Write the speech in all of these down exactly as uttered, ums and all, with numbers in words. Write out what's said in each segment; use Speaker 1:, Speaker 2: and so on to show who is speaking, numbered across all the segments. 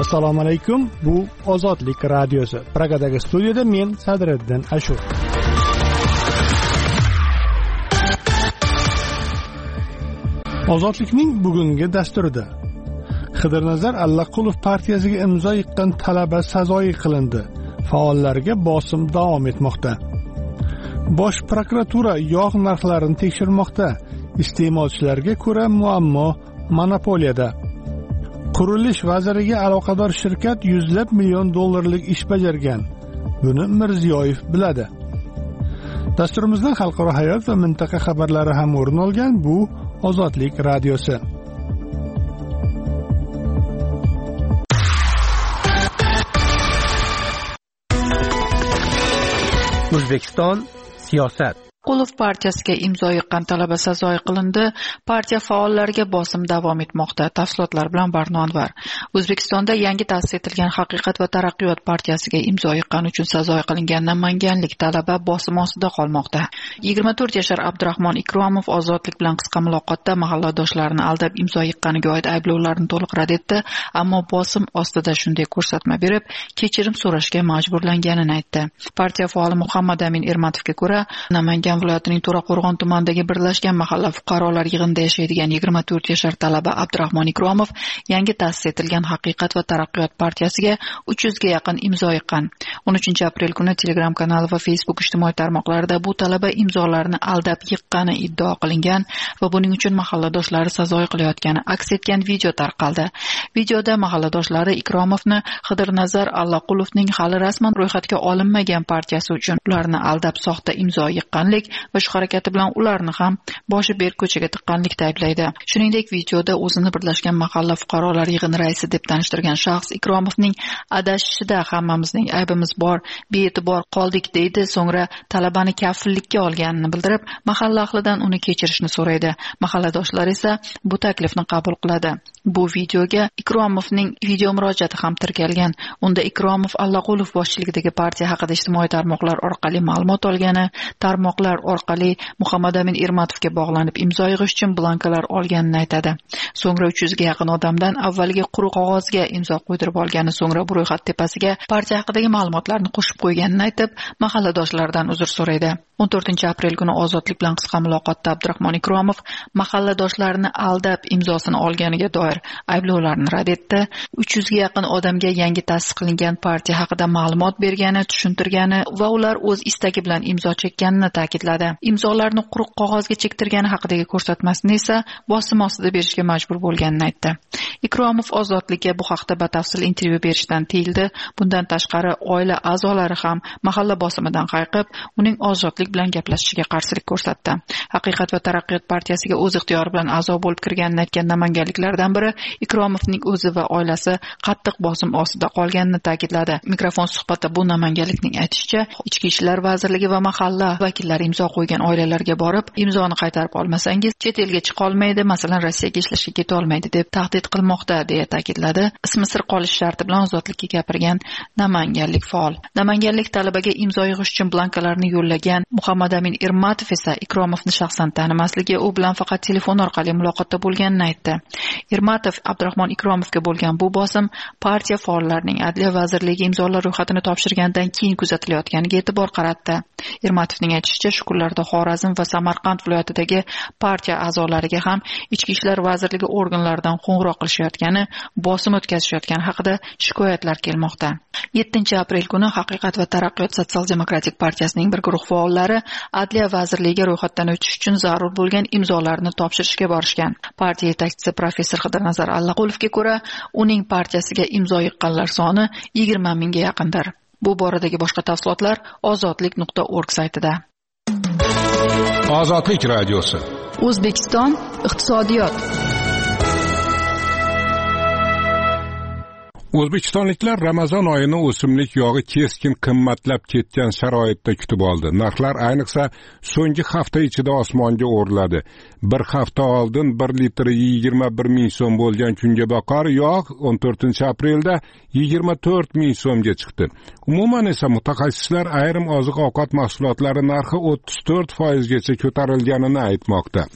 Speaker 1: Assalomu alaykum. Bu Ozodlik radiosi. Pragadagi studiyada men Sadriddin Ashur. Ozodlikning bugungi dasturida Xidirnazar Allaqulov partiyasiga imzo yiqqan talaba sazoyi qilindi. Faollarga bosim davom etmoqda. Bosh prokuratura yog' narxlarini tekshirmoqda. Iste'molchilarga ko'ra muammo monopoliyada. Qurilish vaziriga aloqador shirkat yuzlab million dollarlik ish bajargan. Buni Mirziyoyev biladi. Dasturimizdan xalqaro hayot va mintaqa xabarlari ham o'rin olgan. Bu Ozodlik radiosi. O'zbekiston siyosat.
Speaker 2: Qulov partiyasiga imzo yiqqan talaba sazoyi qilindi. Partiya faollariga bosim davom etmoqda. Tafsilotlar bilan Barno Anvar. O'zbekistonda yangi ta'sis etilgan Haqiqat va taraqqiyot partiyasiga imzo yiqqan uchun sazoyi qilingan namanganlik talaba bosim ostida qolmoqda. yigirma to'rt yashar Abdurahmon Ikromov Ozodlik bilan qisqa muloqotda mahalladoshlarini aldab imzo yiqqaniga oid ayblovlarni to'liq rad etdi, ammo bosim ostida shunday ko'rsatma berib, kechirim so'rashga majburlanganini aytdi. Partiya faoli Muhammad Amin Ermatovga ko'ra, Namangan viloyatining To'raqo'rg'on tumanidagi birlashgan mahalla fuqarolar yig'inida yashaydigan yigirma to'rt yashar talaba Abdurahmon Ikromov yangi ta'sis etilgan Haqiqat va taraqqiyot partiyasiga uch yuzga yaqin imzo yiqqan. o'n uchinchi aprel kuni Telegram kanali va Facebook ijtimoiy tarmoqlarida bu talaba imzolarni aldab yiqqani iddao qilingan va buning uchun mahalladoshlari sazoyi qilayotgani aks etgan video tarqaldi. Videoda mahalladoshlari Ikromovni Xidirnazar Allaqulovning hali rasman ro'yxatga olinmagan partiyasi uchun ularni aldab soxta imzo yiqqanlik va shu harakati bilan ularni ham boshi berk ko'chaga tiqqanlikda ayblaydi. Shuningdek, videoda o'zini birlashgan mahalla fuqarolar yig'ini raisi deb tanishtirgan shaxs Ikromovning adashishida hammamizning aybimiz bor, bee'tibor qoldik deydi, so'ngra talabani kafillikka olganini bildirib, mahalla ahlidan uni kechirishni so'raydi. Mahalladoshlar esa bu taklifni qabul qiladi. Bu videoga Ikromovning video murojaati ham tirkalgan. Unda Ikromov Allaqulov boshchiligidagi partiya haqida ijtimoiy tarmoqlar orqali ma'lumot olgani, tarmoqlar orqali Muhammad Amin Ermatovga bog'lanib imzo yig'ish uchun blankalar olganini aytadi. So'ngra uch yuzga yaqin odamdan avvaliga quruq qog'ozga imzo qo'ydirib olgani, so'ngra bu ro'yxat tepasiga partiya haqidagi ma'lumotlarni qo'shib qo'yganini aytib, mahalladoshlaridan uzr so'raydi. o'n to'rtinchi aprel kuni Ozodlik bilan qisqa muloqotda Abdurahmon Ikromov mahalladoshlarini aldab imzosini olganiga doir ayblovlarni rad etdi. uch yuzga yaqin odamga yangi ta'sis qilingan partiya haqida ma'lumot bergani, tushuntirgani va ular o'z istagi bilan imzo chekkanini ta'kidladi. Imzolarni quruq qog'ozga chektirgani haqidagi ko'rsatmasini esa bosim ostida berishga majbur bo'lganini aytdi. Ikromov Ozodlikka bu haqda batafsil intervyu berishdan tiyildi. Bundan tashqari oila a'zolari ham mahalla bosimidan hayiqib, uning Ozodlik bilan gaplashishiga qarshilik ko'rsatdi. Haqiqat va taraqqiyot partiyasiga o'z ixtiyori bilan a'zo bo'lib kirganini aytgan namanganliklardan biri Ikromovning o'zi va oilasi qattiq bosim ostida qolganini ta'kidladi. Mikrofon suhbatda bu namanganlikning aytishicha, Ichki ishlar vazirligi va mahalla vakillari imzo qo'ygan oilalarga borib, imzoni qaytarib olmasangiz chet elga chiqa olmaydi, masalan Rossiyaga ishlashga keta olmaydi deb tahdid qilmoqda, deya ta'kidladi. Ismi sir qolish sharti bilan Ozodlikka gapirgan namanganlik faol. Namanganlik talabaga imzo yig'ish uchun blankalarni yo'llagan Muhammad Amin Ermatov esa Ikromovni shaxsan tanimasligi, u bilan faqat telefon orqali muloqotda bo'lganini aytdi. Ermatov Abdurahmon Ikromovga bo'lgan bu bosim partiya faollarining Adliya vazirligi imzolar ro'yxatini topshirgandan keyin kuzatilayotganiga e'tibor qaratdi. Ermatovning aytishicha, shu kunlarda Xorazm va Samarqand viloyatidagi partiya a'zolariga ham Ichki ishlar vazirligi organlaridan qo'ng'iroq qilishayotgani, bosim o'tkazishayotgani haqida shikoyatlar kelmoqda. yettinchi aprel kuni Haqiqat va taraqqiyot sotsial-demokratik partiyasining bir guruh faollari Adliya vazirligiga ro'yxatdan o'tish uchun zarur bo'lgan imzolarni topshirishga borishgan. Partiya yetakchisi professor Xidirnazar Allaqulovga ko'ra, uning partiyasiga imzo yiqqanlar soni yigirma mingga yaqindir. Bu boradagi boshqa tafsilotlar ozodlik nuqta org saytida.
Speaker 3: Ozodlik radiosi.
Speaker 2: O'zbekiston iqtisodiyot.
Speaker 3: O'zbekistonliklar Ramazon oyini o'simlik yog'i keskin qimmatlab ketgan sharoitda kutib oldi. Narxlar ayniqsa so'nggi hafta ichida osmonga o'rladi. Bir hafta oldin bir litri yigirma bir ming so'm bo'lgan kunga boqar yog' o'n to'rtinchi aprelda yigirma to'rt ming so'mga chiqdi. Umuman esa mutaxassislar ayrim oziq-ovqat mahsulotlari narxi o'ttiz to'rt foizgacha ko'tarilganini aytmoqda.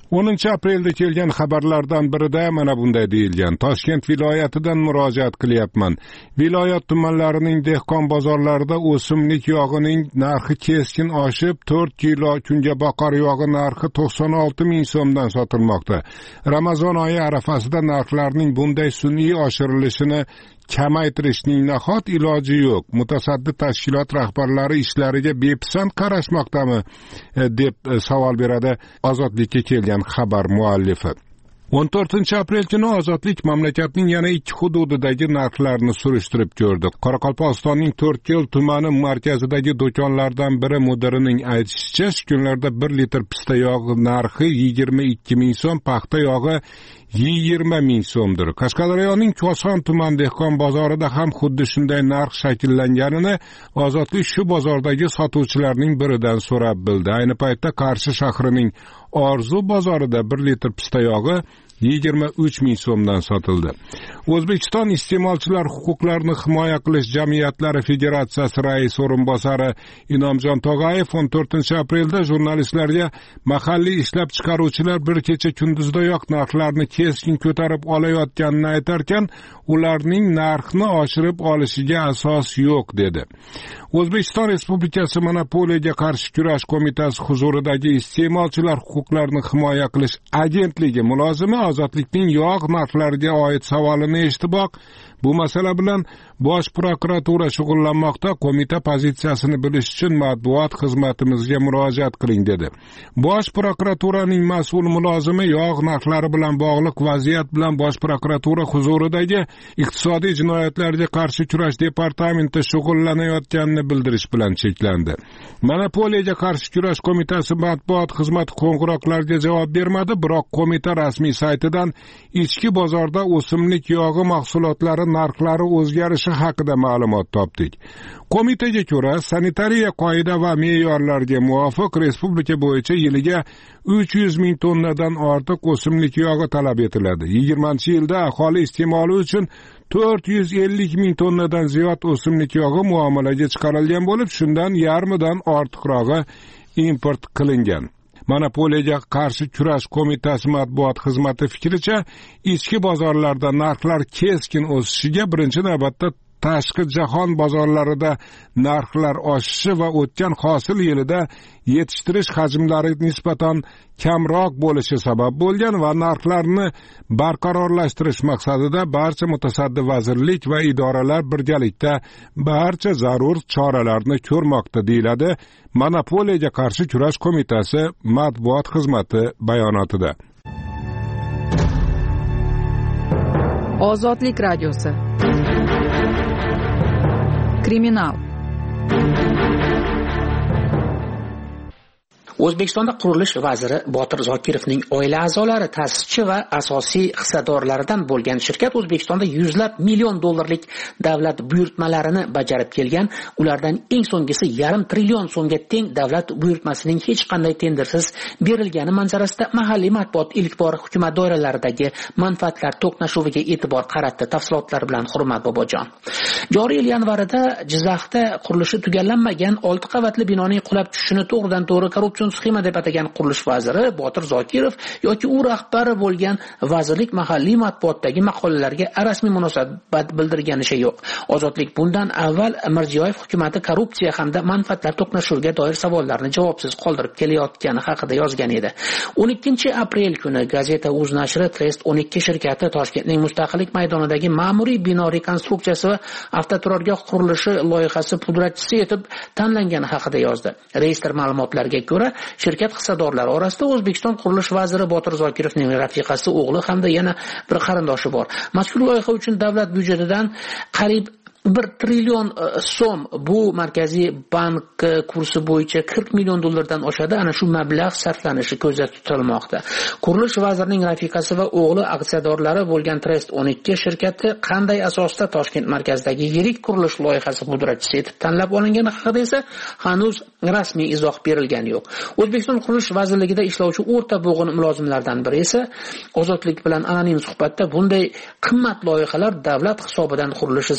Speaker 3: o'ninchi aprelda kelgan xabarlardan birida mana bunday deyilgan: Toshkent viloyatidan murojaat qilyapman. Viloyat tumanlarining dehqon bozorlarida o'simlik yog'ining narxi keskin oshib, to'rt kilo kungaboqar yog'i narxi to'qson olti ming so'mdan sotilmoqda. Ramazon oyi arafasida narxlarning bunday sun'iy oshirilishini kamaytirishning nahot iloji yo'q. Mutasaddi tashkilot rahbarlari ishlariga bepisand qarashmoqdami deb savol beradi Ozodlikka kelgan xabar muallifi. o'n to'rtinchi aprel kuni Ozodlik mamlakatning yana ikki hududidagi narxlarni surishtirib ko'rdi. Qoraqalpog'istonning To'rtko'l tumani markazidagi do'konlardan biri mudirining aytishicha, shu kunlarda bir litr pista yog'i narxi yigirma ikki ming so'm, paxta yog'i yigirma ming so'mdir. Qashqadaryoning Koson tuman dehqon bozorida ham xuddi shunday narx shakllanganini Ozodlik shu bozordagi sotuvchilarning biridan so'rab bildi. Ayni paytda Qarshi shahrining Orzu bozorida bir litr pista yog'i yigirma uch ming so'mdan sotildi. O'zbekiston iste'molchilar huquqlarini himoya qilish jamiyatlari federatsiyasi rais o'rinbosari Inomjon Tog'ayev o'n to'rtinchi aprelda jurnalistlarga mahalliy ishlab chiqaruvchilar bir kecha kunduzdayoq narxlarni keskin ko'tarib olayotganini aytarkan, ularning narxni oshirib olishiga asos yo'q dedi. O'zbekiston Respublikasi Monopoliyaga qarshi kurash qo'mitasi huzuridagi iste'molchilar huquqlarini himoya qilish agentligi mulozimi Ozodlikning yog' narxlariga oid savolini eshitiboq, bu masala bilan Bosh prokuratura shug'ullanmoqda, qo'mita pozitsiyasini bilish uchun matbuot xizmatimizga murojaat qiling dedi. Bosh prokuraturaning mas'ul mulozimi yog' narxlari bilan bog'liq vaziyat bilan Bosh prokuratura huzuridagi iqtisodiy jinoyatlarga qarshi kurash departamenti shug'ullanayotganini bildirish bilan cheklandi. Monopoliyaga qarshi kurash qo'mitasi matbuot xizmati qo'ng'iroqlarga javob bermadi, biroq qo'mita rasmiy saytidan ichki bozorda o'simlik yog'i mahsulotlari narxlari o'zgarishi haqida ma'lumot topdik. Qo'mitaga ko'ra, sanitariya qoida va me'yorlarga muvofiq respublika bo'yicha yiliga uch yuz ming tonnadan ortiq o'simlik yog'i talab etiladi. yigirmanchi yilda aholi iste'moli uchun to'rt yuz ellik ming tonnadan ziyod o'simlik yog'i muomalaga chiqarilgan bo'lib, shundan yarmidan ortiqrog'i import qilingan. Monopoliyaga qarshi kurash qo'mitasi matbuot xizmati fikricha, ichki bozorlarda narxlar keskin o'sishiga birinchi navbatda tashqi jahon bozorlarida narxlar oshishi va o'tgan hosil yilida yetishtirish hajmlari nisbatan kamroq bo'lishi sabab bo'lgan va narxlarni barqarorlashtirish maqsadida barcha mutasaddi vazirlik va idoralar birgalikda barcha zarur choralarni ko'rmoqda, deyiladi Monopoliyaga qarshi kurash qo'mitasi matbuot xizmati bayonotida.
Speaker 2: Ozodlik radiosi. Kriminal.
Speaker 4: O'zbekistonda qurilish vaziri Botir Zokirovning oila a'zolari ta'sischi va asosiy hissadorlaridan bo'lgan shirkat O'zbekistonda yuzlab million dollarlik davlat buyurtmalarini bajarib kelgan. Ulardan eng so'nggisi yarim trillion so'mga teng davlat buyurtmasining hech qanday tendersiz berilgani manzarasida mahalliy matbuot ilk bor hukumat doiralaridagi manfaatlar to'qnashuviga e'tibor qaratdi. Tafsilotlar bilan Hurmat Bobojon. Joriy yil yanvarida Jizzaxda qurilishi tugallanmagan olti qavatli binoning qulab tushishini to'g'ridan to'g'ri korrupsion sxema deb atagan qurilish vaziri Botir Zokirov yoki u rahbari bo'lgan vazirlik mahalliy matbuotdagi maqolalarga rasmiy munosabat bildirganicha yo'q. Ozodlik bundan avval Mirziyoyev hukumati korrupsiya hamda manfaatlar to'qnashuviga doir savollarni javobsiz qoldirib kelayotgani haqida yozgan edi. o'n ikkinchi aprel kuni gazeta Uz nashri Trest o'n ikki shirkati Toshkentning Mustaqillik maydonidagi ma'muriy bino rekonstruksiyasi va avtoturargoh qurilishi loyihasi pudratchisi etib tanlangani haqida yozdi. Reyestr ma'lumotlariga ko'ra, shirkat hissadorlari orasida O'zbekiston qurilish vaziri Botir Zokirovning rafiqasi, o'g'li hamda yana bir qarindoshi bor. Mazkur loyiha uchun davlat byudjetidan qariyb bir trillion so'm, bu markaziy bank kursi bo'yicha qirq million dollardan oshadi. Ana shu mablag' sarflanishi ko'zda tutilmoqda. Qurilish vazirining rafiqasi va o'g'li aksiyadorlari bo'lgan Trest o'n ikki shirkati qanday asosda Toshkent markazidagi yirik qurilish loyihasi pudratchisi etib tanlab olingani haqida esa hanuz rasmiy izoh berilgani yo'q. O'zbekiston qurilish vazirligida ishlovchi o'rta bo'g'in mulozimlardan biri esa Ozodlik bilan anonim suhbatda bunday qimmat loyihalar davlat hisobidan qurilishi sabab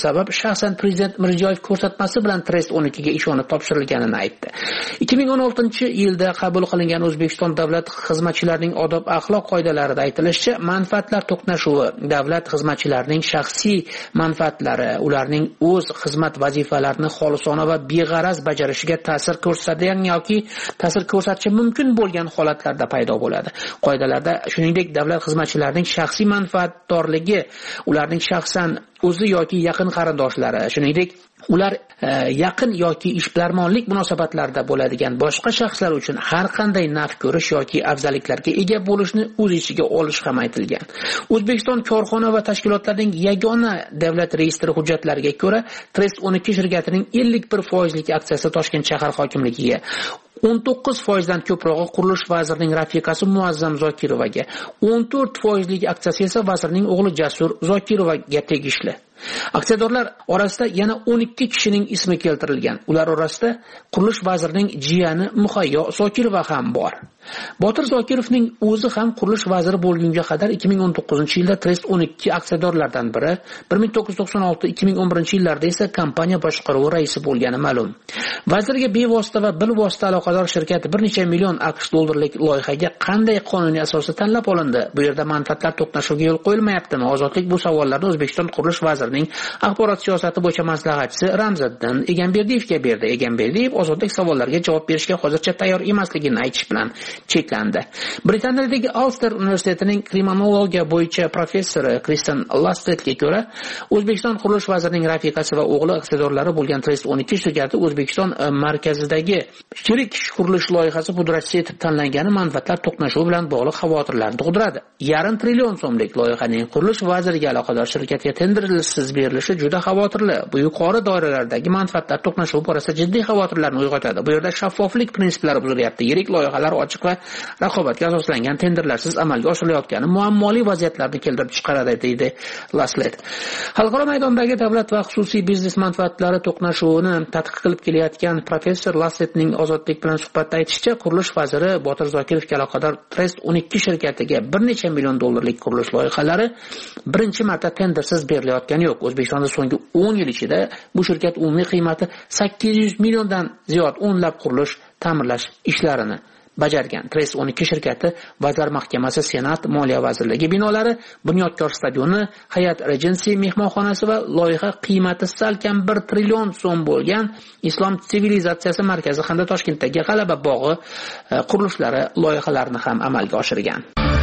Speaker 4: shaxsan prezident Mirziyoyev ko'rsatmasi bilan Trust o'n ikkiga ishonib topshirilganini aytdi. ikki ming o'n oltinchi yilda qabul qilingan O'zbekiston davlat xizmatchilarining odob axloq qoidalarida aytilishicha, manfaatlar to'qnashuvi davlat xizmatchilarining shaxsiy manfaatlari, ularning o'z xizmat vazifalarini xolisona va beg'araz bajarishiga ta'sir ko'rsatadigan yoki ta'sir ko'rsatishi mumkin bo'lgan holatlarda paydo bo'ladi. Qoidalarda shuningdek davlat xizmatchilarining shaxsiy manfaatdorligi, ularning shaxsan o'zi yoki yaqin qarindoshlari, shuningdek ular e, yaqin yoki ishbilarmonlik munosabatlarida bo'ladigan boshqa shaxslar uchun har qanday naf ko'rish yoki afzalliklarga ega bo'lishni o'z ichiga olish ham aytilgan. O'zbekiston korxona va tashkilotlarining yagona davlat reyestri hujjatlariga ko'ra, Trust o'n ikki shirkatining ellik bir foizlik aksiyasi Toshkent shahar hokimligiga, o'n to'qqiz foizdan ko'prog'i qurilish vazirining rafiqasi Muazzam Zokirovaga, o'n to'rt foizlik aksiyasi esa vazirning o'g'li Jasur Zokirovaga tegishli. Aksiyadorlar orasida yana o'n ikki kishining ismi keltirilgan. Ular orasida qurilish vazirining jiyani Muhayyo Zokirova ham bor. Botir Zokirovning o'zi ham qurilish vaziri bo'lgunga qadar ikki ming o'n to'qqizinchi yilda Trust o'n ikki aksiyadorlaridan biri, bir ming to'qqiz yuz to'qson olti ikki ming o'n birinchi yillarda esa kompaniya boshqaruvi raisi bo'lgani ma'lum. Vazirga bevosita va bilvosita aloqador shirkat bir necha million AQSh dollarlik loyihaga qanday qonuniy asosda tanlab olindi? Bu yerda manfaatlar to'qnashuviga yo'l qo'yilmayaptimi? Ozodlik bu savollarni O'zbekiston qurilish vazirining axborot siyosati bo'yicha maslahatchisi Ramziddin Egamberdiyevga berdi. Egamberdiyev ozodlik savollariga javob berishga hozircha tayyor emasligini aytish bilan cheklandi. Britaniyadagi Ulster universitetining kriminologiya bo'yicha professori Kristen Lastetga ko'ra, O'zbekiston qurilish vazirining rafiqasi va o'g'li aksiyadorlari bo'lgan Trust o'n ikki shirkati O'zbekiston markazidagi yirik qurilish loyihasi pudratchisi etib tanlangani manfaatlar to'qnashuvi bilan bog'liq xavotirlarni tug'diradi. Yarim trillion so'mlik loyihaning qurilish vaziriga aloqador shirkatga tendersiz berilishi juda xavotirli. Bu yuqori doiralardagi manfaatlar to'qnashuvi borasida jiddiy xavotirlarni uyg'otadi. Bu yerda shaffoflik prinsiplari buzilyapti. Yirik loyihalar ochiq va raqobatga asoslangan tenderlarsiz amalga oshirilayotgani muammoli vaziyatlarni keltirib chiqaradi, deydi Laslet. Xalqaro maydondagi davlat va xususiy biznes manfaatlari to'qnashuvini tadqiq qilib kelayotgan professor Lasletning ozodlik bilan suhbatda aytishicha, qurilish vaziri Botir Zokirovga aloqador Trust o'n ikki shirkatiga bir necha million dollarlik qurilish loyihalari birinchi marta tendersiz berilayotgani yo'q. O'zbekistonda so'nggi o'n yil ichida bu shirkat umumiy qiymati sakkiz yuz milliondan ziyod o'nlab qurilish, ta'mirlash ishlarini bajargan. Trust o'n ikki shirkati Vazirlar Mahkamasi, Senat, Moliya vazirligi binolari, Bunyodkor stadioni, Hayat Regency mehmonxonasi va loyiha qiymati salkam bir trillion so'm bo'lgan Islom sivilizatsiyasi markazi hamda Toshkentdagi G'alaba bog'i qurilishlari loyihalarini ham amalga oshirgan.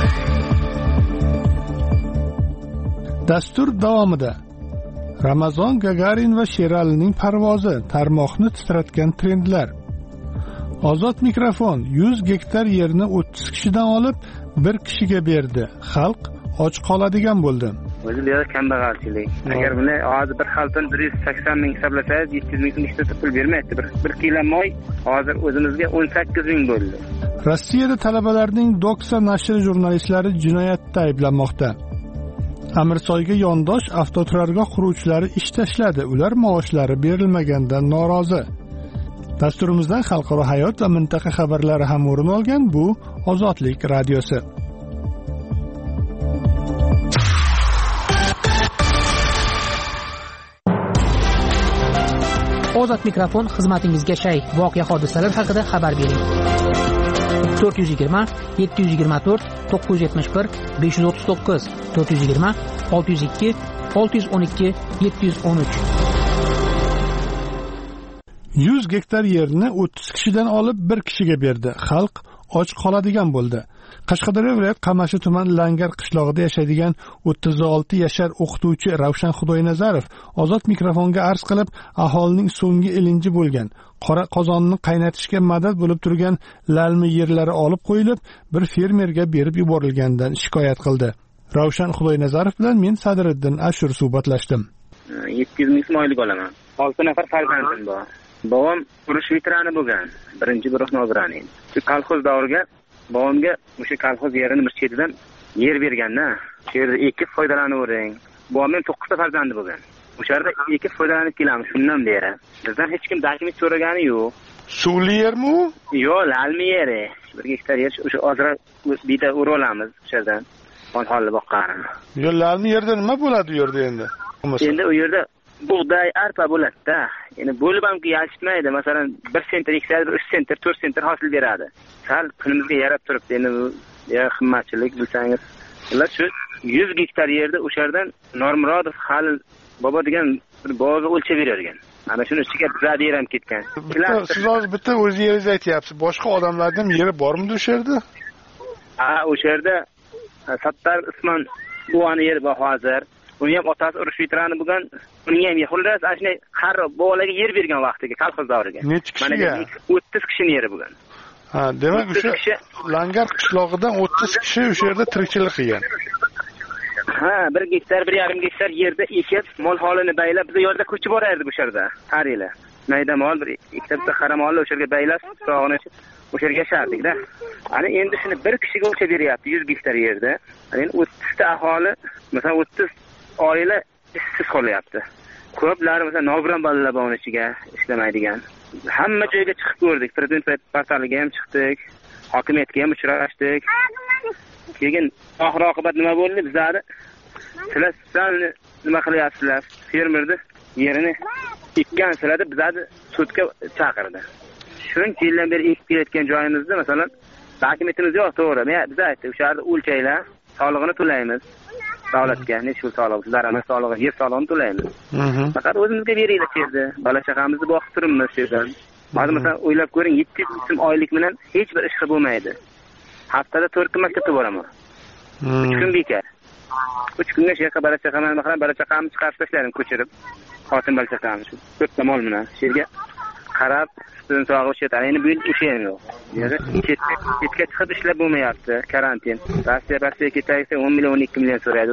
Speaker 1: Dastur davomida Ramazon Gagarin va Sheralining parvozi, tarmoqni titratgan trendlar. Ozod mikrofon yuz gektar yerni o'ttiz kishidan olib bir kishiga berdi. Xalq och qoladigan bo'ldi.
Speaker 5: O'zi bu yerda kambag'alchilik. Agar buni hozir bir xalton bir yuz sakson ming hisoblasangiz, yetti yuz ming so'm ishlatib pul bermaydi. Bir bir kilo moy hozir o'zimizga o'n sakkiz ming bo'ldi.
Speaker 1: Rossiyada talabalarning Doxa nashri jurnalistlari jinoyatda ayblanmoqda. Amirsoyga yondosh avtoturargoh quruvchilari ish tashladi. Ular maoshlari berilmagandan norozi. Dasturimizdan xalqaro hayot va mintaqa xabarlari ham o'rin olgan. Bu Ozodlik radiosi.
Speaker 4: Ozod mikrofon xizmatingizga shay. Voqea hodisalar haqida xabar bering. to'rt yuz yigirma yetti yuz yigirma to'rt to'qqiz yuz yetmish bir besh yuz o'ttiz to'qqiz to'rt yuz yigirma olti yuz ikki olti yuz o'n ikki yetti yuz o'n uch.
Speaker 1: yuz gektar yerni o'ttiz kishidan olib bir kishiga berdi. Xalq och qoladigan bo'ldi. Qashqadaryo viloyat Qamashi tuman Langar qishlog'ida yashaydigan o'ttiz olti yashar o'qituvchi Ravshan Xudoynazarov Ozod mikrofonga arz qilib, aholining so'nggi ilinji bo'lgan qora qozonni qaynatishga madad bo'lib turgan lalmi yerlari olib qo'yilib, bir fermerga berib yuborilgandan shikoyat qildi. Ravshan Xudoynazarov bilan men Sadriddin Ashur suhbatlashdim.
Speaker 5: yetti yuz ming so'm oylik olaman. olti nafar farzandim bor. Bobom urush veterani bo'lgan. Birinchi guruh nozirani. Shu kolxoz davriga bobomga o'sha kolxoz yerini bir chetidan yer berganda, shu yerda ekib foydalanavering. Bobomning to'qqizta farzandi bo'lgan. O'sha yerda ekib foydalanib kelamiz shundan beri. Bizdan hech kim dokument so'ragani yo'q.
Speaker 1: Suvli yermi u?
Speaker 5: Yo'q, lalmi yeri. bir gektar yer o'sha ozra bitta o'ra olamiz o'sha yerdan. Xon holli boqqan.
Speaker 1: Yo'q, lalmi yerda nima bo'ladi u yerda endi?
Speaker 5: Endi u yerda bug'doy, arpa bo'ladi-da. Ya'ni bo'lib hamki yashitmaydi. Masalan, bir sentr eksa, uch sentr, to'rt sentr hosil beradi. Sal kunimizga yarab turibdi. Endi bu ya qimmatchilik bilsangiz. Ular shu yuz gektar yerda o'sha yerdan Normurodov Halil bobo degan bir bog'ga o'lchab bergan. Ana shuni ichiga bizada yer ham ketgan.
Speaker 1: Siz hozir bitta o'zingiz aytyapsiz. Boshqa odamlarning yeri bormi o'sha yerda?
Speaker 5: Ha, o'sha yerda Sattar Usmon buvani yeri bor hozir. Uni ham otasi urush veterani bo'lgan. Uning ham xullas ana shunday qari bolaga yer bergan vaqtiga, kolxoz davriga.
Speaker 1: Necha kishiga?
Speaker 5: o'ttiz kishining yeri bo'lgan.
Speaker 1: Ha, demak o'sha Langar qishlog'idan o'ttiz kishi o'sha yerda tirikchilik qilgan.
Speaker 5: Ha, bir gektar, bir yarim gektar yerda ekib, mol holini baylab, biz yerda ko'chib borardik o'sha yerda. Har yili. Mayda mol, bir ikkita bitta qara molni o'sha yerga baylab, sog'ini o'sha yerga yashardik-da. Ana endi shuni bir kishiga o'lchab beryapti yuz gektar yerda. Endi o'ttiz ta aholi, masalan o'ttiz oila ishsiz qolyapti. Ko'plari masalan nogiron bolalar bor ichiga ishlamaydigan. Hamma joyga chiqib ko'rdik. Prezident portaliga ham chiqdik, hokimiyatga ham uchrashdik. Keyin oxir oqibat nima bo'ldi? Bizlar sizlar sizlarni nima qilyapsizlar? Fermerni yerini ekkan sizlarni bizlarni sudga chaqirdi. Shuncha yildan beri ekib kelayotgan joyimizda masalan dokumentimiz yo'q, to'g'ri. Men biz aytdik, o'sha yerda o'lchaylar, solig'ini to'laymiz. Davlatga necha pul soliq, bizlarimiz solig'i, yer solig'ini to'laymiz. Faqat o'zimizga beringlar yerda. Bola chaqamizni boqib turibmiz shu yerdan. Hozir masalan o'ylab ko'ring, yetti yuz so'm oylik bilan hech bir ish qilib bo'lmaydi. Haftada to'rt kun maktabga boraman. uch kun bekor. uch kunga shu yerga bola chaqamni masalan bola chaqamni chiqarib tashladim ko'chirib. Xotin bola chaqamni shu to'rtta mol bilan shu yerga qarab, sizning sog'liq chetadi. Endi bu yil o'sha ham yo'q. Yerda chetga chiqib ishlab bo'lmayapti, karantin. Rossiya Rossiya ketaysa o'n million o'n ikki million so'raydi.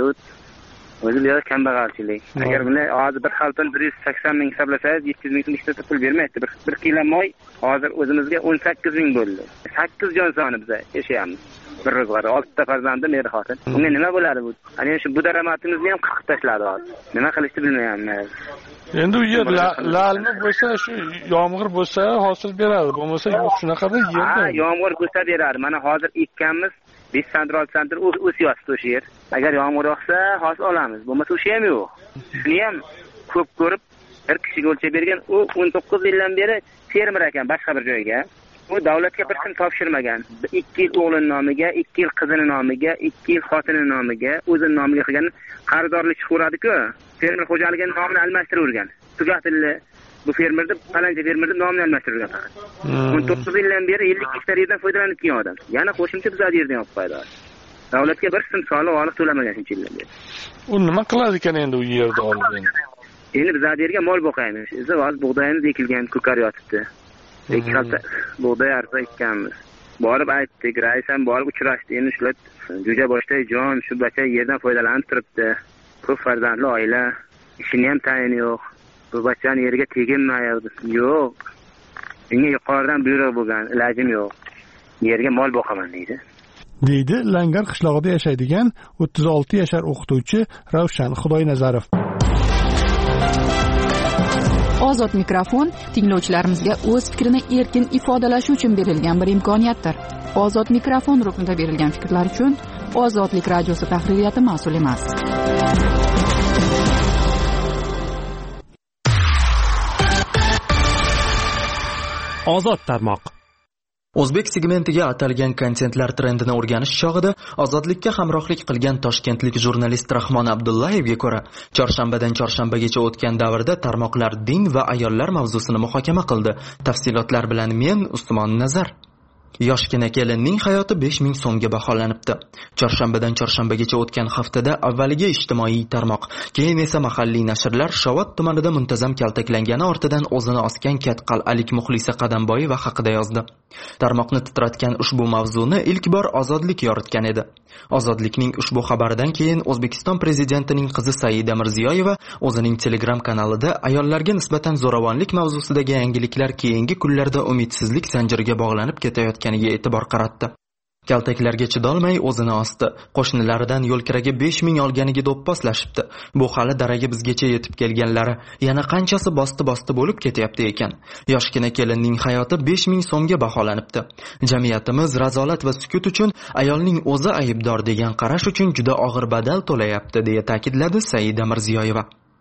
Speaker 5: O'zi bu yerda kambag'alchilik. Agar buni hozir bir xalton bir yuz sakson ming hisoblasangiz, yetti yuz ming so'm ishlatib pul bermaydi. Bir bir kilo moy hozir o'zimizga o'n sakkiz ming bo'ldi. sakkiz jon soni biz yashayapmiz. Bir ro'zg'or, oltita farzandim, meri xotin. Unga nima bo'ladi bu? Ana shu bu daromadimizni ham qirqib tashladi hozir. Nima qilishni bilmayapman.
Speaker 1: Endi u yer lalmi bo'lsa, shu yomg'ir bo'lsa hosil beradi. Bo'lmasa yo'q shunaqada yerda.
Speaker 5: Ha, yomg'ir bo'lsa beradi. Mana hozir ekkanmiz besh santr olti santr o'syapti o'sha yer. Agar yomg'ir yog'sa hosil olamiz. Bo'lmasa o'sha ham yo'q. Shuni ham ko'p ko'rib bir kishiga o'lchab bergan. U o'n to'qqiz yildan beri fermer ekan boshqa bir joyga. U davlatga bir so'm topshirmagan. ikki yil o'g'lini nomiga, ikki yil qizini nomiga, ikki yil xotini nomiga, o'zining nomiga qilgan qarzdorlik chiqaradi-ku. Fermer xo'jaligini nomini almashtiravergan. Tugatildi. Bu fermerni, falanca fermerni nomini almashtirgan faqat. o'n to'qqiz yildan beri ellik gektar yerdan foydalanib kelgan odam. Yana qo'shimcha bizlar yerdan olib qo'ydi. Davlatga bir so'm soliq olib to'lamagan shuncha yildan beri.
Speaker 1: U nima qiladi ekan endi u yerda olib endi?
Speaker 5: Endi bizlar yerga mol boqaymiz. Biz hozir bug'doyimiz ekilgan, ko'kar yotibdi. ikki xalta bug'doy arpa ekkanmiz. Borib aytdik, rais ham borib uchrashdi. Endi shular jo'ja boshday jon, shu bacha yerdan foydalanib turibdi. Ko'p farzandli oila, ishini ham tayini yo'q. Bu bachani yerga teginmayapti. Yo'q. Menga yuqoridan buyruq bo'lgan, ilojim yo'q. Yerga mol boqaman deydi.
Speaker 1: Deydi Langar qishlog'ida yashaydigan o'ttiz olti yashar o'qituvchi Ravshan Xudoynazarov.
Speaker 2: Ozod mikrofon tinglovchilarimizga o'z fikrini erkin ifodalashi uchun berilgan bir imkoniyatdir. Ozod mikrofon ruknida berilgan fikrlar uchun Ozodlik radiosi tahririyati mas'ul emas.
Speaker 6: Ozod tarmoq.
Speaker 7: O'zbek segmentiga atalgan kontentlar trendini o'rganish chog'ida Ozodlikka hamrohlik qilgan toshkentlik jurnalist Rahmon Abdullayevga ko'ra, chorshanbadan chorshanbagacha o'tgan davrda tarmoqlar din va ayollar mavzusini muhokama qildi. Tafsilotlar bilan men Usmon Nazar. Yoshgina kelinning hayoti besh ming so'mga baholanibdi. Chorshanbadan chorshanbagacha o'tgan haftada avvaliga ijtimoiy tarmoq, keyin esa mahalliy nashrlar Shovot tumanida muntazam kaltaklangani ortidan o'zini osgan katqal'alik Muxlisa Qadamboyeva haqida yozdi. Tarmoqni titratgan ushbu mavzuni ilk bor Ozodlik yoritgan edi. Ozodlikning ushbu xabaridan keyin O'zbekiston prezidentining qizi Saida Mirziyoyeva o'zining Telegram kanalida ayollarga nisbatan zo'ravonlik mavzusidagi yangiliklar keyingi kunlarda umidsizlik zanjiriga bog'lanib ketayotganiga e'tibor qaratdi. Kaltaklarga chidolmay o'zini osdi. Qo'shnilaridan yo'lkiraga besh ming olganiga do'pposlashibdi. Bu hali daraga bizgacha yetib kelganlari, yana qanchasi bosti-bosti bo'lib ketyapti ekan. Yoshgina kelinning hayoti besh ming so'mga baholanibdi. Jamiyatimiz razolat va sukut uchun ayolning o'zi aybdor degan qarash uchun juda og'ir badal to'layapti, deya ta'kidladi Saida Mirziyoyeva.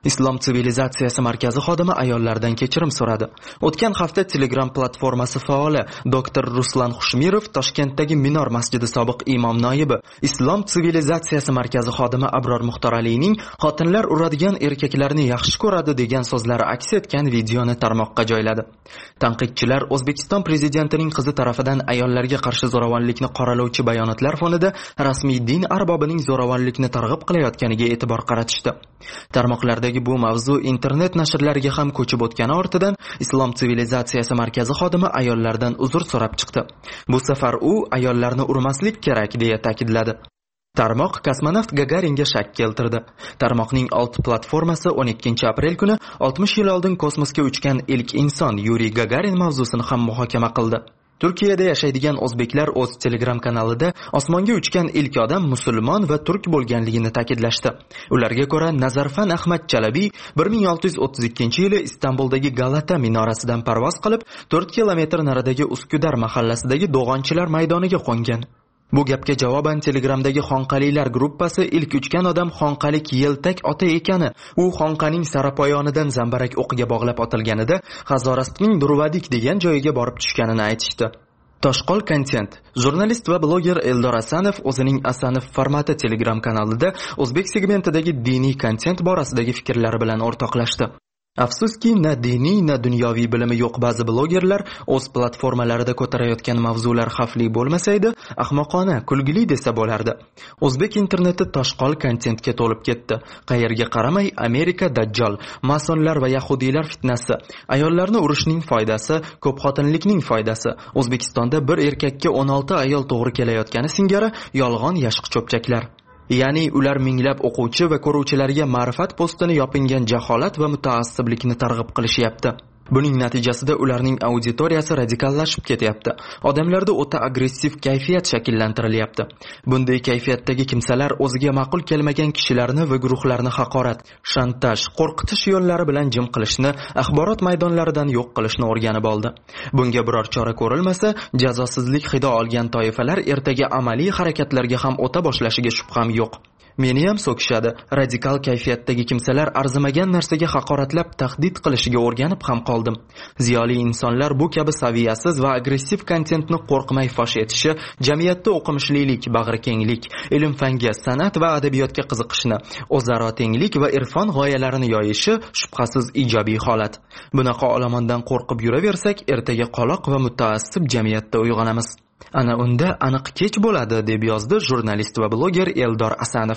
Speaker 7: Islom sivilizatsiyasi markazi xodimi ayollardan kechirim so'radi. O'tgan hafta Telegram platformasi faoli doktor Ruslan Xushmirov Toshkentdagi Minor masjidi sobiq imom noibi, Islom sivilizatsiyasi markazi xodimi Abror Muxtoralining xotinlar uradigan erkaklarni yaxshi ko'radi degan so'zlari aks etgan videoni tarmoqqa joyladi. Tanqidchilar O'zbekiston prezidentining qizi tarafidan ayollarga qarshi zo'ravonlikni qoralovchi bayonotlar fonida rasmiy din arbobining zo'ravonlikni targ'ib qilayotganiga e'tibor qaratishdi. Tarmoqlardagi bu mavzu internet nashrlariga ham ko'chib o'tgani ortidan Islom sivilizatsiyasi markazi xodimi ayollardan uzr so'rab chiqdi. Bu safar u ayollarni urmaslik kerak deya ta'kidladi. Tarmoq kosmonavt Gagaringa shak keltirdi. Tarmoqning old platformasi o'n ikkinchi aprel kuni oltmish yil oldin kosmosga uchgan ilk inson Yuriy Gagarin mavzusini ham muhokama qildi. Turkiyada yashaydigan o'zbeklar o'z Telegram kanalida osmonga uchgan ilk odam musulmon va turk bo'lganligini ta'kidlashdi. Ularga ko'ra Nazarfan Ahmad Chalabi bir ming olti yuz o'ttiz ikkinchi yili Istanbuldagi Galata minorasidan parvoz qilib, to'rt kilometr naridagi Uskudar mahallasidagi Do'g'onchilar maydoniga qo'ngan. Bu gapga javoban Telegramdagi Xonqalilar gruppasi ilk uchgan odam Xonqalik Yeltak ota ekani, u Xonqaning sarapoyonidan zambarak o'qiga bog'lab otilganida G'azorastning Durvadik degan joyiga borib tushganini aytishdi. Toshqol Content jurnalist va bloger Eldor Asanov o'zining Asanov formati Telegram kanalida o'zbek segmentidagi diniy kontent borasidagi fikrlari bilan o'rtoqlashdi. Afsuski, na diniy, na dunyoviy bilimi yo'q ba'zi blogerlar o'z platformalarida ko'tarayotgan mavzular xavfli bo'lmasaydi, ahmoqona, kulgili desa bo'lardi. O'zbek interneti toshqol kontentga to'lib ketdi. Qayerga qaramay Amerika dajjal, masonlar va yahudiylar fitnasi, ayollarni urishning foydasi, ko'p xotinlikning foydasi, O'zbekistonda bir erkakka o'n olti ayol to'g'ri kelayotgani singari yolg'on yashq cho'pchaklar. Ya'ni ular minglab o'quvchi va ko'ruvchilarga ma'rifat postini yopingan jaholat va mutaassiblikni targ'ib qilishyapti. Buning natijasida ularning auditoriyasi radikallashib ketyapti. Odamlarda o'ta agressiv kayfiyat shakllantirilyapti. Bunday kayfiyatdagi kimsalar o'ziga ma'qul kelmagan kishilarni va guruhlarni haqorat, shantaj, qo'rqitish yo'llari bilan jim qilishni, axborot maydonlaridan yo'q qilishni o'rganib oldi. Bunga biror chora ko'rilmasa, jazosizlik hidi olgan toifalar ertaga amaliy harakatlarga ham o'ta boshlashiga shubham yo'q. Meni ham so'kishadi. Radikal kayfiyatdagi kimsalar arzimagan narsaga haqoratlab tahdid qilishiga o'rganib ham qoldim. Ziyoli insonlar bu kabi saviyasiz va agressiv kontentni qo'rqmay fosh etishi, jamiyatda o'qimishlilik, bag'rikenglik, ilm-fanga, san'at va adabiyotga qiziqishni, o'zaro tenglik va irfon g'oyalarini yoyishi shubhasiz ijobiy holat. Bunaqa olomondan qo'rqib yuraversak, ertaga qoloq va mutaassib jamiyatda uyg'onamiz. Ana unda aniq kech bo'ladi, deb yozdi jurnalist va bloger Eldor Asanov.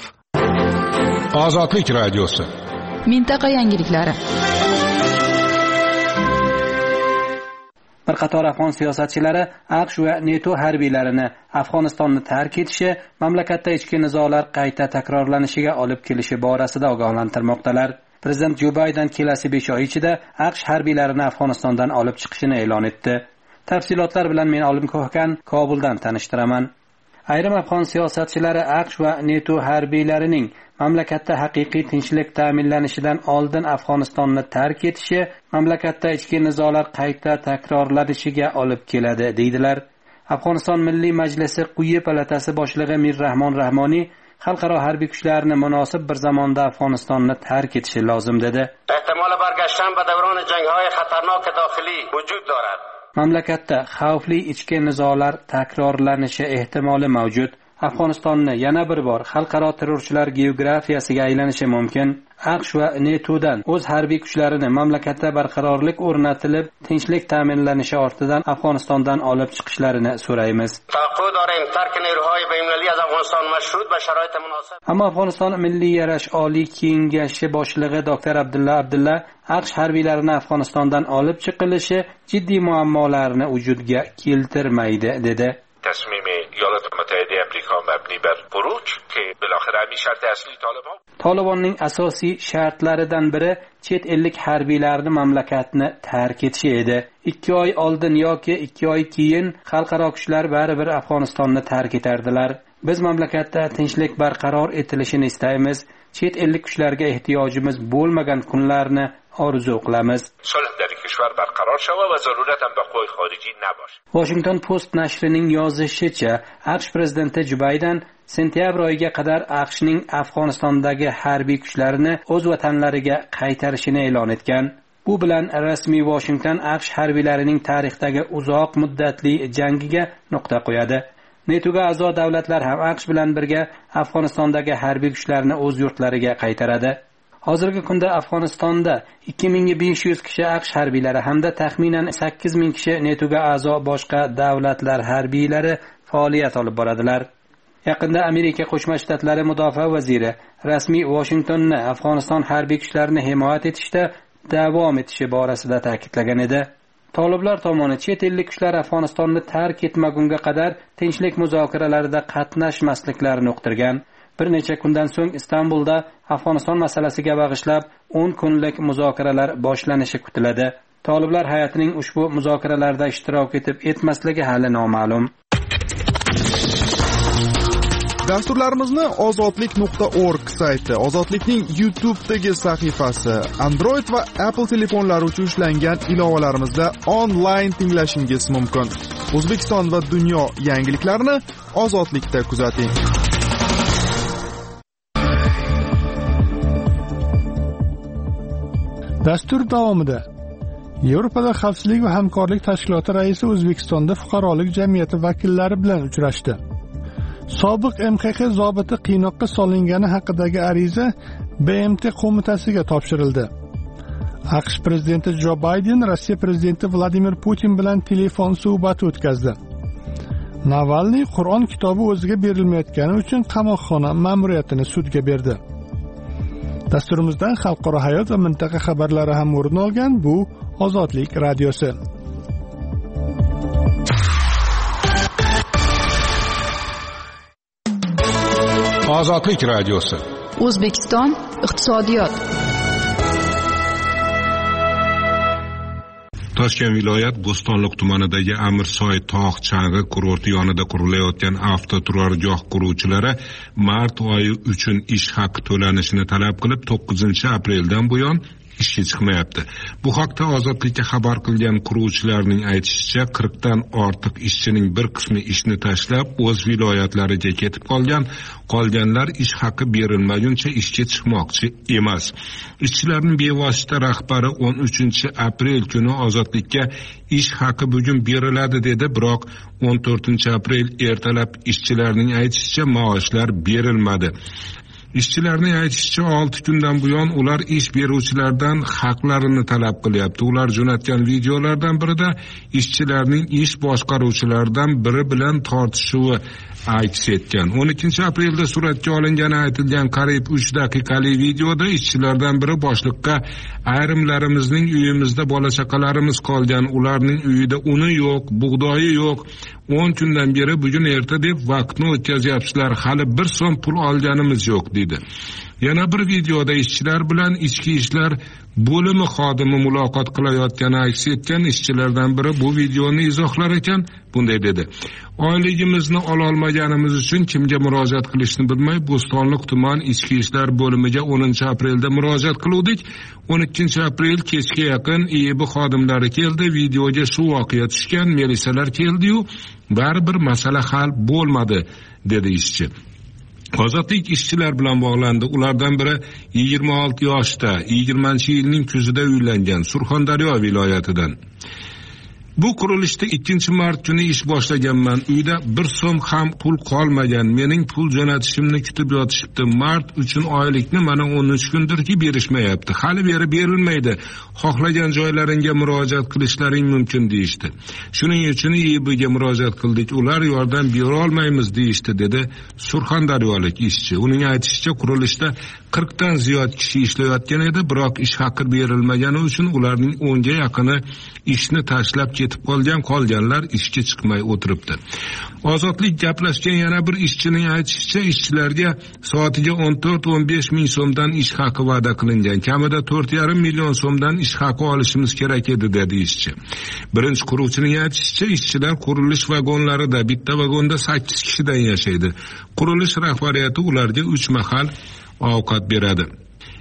Speaker 3: Ozodlik radiosi.
Speaker 2: Mintaqa yangiliklari.
Speaker 8: Bir qator afg'on siyosatchilari AQSh va NATO harbiylarini Afg'onistonni tark etishi mamlakatda ichki nizolar qayta takrorlanishiga olib kelishi borasida ogohlantirmoqdalar. Prezident Jo Bayden kelasi besh oy ichida AQSh harbiylarini Afg'onistondan olib chiqishini e'lon etdi. Tafsilotlar bilan men Olim Ko'hkan Kobuldan tanishtiraman. Ayrim afg'on siyosatchilari AQSh va NATO harbiylarining mamlakatda haqiqiy tinchlik ta'minlanishidan oldin Afg'onistonni tark etishi mamlakatda ichki nizolar qayta takrorlanishiga olib keladi, deydilar. Afg'oniston Milliy Majlisi quyi palatasi boshlig'i Mirrahmon Rahmoniy xalqaro harbiy kuchlarni munosib bir zamonda Afg'onistonni tark etishi lozim dedi.
Speaker 9: Ehtimol bargashtan ba davron jang'hoy xatarnok daxiliy vujud dorad.
Speaker 8: Mamlakatda xavfli ichki nizolar takrorlanishi ehtimoli mavjud. Afg'onistonni yana bir bor xalqaro terrorchilar geografiyasiga aylanishi mumkin. AQSh va NATOdan o'z harbiy kuchlarini mamlakatda barqarorlik o'rnatilib, tinchlik ta'minlanishi ortidan Afg'onistondan olib chiqishlarini so'raymiz. Ammo Afg'oniston Milliy yarash Oliy kengashi boshlig'i doktor Abdulla Abdulla AQSh harbiylarini Afg'onistondan olib chiqilishi jiddiy muammolarni vujudga keltirmaydi dedi.
Speaker 9: تصمیم ایالات متحده آمریکا مبنی بر خروج که بالاخره همین شرط اصلی طالبان
Speaker 8: Talibanning asosiy shartlaridan biri chet ellik harbiylarni mamlakatni tark etishi edi. ikki oy oldin yoki ikki oy keyin xalqaro kuchlar baribir Afg'onistonni tark etardilar. Biz mamlakatda tinchlik barqaror etilishini istaymiz. Chet ellik kuchlarga ehtiyojimiz bo'lmagan kunlarni orzu qilamiz.
Speaker 9: صلح در کشور برقرار شود و ضرورت هم به قوای خارجی نباشه.
Speaker 8: Washington Post nashrining yozishicha, AQSh prezidenti Jo Bayden sentyabr oyiga qadar AQShning Afg'onistondagi harbiy kuchlarini o'z vatanlariga qaytarishini e'lon etgan. Bu bilan rasmiy Washington AQSh harbiylarining tarixdagi uzoq muddatli jangiga nuqta qo'yadi. NATOga a'zo davlatlar ham AQSh bilan birga Afg'onistondagi harbiy kuchlarni o'z yurtlariga qaytaradi. Hozirgi kunda Afg'onistonda ikki ming besh yuz kishi AQSh harbiylari hamda taxminan sakkiz ming kishi NATOga a'zo boshqa davlatlar harbiylari faoliyat olib boradilar. Yaqinda Amerika Qo'shma Shtatlari mudofaa vaziri rasmiy Washingtonni Afg'oniston harbiy kuchlarini himoya etishda davom etishi borasida ta'kidlagan edi. Toliblar tomoni chet ellik kuchlar Afg'onistonni tark etmagunga qadar tinchlik muzokaralarida qatnashmasliklarini uqtirgan. Bir necha kundan so'ng Istanbulda Afg'oniston masalasiga bag'ishlab o'n kunlik muzokaralar boshlanishi kutiladi. Toliblar hay'atining ushbu muzokaralarda ishtirok etib etmasligi hali noma'lum.
Speaker 10: Dasturlarimizni ozodlik nuqta org sayti, Ozodlikning YouTube'dagi sahifasi, Android va Apple telefonlari uchun ishlangan ilovalarimizda onlayn tinglashingiz mumkin. O'zbekiston va dunyo yangiliklarini Ozodlikda kuzating.
Speaker 1: Dastur davomida Yevropada xavfsizlik va hamkorlik tashkiloti raisi O'zbekistonda fuqarolik jamiyati vakillari bilan uchrashdi. Sobiq M Q Q zobiti qiynoqqa solingani haqidagi ariza B M T qo'mitasiga topshirildi. AQSh prezidenti Jo Bayden Rossiya prezidenti Vladimir Putin bilan telefon suhbati o'tkazdi. Navalniy Qur'on kitobi o'ziga berilmayotgani uchun qamoqxona ma'muriyatini sudga berdi. Dasturimizdan xalqaro hayot va mintaqa xabarlari ham o'rin olgan. Bu Ozodlik radiosi.
Speaker 3: Ozodlik radiosi.
Speaker 2: O'zbekiston iqtisodiyot.
Speaker 3: Toshkent viloyat Bo'stonliq tumanidagi Amirsoy tog' chang'i kurorti yonida qurilayotgan avtoturargoh quruvchilari mart oyi uchun ish haqi to'lanishini talab qilib to'qqizinchi apreldan buyon ishga chiqmayapti. Bu haqda Ozodlikka xabar qilgan quruvchilarning aytishicha, qirqdan ortiq ishchining bir qismi ishni tashlab o'z viloyatlariga ketib qolgan, qolganlar ish haqi berilmaguncha ishga chiqmoqchi emas. Ishchilarning bevosita rahbari o'n uchinchi aprel kuni Ozodlikka ish haqi bugun beriladi dedi, biroq o'n to'rtinchi aprel ertalab ishchilarning aytishicha maoshlar berilmadi. Ishchilarning aytishicha olti kundan buyon ular ish beruvchilardan haqlarini talab qilyapti. Ular jo'natgan videolardan birida ishchilarning ish boshqaruvchilardan biri bilan tortishuvi aks etgan. o'n ikkinchi aprelda suratga olingani aytilgan qariyb uch daqiqali videoda ishchilardan biri boshliqqa ayrimlarimizning uyimizda bola chaqalarimiz qolgan, ularning uyida uni yo'q, bug'doyi yo'q. o'n kundan beri bugun erta deb vaqtni o'tkazyapsizlar, hali bir so'm pul olganimiz yo'q dedi. Yana bir videoda ishchilar bilan ichki ishlar bo'limi xodimi muloqot qilayotgani aks etgan. Ishchilardan biri bu videoni izohlar ekan, bunday dedi: oyligimizni ololmaganimiz uchun kimga murojaat qilishni bilmay Bo'stonliq tuman ichki ishlar bo'limiga o'ninchi aprelda murojaat qildik. o'n ikkinchi aprel kechga yaqin I E B xodimlari keldi, videoga shu voqea tushgan, militsiyalar keldi-yu, baribir masala hal bo'lmadi dedi ishchi. Ozodlik ishchilar bilan bog'landi. Ulardan biri yigirma olti yoshda, yigirmanchi yilning kuzida uylangan, Surxondaryo viloyatidan. Bu qurilishda ikkinchi mart kuni ish boshlaganman. Uyda bir so'm ham pul qolmagan. Mening pul jo'natishimni kutib yotishibdi. Mart uchun oylikni mana o'n uch kundirki berishmayapti. Hali beri berilmaydi. Xohlagan joylaringga murojaat qilishlaring mumkin deyishdi. Shuning uchun I E B'ga murojaat qildik. Ular yordam bera olmaymiz deyishdi dedi Surxondaryolik ishchi. Uning aytishicha, qurilishda qirqdan ziyod kishi ishlayotgan edi, biroq ish haqi berilmagani uchun ularning o'nga yaqini ishni tashlab ketib qolgan, qolganlar ishga chiqmay o'tiribdi. Ozodlik gaplashgan yana bir ishchining aytishicha, ishchilarga soatiga o'n to'rt o'n besh ming so'mdan ish haqi va'da qilingan. Kamida to'rt yarim million so'mdan ish haqi olishimiz kerak edi dedi ishchi. Birinchi quruvchining aytishicha, ishchilar qurilish vagonlarida, bitta vagonda sakkiz kishidan yashaydi. Qurilish rahbariyati ularga uch mahal ovqat beradi.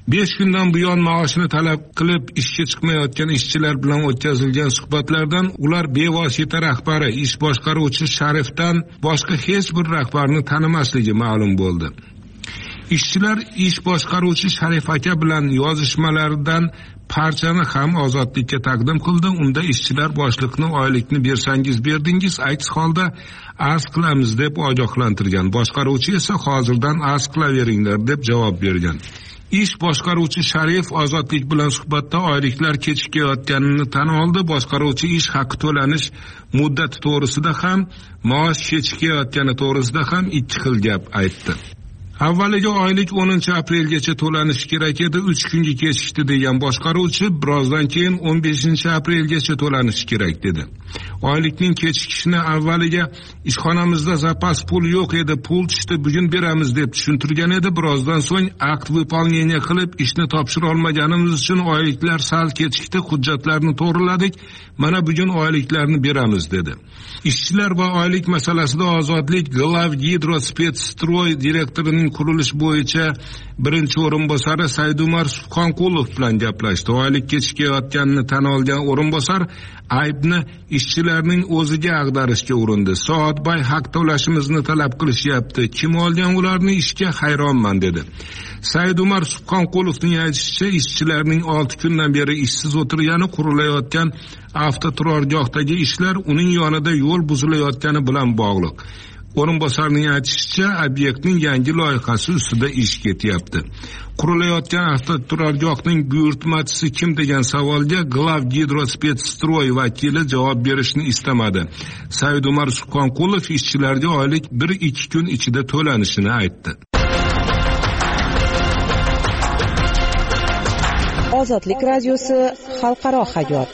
Speaker 3: besh kundan buyon maoshini talab qilib ishga chiqmayotgan ishchilar bilan o'tkazilgan suhbatlardan ular bevosita rahbari ish boshqaruvchi Sharifdan boshqa hech bir rahbarni tanimasligi ma'lum bo'ldi. Ishchilar ish boshqaruvchi Sharif aka bilan yozishmalaridan parchani ham ozodlikka taqdim qildi. Unda ishchilar boshliqni oylikni bersangiz berdingiz, aks holda arz qilamiz deb ogohlantirgan. Boshqaruvchi esa hozirdan arz qilaveringlar deb javob bergan. Ish boshqaruvchi Sharif ozodlik bilan suhbatda oyliklar kechikayotganini tan oldi. Boshqaruvchi ish haqi to'lanish muddati to'g'risida ham, maosh kechikayotgani to'g'risida ham ikki xil gap aytdi. Avvaliga oylik o'ninchi aprelgacha to'lanishi kerak edi, uch kunga kechikdi degan boshqaruvchi birozdan keyin o'n beshinchi aprelgacha to'lanishi kerak dedi. Oylikning kechikishini avvaliga ishxonamizda zapas pul yo'q edi, pul tushdi, bugun beramiz deb tushuntirgan edi. Birozdan so'ng akt выполнение qilib ishni topshira olmaganimiz uchun oyliklar sal kechikdi, hujjatlarni to'g'riladik, mana bugun oyliklarni beramiz dedi. Ishchilar va oylik masalasida Ozodlik Glavgidrospetstroy direktorining qurilish bo'yicha birinchi o'rinbosari Saidumar Subhonqulov bilan gaplashdi. Oylik kechikayotganini tan olgan o'rinbosar aybni ishchilarning o'ziga ag'darishga urindi. Soatbay haq to'lashimizni talab qilishyapti. Kim olgan ularni ishga hayronman dedi. Saidumar Subhonqulovning aytishicha, ishchilarning olti kundan beri ishsiz o'tirgani, qurilayotgan avtoturargohdagi ishlar uning yonida yo'l buzilayotgani bilan bog'liq. O'rinbosarning aytishicha, obyektning yangi loyihasi ustida ish ketyapti. Qurilayotgan avtoturargohning buyurtmachisi kim degan savolga Glavgidrospetstroy vakili javob berishni istamadi. Saidumar Subhonqulov ishchilarga oylik bir ikki kun ichida to'lanishini aytdi.
Speaker 11: Ozodlik radiosi xalqaro hayot.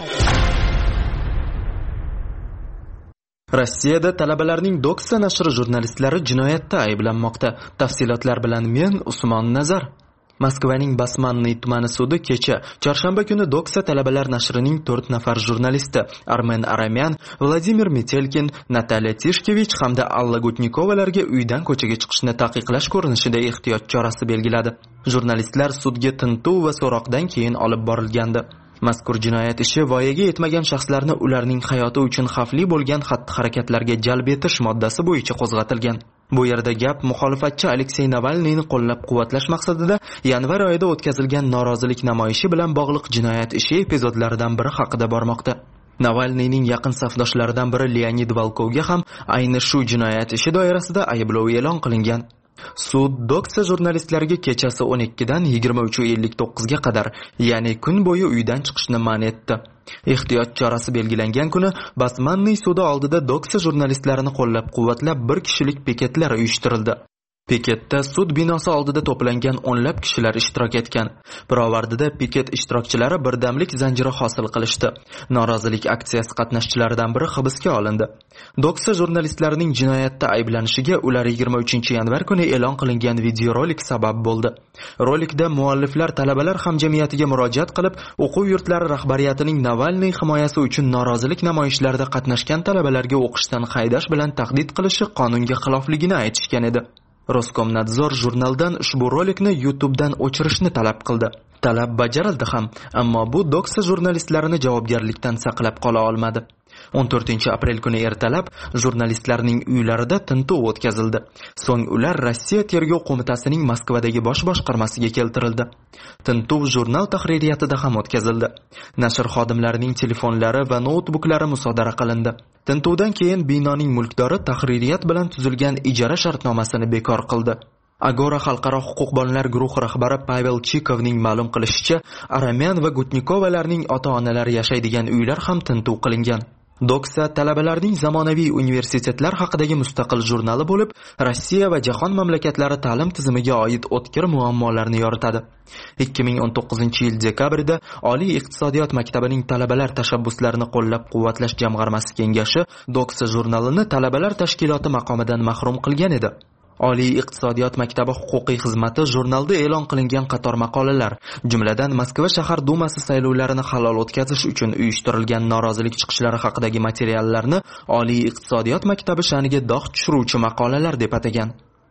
Speaker 7: Rossiyada talabalarning Doxa nashri jurnalistlari jinoyatda ayblanmoqda. Tafsilotlar bilan men Usmon Nazar. Moskvaning Basmanniy tumani sudi kecha chorshanba kuni Doxa talabalar nashrining to'rt nafar jurnalisti Armen Aramyan, Vladimir Metelkin, Natalya Tishkevich hamda Alla Gutnikovalarga uydan ko'chaga chiqishni taqiqlash ko'rinishida ehtiyot chorasi belgiladi. Jurnalistlar sudga tintuv va so'roqdan keyin olib borilgandi. Mazkur jinoyat ishi voyaga yetmagan shaxslarni ularning hayoti uchun xavfli bo'lgan xatti-harakatlarga jalb etish moddasi bo'yicha qo'zg'atilgan. Bu yerda gap muxolifatchi Aleksey Navalniyni qo'llab-quvvatlash maqsadida yanvar oyida o'tkazilgan norozilik namoyishi bilan bog'liq jinoyat ishi epizodlaridan biri haqida bormoqda. Navalniyning yaqin safdoshlaridan biri Leonid Volkovga ham ayni shu jinoyat ishi doirasida ayblov e'lon qilingan. Sud Doxa jurnalistlariga kechasi o'n ikkidan yigirma uch ellik to'qqizga qadar, ya'ni kun bo'yi uydan chiqishni man etdi. Ehtiyot chorasi belgilangan kuni Basmanniy sudi oldida Doxa jurnalistlarini qo'llab-quvvatlab bir kishilik piketlar uyushtirildi. Piketda sud binosi oldida to'plangan o'nlab kishilar ishtirok etgan. Pirovardida piket ishtirokchilari birdamlik zanjiri hosil qilishdi. Norozilik aksiyasi qatnashchilaridan biri hibsga olindi. Doxa jurnalistlarining jinoyatda ayblanishiga ular yigirma uchinchi yanvar kuni e'lon qilingan videorolik sabab bo'ldi. Rolikda mualliflar talabalar hamjamiyatiga murojaat qilib, o'quv yurtlari rahbariyatining Navalniy himoyasi uchun norozilik namoyishlarida qatnashgan talabalarga o'qishdan haydash bilan tahdid qilishi qonunga xilofligini aytishgan edi. Roskomnadzor jurnaldan ushbu rolikni YouTubedan o'chirishni talab qildi. Talab bajarildi ham, ammo bu Doxa jurnalistlarini javobgarlikdan saqlab qola olmadi. o'n to'rtinchi aprel kuni ertalab jurnalistlarning uylarida tintuv o'tkazildi. So'ng ular Rossiya tergov qo'mitasining Moskvadagi bosh boshqarmasiga keltirildi. Tintuv jurnal tahririyatida ham o'tkazildi. Nashr xodimlarining telefonlari va noutbuklari musodara qilindi. Tintuvdan keyin binoning mulkdori tahririyat bilan tuzilgan ijara shartnomasini bekor qildi. Agora xalqaro huquq bolalar guruhi rahbari Pavel Chikovning ma'lum qilishicha, Aramyan va Gutnikovalarning ota-onalari yashaydigan uylar ham tintuv qilingan. Doxa talabalarning zamonaviy universitetlar haqidagi mustaqil jurnali bo'lib, Rossiya va jahon mamlakatlari ta'lim tizimiga oid o'tkir muammolarni yoritadi. ikki ming o'n to'qqizinchi yil dekabrida Oliy iqtisodiyot maktabining talabalar tashabbuslarini qo'llab-quvvatlash jamg'armasi kengashi Doxa jurnalini talabalar tashkiloti maqomidan mahrum qilgan edi. Oliy iqtisodiyot maktabi huquqiy xizmati jurnalda e'lon qilingan qator maqolalar, jumladan Moskva shahar dumasi saylovlarini halol o'tkazish uchun uyushtirilgan norozilik chiqishlari haqidagi materiallarni Oliy iqtisodiyot maktabi sha'niga dog' tushiruvchi maqolalar deb atagan.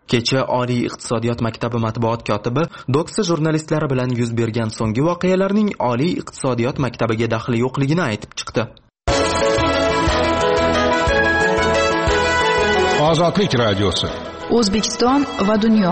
Speaker 7: Kecha Oliy iqtisodiyot maktabi matbuot kotibi Doxa jurnalistlari bilan yuz bergan so'nggi voqealarning Oliy iqtisodiyot maktabiga daxli yo'qligini aytib chiqdi.
Speaker 3: Ozodlik radiosi.
Speaker 2: O'zbekiston va dunyo.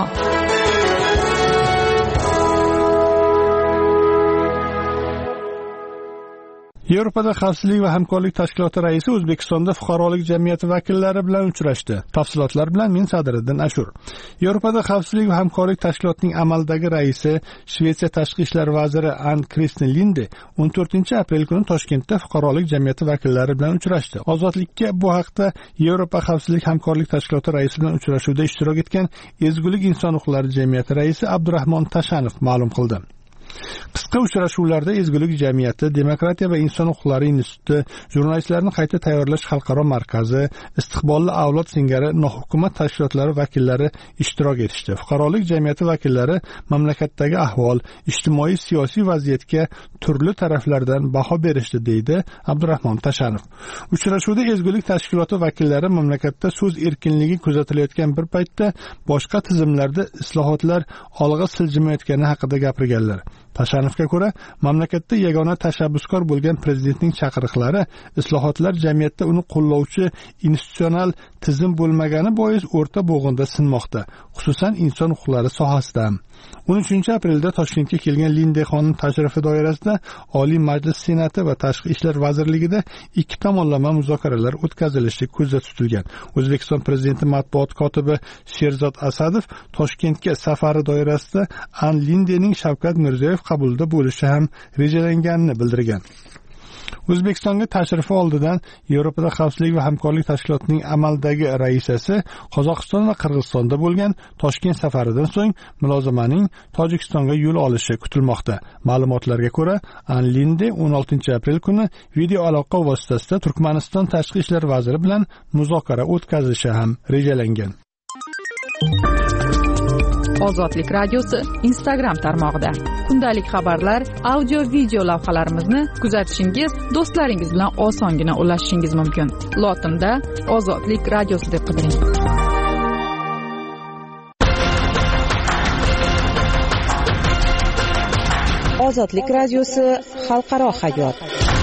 Speaker 1: Yevropada xavfsizlik va hamkorlik tashkiloti raisi O'zbekistonda fuqarolik jamiyati vakillari bilan uchrashdi. Tafsilotlar bilan men Sadriddin Ashur. Yevropada xavfsizlik va hamkorlik tashkilotining amaldagi raisi Shvetsiya tashqi ishlar vaziri Ann Kristin Linde o'n to'rtinchi aprel kuni Toshkentda fuqarolik jamiyati vakillari bilan uchrashdi. Ozodlikka bu haqda Yevropa xavfsizlik hamkorlik tashkiloti raisi bilan uchrashuvda ishtirok etgan Ezgulik inson huquqlari jamiyati raisi Abdurahmon Tashanov ma'lum qildi. Qisqa uchrashuvlarda Ezgulik jamiyati, Demokratiya va inson huquqlari instituti, jurnalistlarni qayta tayyorlash xalqaro markazi, istiqbolli avlod singari nohukumat tashkilotlari vakillari ishtirok etishdi. Fuqarolik jamiyati vakillari mamlakatdagi ahvol, ijtimoiy siyosiy vaziyatga turli taraflardan baho berishdi, deydi Abdurahmon Tashanov. Uchrashuvda Ezgulik tashkiloti vakillari mamlakatda so'z erkinligi kuzatilayotgan bir paytda boshqa tizimlarda islohotlar olg'a siljimayotgani haqida gapirganlar. Tashanovga ko'ra, mamlakatda yagona tashabbuskor bo'lgan prezidentning chaqiriqlari islohotlar jamiyatda uni qo'llovchi institutsional tizim bo'lmagani bois o'rta bo'g'inda sinmoqda, xususan inson huquqlari sohasida. o'n uchinchi aprelda Toshkentga kelgan Linde xonim tashrifi doirasida Oliy Majlis Senati va Tashqi ishlar vazirligida ikki tomonlama muzokaralar o'tkazilishi ko'zda tutilgan. O'zbekiston prezidenti matbuot kotibi Sherzod Asadov Toshkentga safari doirasida Ann Lindening Shavkat Mirziyoyev qabulida bo'lishi ham rejalanganini bildirgan. O'zbekistonga tashrifi oldidan Yevropada xavfsizlik va hamkorlik tashkilotining amaldagi raisasi Qozog'iston va Qirg'izistonda bo'lgan Toshkent safaridan so'ng mulozamaning Tojikistonga yo'l olishi kutilmoqda. Ma'lumotlarga ko'ra, Ann Linde o'n oltinchi aprel kuni video aloqa vositasida Turkmaniston tashqi ishlar vaziri bilan muzokara o'tkazilishi ham rejalangan.
Speaker 2: Ozodlik radiosi Instagram tarmog'ida. Kundalik xabarlar, audio video lavhalarimizni kuzatishingiz, do'stlaringiz bilan osongina ulashishingiz mumkin. Lotinda Ozodlik radiosi deb qidiring.
Speaker 11: Ozodlik radiosi xalqaro hayot.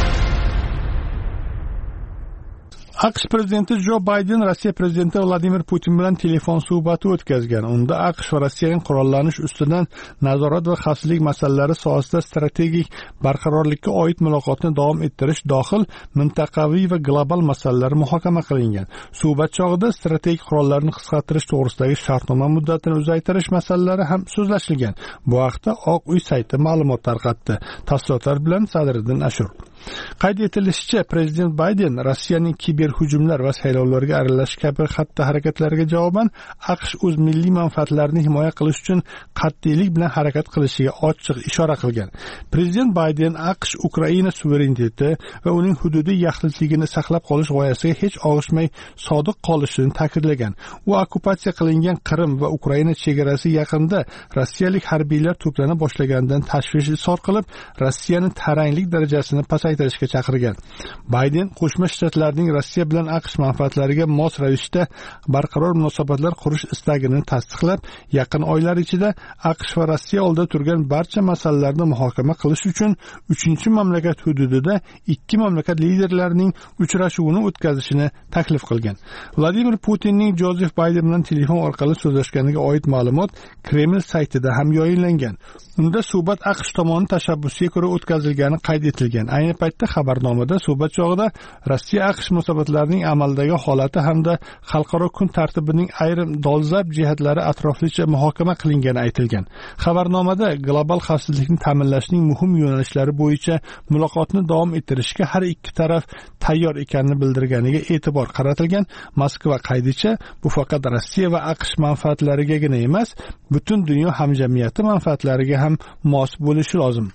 Speaker 1: AQSh prezidenti Jo Bayden Rossiya prezidenti Vladimir Putin bilan telefon suhbati o'tkazgan. Unda AQSh va Rossiyaning qurollanish ustidan nazorat va xavfsizlik masalalari sohasida strategik barqarorlikka oid muloqotni davom ettirish dohil mintaqaviy va global masalalar muhokama qilingan. Suhbat chog'ida strategik qurollarni qisqartirish to'g'risidagi shartnoma muddatini uzaytirish masalalari ham so'zlashilgan. Bu haqda Oq uy sayti ma'lumot tarqatdi. Tafsilotlar bilan Sadriddin Ashur. Qayd etilishicha, prezident Bayden Rossiyaning kiber hujumlar va saylovlarga aralashish kabi xatti harakatlariga javoban AQSh o'z milliy manfaatlarini himoya qilish uchun qat'iylik bilan harakat qilishiga ochiq ishora qilgan. Prezident Bayden AQSh Ukraina suvereniteti va uning hududiy yaxlitligini saqlab qolish g'oyasiga hech og'ishmay sodiq qolishini ta'kidlagan. U okkupatsiya qilingan Qrim va Ukraina chegarasi yaqinida rossiyalik harbiylar to'plana boshlaganidan tashvish izhor qilib, Rossiyani taranglik darajasini pasaytirishga chaqirgan. Bayden Qo'shma Shtatlarning Rossiya bilan AQSh manfaatlariga mos ravishda barqaror munosabatlar qurish istagini tasdiqlab, yaqin oylar ichida AQSh va Rossiya oldida turgan barcha masalalarni muhokama qilish uchun uchinchi mamlakat hududida ikki mamlakat liderlarining uchrashuvini o'tkazishini taklif qilgan. Vladimir Putinning Jozef Bayden bilan telefon orqali so'zlashganiga oid ma'lumot Kreml saytida ham yayinlangan. Unda suhbat AQSh tomonining tashabbusiga ko'ra o'tkazilgani qayd etilgan. Ayni paytda xabarnomada suhbat chog'ida Rossiya AQSh munosabatlarining amaldagi holati hamda xalqaro kun tartibining ayrim dolzarb jihatlari atroflicha muhokama qilingani aytilgan. Xabarnomada global xavfsizlikni ta'minlashning muhim yo'nalishlari bo'yicha muloqotni davom ettirishga har ikki taraf tayyor ekanini bildirganiga e'tibor qaratilgan. Moskva qaydicha, bu faqat Rossiya va AQSh manfaatlarigagina emas, butun dunyo hamjamiyati manfaatlariga ham mos bo'lishi lozim.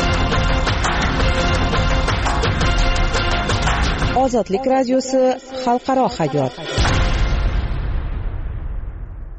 Speaker 11: Ozodlik radiosi xalqaro hayot.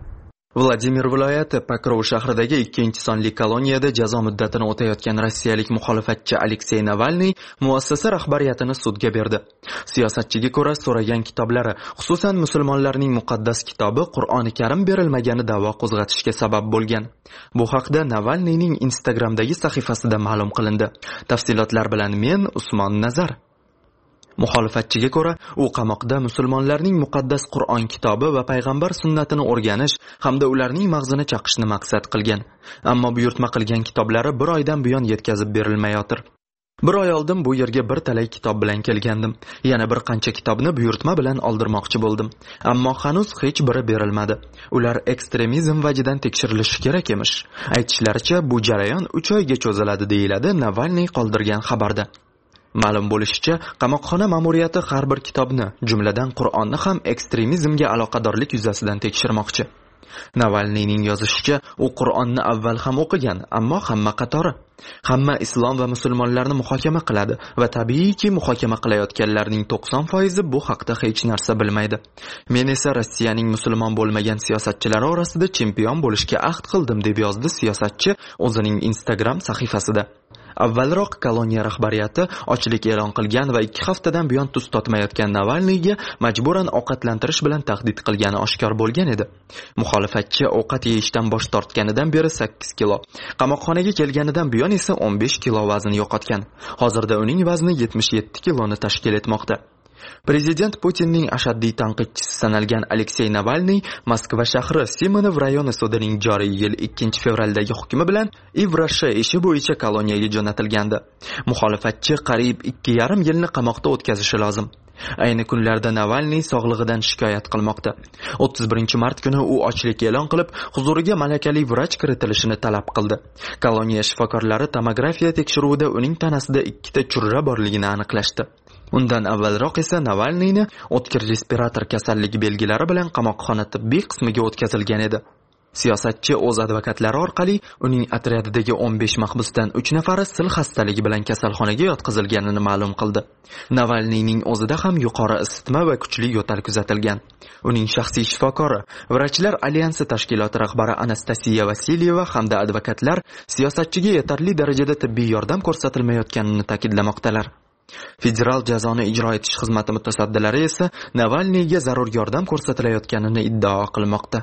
Speaker 7: Vladimir viloyati Pokrov shahridagi ikkinchi sonli koloniyada jazo muddatini o'tayotgan rossiyalik muxolifatchi Aleksey Navalniy muassasa rahbariyatini sudga berdi. Siyosatchiga ko'ra so'ragan kitoblari, xususan musulmonlarning muqaddas kitobi Qur'oni Karim berilmagani da'vo qo'zg'atishga sabab bo'lgan. Bu haqda Navalniyning Instagramdagi sahifasida ma'lum qilindi. Tafsilotlar bilan men Usmon Nazar. Muxolifatchiga ko'ra, u qamoqda musulmonlarning muqaddas Qur'on kitobi va payg'ambar sunnatini o'rganish hamda ularning mag'zini chaqishni maqsad qilgan. Ammo buyurtma qilgan kitoblari bir oydan buyon yetkazib berilmayotir. Bir oy oldin bu yerga bir talay kitob bilan kelgandim. Yana bir qancha kitobni buyurtma bilan oldirmoqchi bo'ldim. Ammo hanuz hech biri berilmadi. Ular ekstremizm vajidan tekshirilishi kerak emish. Aytishlaricha, bu jarayon uch oyga cho'ziladi deyiladi Navalniy qoldirgan xabarda. Ma'lum bo'lishicha, qamoqxona ma'muriyati har bir kitobni, jumladan Qur'onni ham ekstremizmga aloqadorlik yuzasidan tekshirmoqchi. Navalniyning yozishicha, u Qur'onni avval ham o'qigan, ammo hamma qatori. Hamma islom va musulmonlarni muhokama qiladi va tabiiyki muhokama qilayotganlarning to'qson foizi bu haqda hech narsa bilmaydi. Men esa Rossiyaning musulmon bo'lmagan siyosatchilari orasida chempion bo'lishga ahd qildim, deb yozdi siyosatchi o'zining Instagram sahifasida. Avvalroq koloniya rahbariyati ochlik e'lon qilgan va ikki haftadan buyon tuz totmayotgan Navalniyga majburan ovqatlantirish bilan tahdid qilgani oshkor bo'lgan edi. Muxolifatchi ovqat yeyishdan bosh tortganidan beri sakkiz kilo, qamoqxonaga kelganidan buyon esa o'n besh kilo vazn yo'qotgan. Hozirda uning vazni yetmish yetti kiloni tashkil etmoqda. Prezident Putinning ashaddiy tanqidchisi sanalgan Aleksey Navalniy Moskva shahri Simonov rayoni sudining joriy yil ikkinchi fevraldagi hukmi bilan Ivrosh ishi bo'yicha koloniyaga jo'natilgandi. Muxolifatchi qariyb ikki yarim yilni qamoqda o'tkazishi lozim. Ayni kunlarda Navalniy sog'lig'idan shikoyat qilmoqda. o'ttiz birinchi mart kuni u ochlik e'lon qilib, huzuriga malakali vrach kiritilishini talab qildi. Koloniya shifokorlari tomografiya tekshiruvida uning tanasida ikkita churra borligini aniqlashdi. Undan avvalroq esa Navalniyni o'tkir respirator kasalligi belgilari bilan qamoqxona tibbiy qismiga o'tkazilgan edi. Siyosatchi o'z advokatlari orqali uning otryadidagi o'n besh mahbusdan uch nafari sil xastaligi bilan kasalxonaga yotqizilganini ma'lum qildi. Navalniyning o'zida ham yuqori isitma va kuchli yo'tal kuzatilgan. Uning shaxsiy shifokori, Vrachlar alyansi tashkiloti rahbari Anastasiya Vasilyeva hamda advokatlar siyosatchiga yetarli darajada tibbiy yordam ko'rsatilmayotganini ta'kidlamoqdalar. Federal jazoni ijro etish xizmati mutasaddilari esa Navalniyga zarur yordam ko'rsatilayotganini iddao qilmoqda.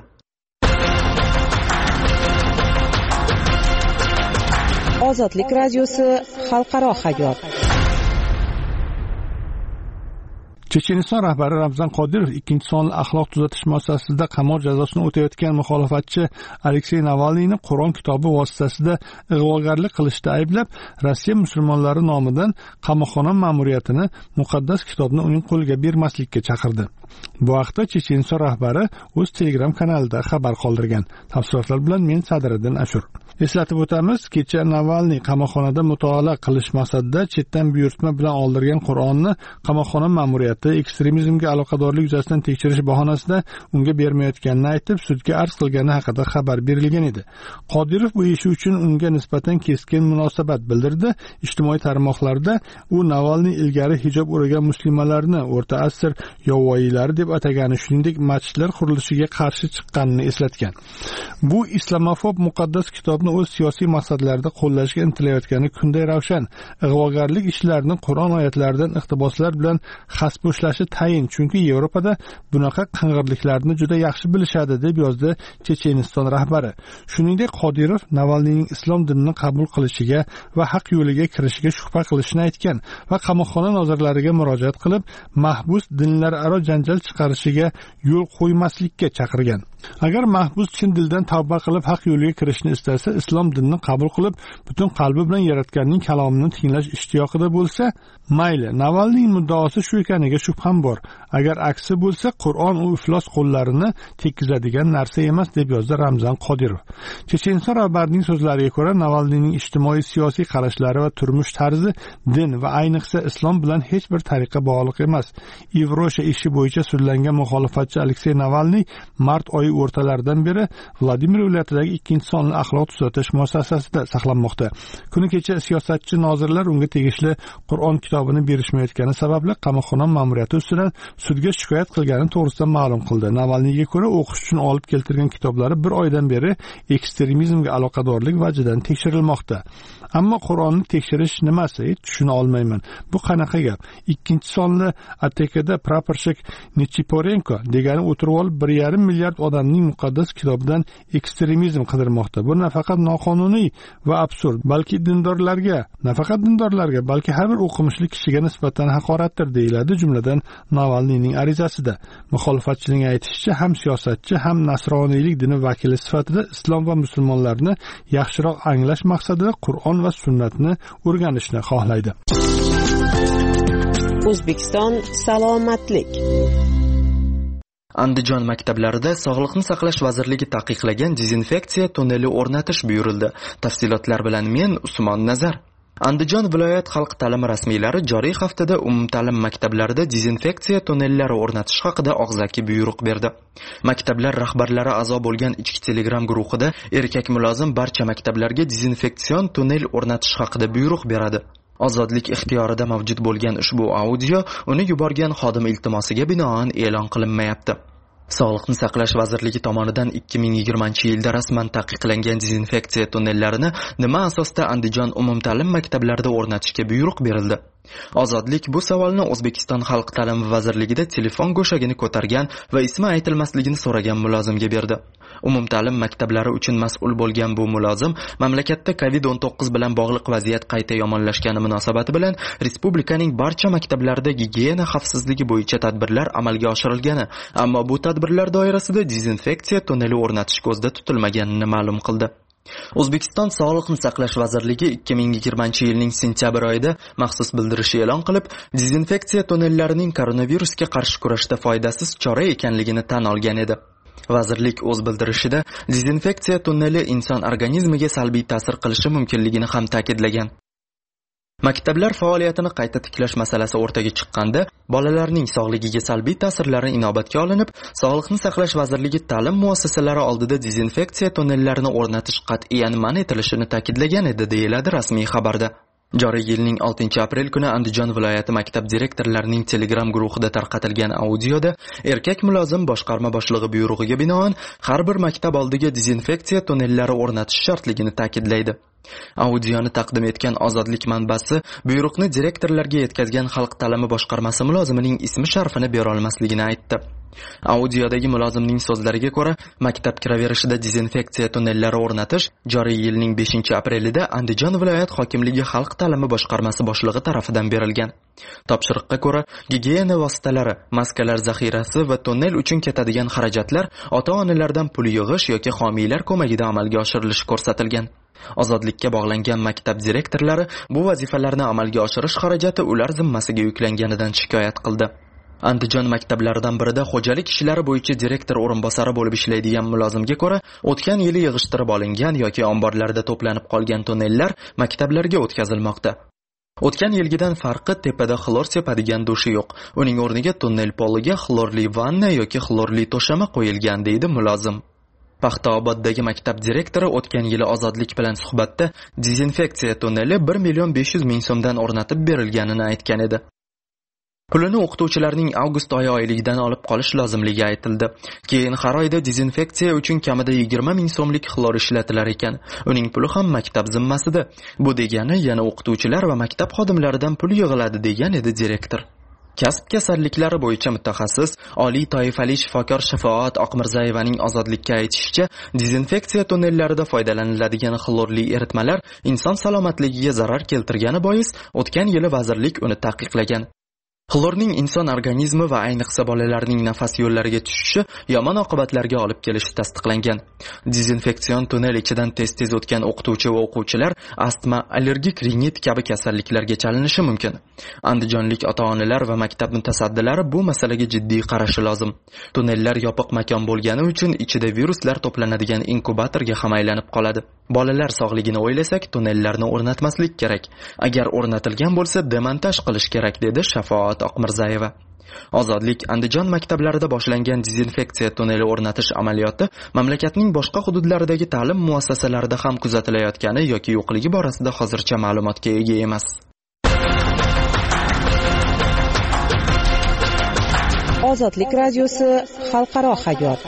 Speaker 11: Ozodlik radiosi xalqaro hayot.
Speaker 1: Checheniston rahbari Ramzan Qodirov ikkinchi sonli axloq tuzatish muassasasida qamoq jazosini o'tayotgan muxolifatchi Aleksey Navalniyni Qur'on kitobi vositasida ig'vogarlik qilishda ayblab, Rossiya musulmonlari nomidan qamoqxona ma'muriyatini muqaddas kitobni uning qo'liga bermaslikka chaqirdi. Bu haqda Checheniston rahbari o'z Telegram kanalida xabar qoldirgan. Tafsilotlar bilan men Sadriddin Ashur. Eslatib o'tamiz, kecha Navalniy qamoqxonada mutolaa qilish maqsadida chetdan buyurtma bilan oldirgan Qur'onni qamoqxona ma'muriyati ekstremizmga aloqadorlik yuzasidan tekshirish bahonasida unga bermayotganini aytib, sudga arz qilgani haqida xabar berilgan edi. Qodirov bu ishi uchun unga nisbatan keskin munosabat bildirdi. Ijtimoiy tarmoqlarda u Navalniy ilgari hijob o'ragan musulmonlarni o'rta asr yovvoyilari deb atagani, shuningdek masjidlar qurilishiga qarshi chiqqanini eslatgan. Bu islamofob muqaddas kitobni o'z siyosiy maqsadlarida qo'llashga intilayotgani kunday ravshan. Ig'vogarlik ishlarini Qur'on oyatlaridan iqtiboslar bilan xasboshlashi tayin, chunki Yevropada bunaqa qing'irliklarni juda yaxshi bilishadi, deb yozdi Checheniston rahbari. Shuningdek, Qodirov Navalniyning islom dinini qabul qilishiga va haq yo'liga kirishiga shubha qilishini aytgan va qamoqxona nozirlariga murojaat qilib, mahbus dinlararo janjal chiqarishiga yo'l qo'ymaslikka chaqirgan. Agar mahbus chin dildan tavba qilib haq yo'liga kirishni istasa, islom dinini qabul qilib, butun qalbi bilan Yaratganning kalomini tinglash ishtiyoqida bo'lsa, mayli. Navalniyning muddaosi shu ekaniga shubham bor. Agar aksi bo'lsa, Qur'on u iflos qo'llarini tekkizadigan narsa emas, deb yozdi Ramzan Qodirov. Checheniston rahbarining so'zlariga ko'ra, Navalniyning ijtimoiy siyosiy qarashlari va turmush tarzi din va ayniqsa islom bilan hech bir tariqa bog'liq emas. Ivrosh ishi bo'yicha sudlangan muxolifatchi Aleksey Navalniy mart oyi oy o'rtalaridan beri Vladimir viloyatidagi ikkinchi sonli axloq tuzatish muassasasida saqlanmoqda. Kuni kecha siyosatchi nozirlar unga tegishli Qur'on kitobini berishmayotgani sababli qamoqxona ma'muriyati ustidan sudga shikoyat qilgani to'g'risida ma'lum qildi. Navalniyga ko'ra, o'qish uchun olib keltirgan kitoblari bir oydan beri ekstremizmga aloqadorlik vajidan tekshirilmoqda. Ammo Qur'onni tekshirish nimasi? Tushuna olmayman. Bu qanaqa gap? Ikkinchi sonli A T Kda praporshik Nichiporenko degani o'tirib olib bir yarim milliard odamning muqaddas kitobidan ekstremizm qidirmoqda. Bu nafaqat noqonuniy va absurd, balki dindorlarga, nafaqat dindorlarga, balki har bir o'qimishli kishiga nisbatan haqoratdir, deyiladi jumladan Navalniyning arizasida. Muxolifatchining aytishicha, ham siyosatchi, ham nasroniylik dini vakili sifatida islom va musulmonlarni yaxshiroq anglash maqsadida Qur'on va sunnatni o'rganishni xohlaydi.
Speaker 11: O'zbekiston salomatlik.
Speaker 7: Andijon maktablarida Sog'liqni saqlash vazirligi taqiqlagan dezinfeksiya tunneli o'rnatish buyurildi. Tafsilotlar bilan men Usmon Nazar. Andijon viloyat xalq ta'limi rasmiylari joriy haftada umumta'lim maktablarida dezinfeksiya tunnellari o'rnatish haqida og'zaki buyruq berdi. Maktablar rahbarlari a'zo bo'lgan ichki Telegram guruhida erkak mulozim barcha maktablarga dezinfeksion tunnel o'rnatish haqida buyruq beradi. Ozodlik ixtiyorida mavjud bo'lgan ushbu audio uni yuborgan xodim iltimosiga binoan e'lon qilinmayapti. Sog'liqni saqlash vazirligi tomonidan ikki ming yigirmanchi yilda rasman taqiqlangan dezinfeksiya tunnellarini nima asosda Andijon umumta'lim maktablarida o'rnatishga buyruq berildi? Ozodlik bu savolni O'zbekiston Xalq ta'limi vazirligida telefon go'shagini ko'targan va ismi aytilmasligini so'ragan mulozimga berdi. Umumta'lim maktablari uchun mas'ul bo'lgan bu mulozim mamlakatda kovid o'n to'qqiz bilan bog'liq vaziyat qayta yomonlashgani munosabati bilan respublikaning barcha maktablarida gigiyena xavfsizligi bo'yicha tadbirlar amalga oshirilgani, ammo bu tadbirlar doirasida dezinfeksiya tunneli o'rnatish ko'zda tutilmaganini ma'lum qildi. O'zbekiston Sog'liqni saqlash vazirligi ikki ming yigirmanchi yilning sentyabr oyida maxsus bildirish e'lon qilib, dezinfeksiya tunnellarining koronavirusga qarshi kurashda foydasiz chora ekanligini tan olgan edi. Vazirlik o'z bildirishida dezinfeksiya tunneli inson organizmiga salbiy ta'sir qilishi mumkinligini ham ta'kidlagan. Maktablar faoliyatini qayta tiklash masalasi o'rtaga chiqqanda, bolalarning sog'ligiga salbiy ta'sirlari inobatga olinib, Sog'liqni saqlash vazirligi ta'lim muassasalari oldida dezinfeksiya tunnellarini o'rnatish qat'iyan man etilishini ta'kidlagan edi, deyiladi rasmiy xabarda. Joriy yilning oltinchi aprel kuni Andijon viloyati maktab direktorlarining Telegram guruhida tarqatilgan audioda erkak mulozim boshqarma boshlig'i buyrug'iga binoan har bir maktab oldiga dezinfeksiya tunnellari o'rnatish shartligini ta'kidlaydi. Audioni taqdim etgan Ozodlik manbasi buyruqni direktorlarga yetkazgan xalq ta'limi boshqarmasi mulozimining ismi sharfini bera olmasligini aytdi. Audiodagi mulozimning so'zlariga ko'ra, maktab kiraverishida dezinfeksiya tunnellari o'rnatish joriy yilning beshinchi aprelida Andijon viloyat hokimligi xalq ta'limi boshqarmasi boshlig'i tomonidan berilgan. Topshiriqqa ko'ra, gigiyena vositalari, maskalar zaxirasi va tunnel uchun ketadigan xarajatlar ota-onalardan pul yig'ish yoki homiylar ko'magida amalga oshirilishi ko'rsatilgan. Ozodlikka bog'langan maktab direktorlari bu vazifalarni amalga oshirish xarajati ular zimmasiga yuklanganidan shikoyat qildi. Andijon maktablaridan birida xo'jalik ishlari bo'yicha direktor o'rinbosari bo'lib ishlaydigan mulozimga ko'ra, o'tgan yili yig'ishtirib olingan yoki omborlarda to'planib qolgan tunnellar maktablarga o'tkazilmoqda. O'tgan yilgidan farqi tepada xlor sepadigan dushi yo'q. Uning o'rniga tunnel poliga xlorli vanna yoki xlorli to'shama qo'yilgan, deydi mulozim. Paxtaoboddagi maktab direktori o'tgan yili Ozodlik bilan suhbatda dezinfeksiya tunneli bir million besh yuz ming so'mdan o'rnatib berilganini aytgan edi. Pulini o'qituvchilarning avgust oyi oyligidan olib qolish lozimligi aytildi. Keyin har oyda dezinfeksiya uchun kamida yigirma ming so'mlik xlor ishlatilar ekan. Uning puli ham maktab zimmasida. Bu degani yana o'qituvchilar va maktab xodimlaridan pul yig'iladi, degan edi direktor. Kasb kasalliklari bo'yicha mutaxassis, oliy toifali shifokor Shafoat Oqmirzayevaning Ozodlikka aytishicha, dezinfeksiya tunnellarida foydalaniladigan xlorli eritmalar inson salomatligiga zarar keltirgani bois, o'tgan yili vazirlik uni taqiqlagan. Xlorning inson organizmi va ayniqsa bolalarning nafas yo'llariga tushishi yomon oqibatlarga olib kelishi tasdiqlangan. Dezinfeksion tunnel ichidan tez-tez o'tgan o'qituvchi va o'quvchilar astma, allergik rinit kabi kasalliklarga chalinishi mumkin. Andijonlik ota-onalar va maktab mutasaddilari bu masalaga jiddiy qarashi lozim. Tunnellar yopiq makon bo'lgani uchun ichida viruslar to'planadigan inkubatorga ham aylanib qoladi. Bolalar sog'ligini o'ylasak, tunnellarni o'rnatmaslik kerak. Agar o'rnatilgan bo'lsa, demontaj qilish kerak, dedi Shafoat Saodat Oqmirzayeva. Ozodlik Andijon maktablarida boshlangan dezinfeksiya tunneli o'rnatish amaliyoti mamlakatning boshqa hududlaridagi ta'lim muassasalarida ham kuzatilayotgani yoki yo'qligi borasida hozircha ma'lumotga ega emas.
Speaker 11: Ozodlik radiosi xalqaro hayot.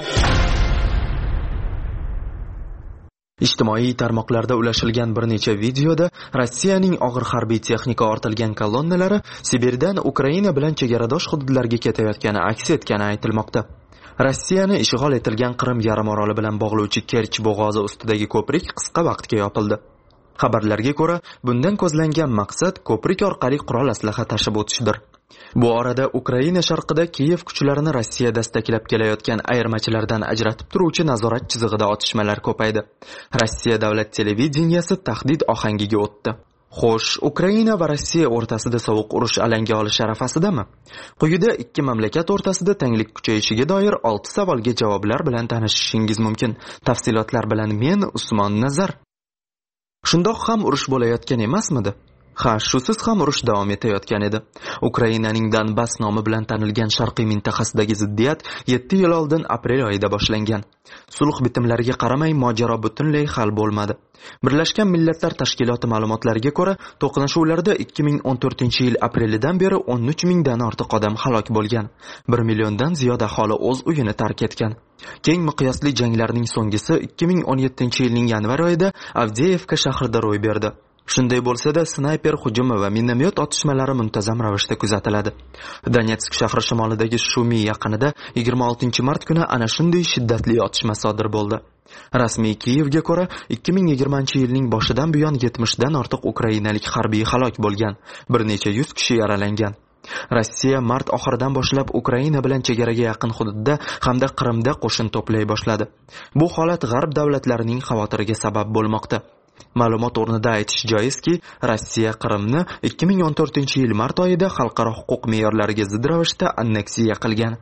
Speaker 7: Ijtimoiy tarmoqlarda ulashilgan bir necha videoda Rossiyaning og'ir harbiy texnika ortilgan kolonnalari Sibirdan Ukraina bilan chegaradosh hududlarga ketayotgani aks etgani aytilmoqda. Rossiyani ishg'ol etilgan Qrim yarimoroli bilan bog'lovchi Kerch bo'g'ozi ustidagi ko'prik qisqa vaqtga yopildi. Xabarlarga ko'ra, bundan ko'zlangan maqsad ko'prik orqali qurol aslaha tashib o'tishdir. Bu orada Ukraina sharqida Kiyev kuchlarini Rossiya dastaklab kelayotgan ayirmachilardan ajratib turuvchi nazorat chizig'ida otishmalar ko'paydi. Rossiya davlat televideniyasi tahdid ohangiga o'tdi. Xo'sh, Ukraina va Rossiya o'rtasida sovuq urush alanga olish arafasidami? Quyida ikki mamlakat o'rtasida tanglik kuchayishiga doir olti savolga javoblar bilan tanishishingiz mumkin. Tafsilotlar bilan men Usmon Nazar. Shundoq ham urush bo'layotgan emasmidi? Ha, shusiz ham urush davom etayotgan edi. Ukrainaning Donbass nomi bilan tanilgan sharqiy mintaqasidagi ziddiyat yetti yil oldin aprel oyida boshlangan. Sulh bitimlariga qaramay mojaro butunlay hal bo'lmadi. Birlashgan Millatlar Tashkiloti ma'lumotlariga ko'ra, to'qnashuvlarda ikki ming o'n to'rtinchi yil aprelidan beri o'n uch mingdan ortiq odam halok bo'lgan. bir milliondan ziyod aholi o'z uyini tark etgan. Keng miqyosli janglarning so'nggisi ikki ming o'n yettinchi yilning yanvar oyida Avdeyevka shahrida ro'y berdi. Shunday bo'lsa-da, snayper hujumi va minomyot otishmalari muntazam ravishda kuzatiladi. Donetsk shahri shimolidagi Shumi yaqinida yigirma oltinchi mart kuni ana shunday shiddatli otishma sodir bo'ldi. Rasmiy Kiyevga ko'ra, ikki ming yigirmanchi yilning boshidan buyon yetmishdan ortiq ukrainalik harbiy halok bo'lgan, bir necha yuz kishi yaralangan. Rossiya mart oxiridan boshlab Ukraina bilan chegaraga yaqin hududda hamda Qrimda qo'shin to'play boshladi. Bu holat g'arb davlatlarining xavotiriga sabab bo'lmoqda. Ma'lumot o'rnida aytish joizki, Rossiya Qrimni ikki ming o'n to'rtinchi yil mart oyida xalqaro huquq me'yorlariga zid ravishda anneksiya qilgan.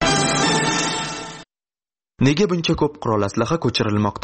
Speaker 7: Nega buncha ko'p qurol aslaha ko'chirilmoqda?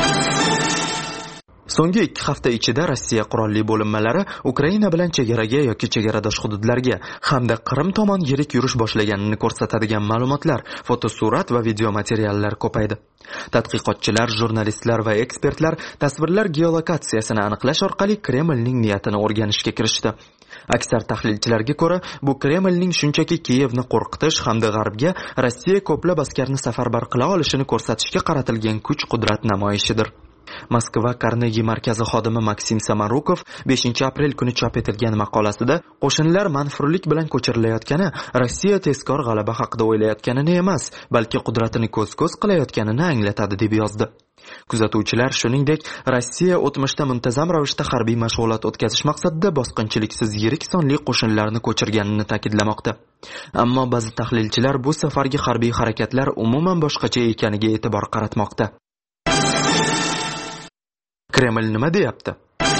Speaker 7: So'nggi ikki hafta ichida Rossiya qurolli bo'linmalari Ukraina bilan chegaraga yoki chegaradosh hududlarga hamda Qrim tomon yirik yurish boshlaganini ko'rsatadigan ma'lumotlar, fotosurat va video materiallar ko'paydi. Tadqiqotchilar, jurnalistlar va ekspertlar tasvirlar geolokatsiyasini aniqlash orqali Kremlning niyatini o'rganishga kirishdi. Aksar tahlilchilarga ko'ra, bu Kremlning shunchaki Kiyevni qo'rqitish hamda g'arbga Rossiya ko'plab askarni safarbar qila olishini ko'rsatishga qaratilgan kuch-qudrat namoyishidir. Moskva Carnegie markazi xodimi Maksim Samarukov beshinchi aprel kuni chop etilgan maqolasida qo'shinlar manfurlik bilan ko'chirilayotgani Rossiya tezkor g'alaba haqida o'ylayotganini emas, balki qudratini ko'z-ko'z qilayotganini anglatadi deb yozdi. Kuzatuvchilar shuningdek, Rossiya o'tmishda muntazam ravishda harbiy mashg'ulot o'tkazish maqsadida bosqinchiliksiz yirik sonli qo'shinlarni ko'chirganini ta'kidlamoqda. Ammo ba'zi tahlilchilar bu safargi harbiy harakatlar umuman boshqacha ekaniga e'tibor qaratmoqda. Kreml nima deyapti?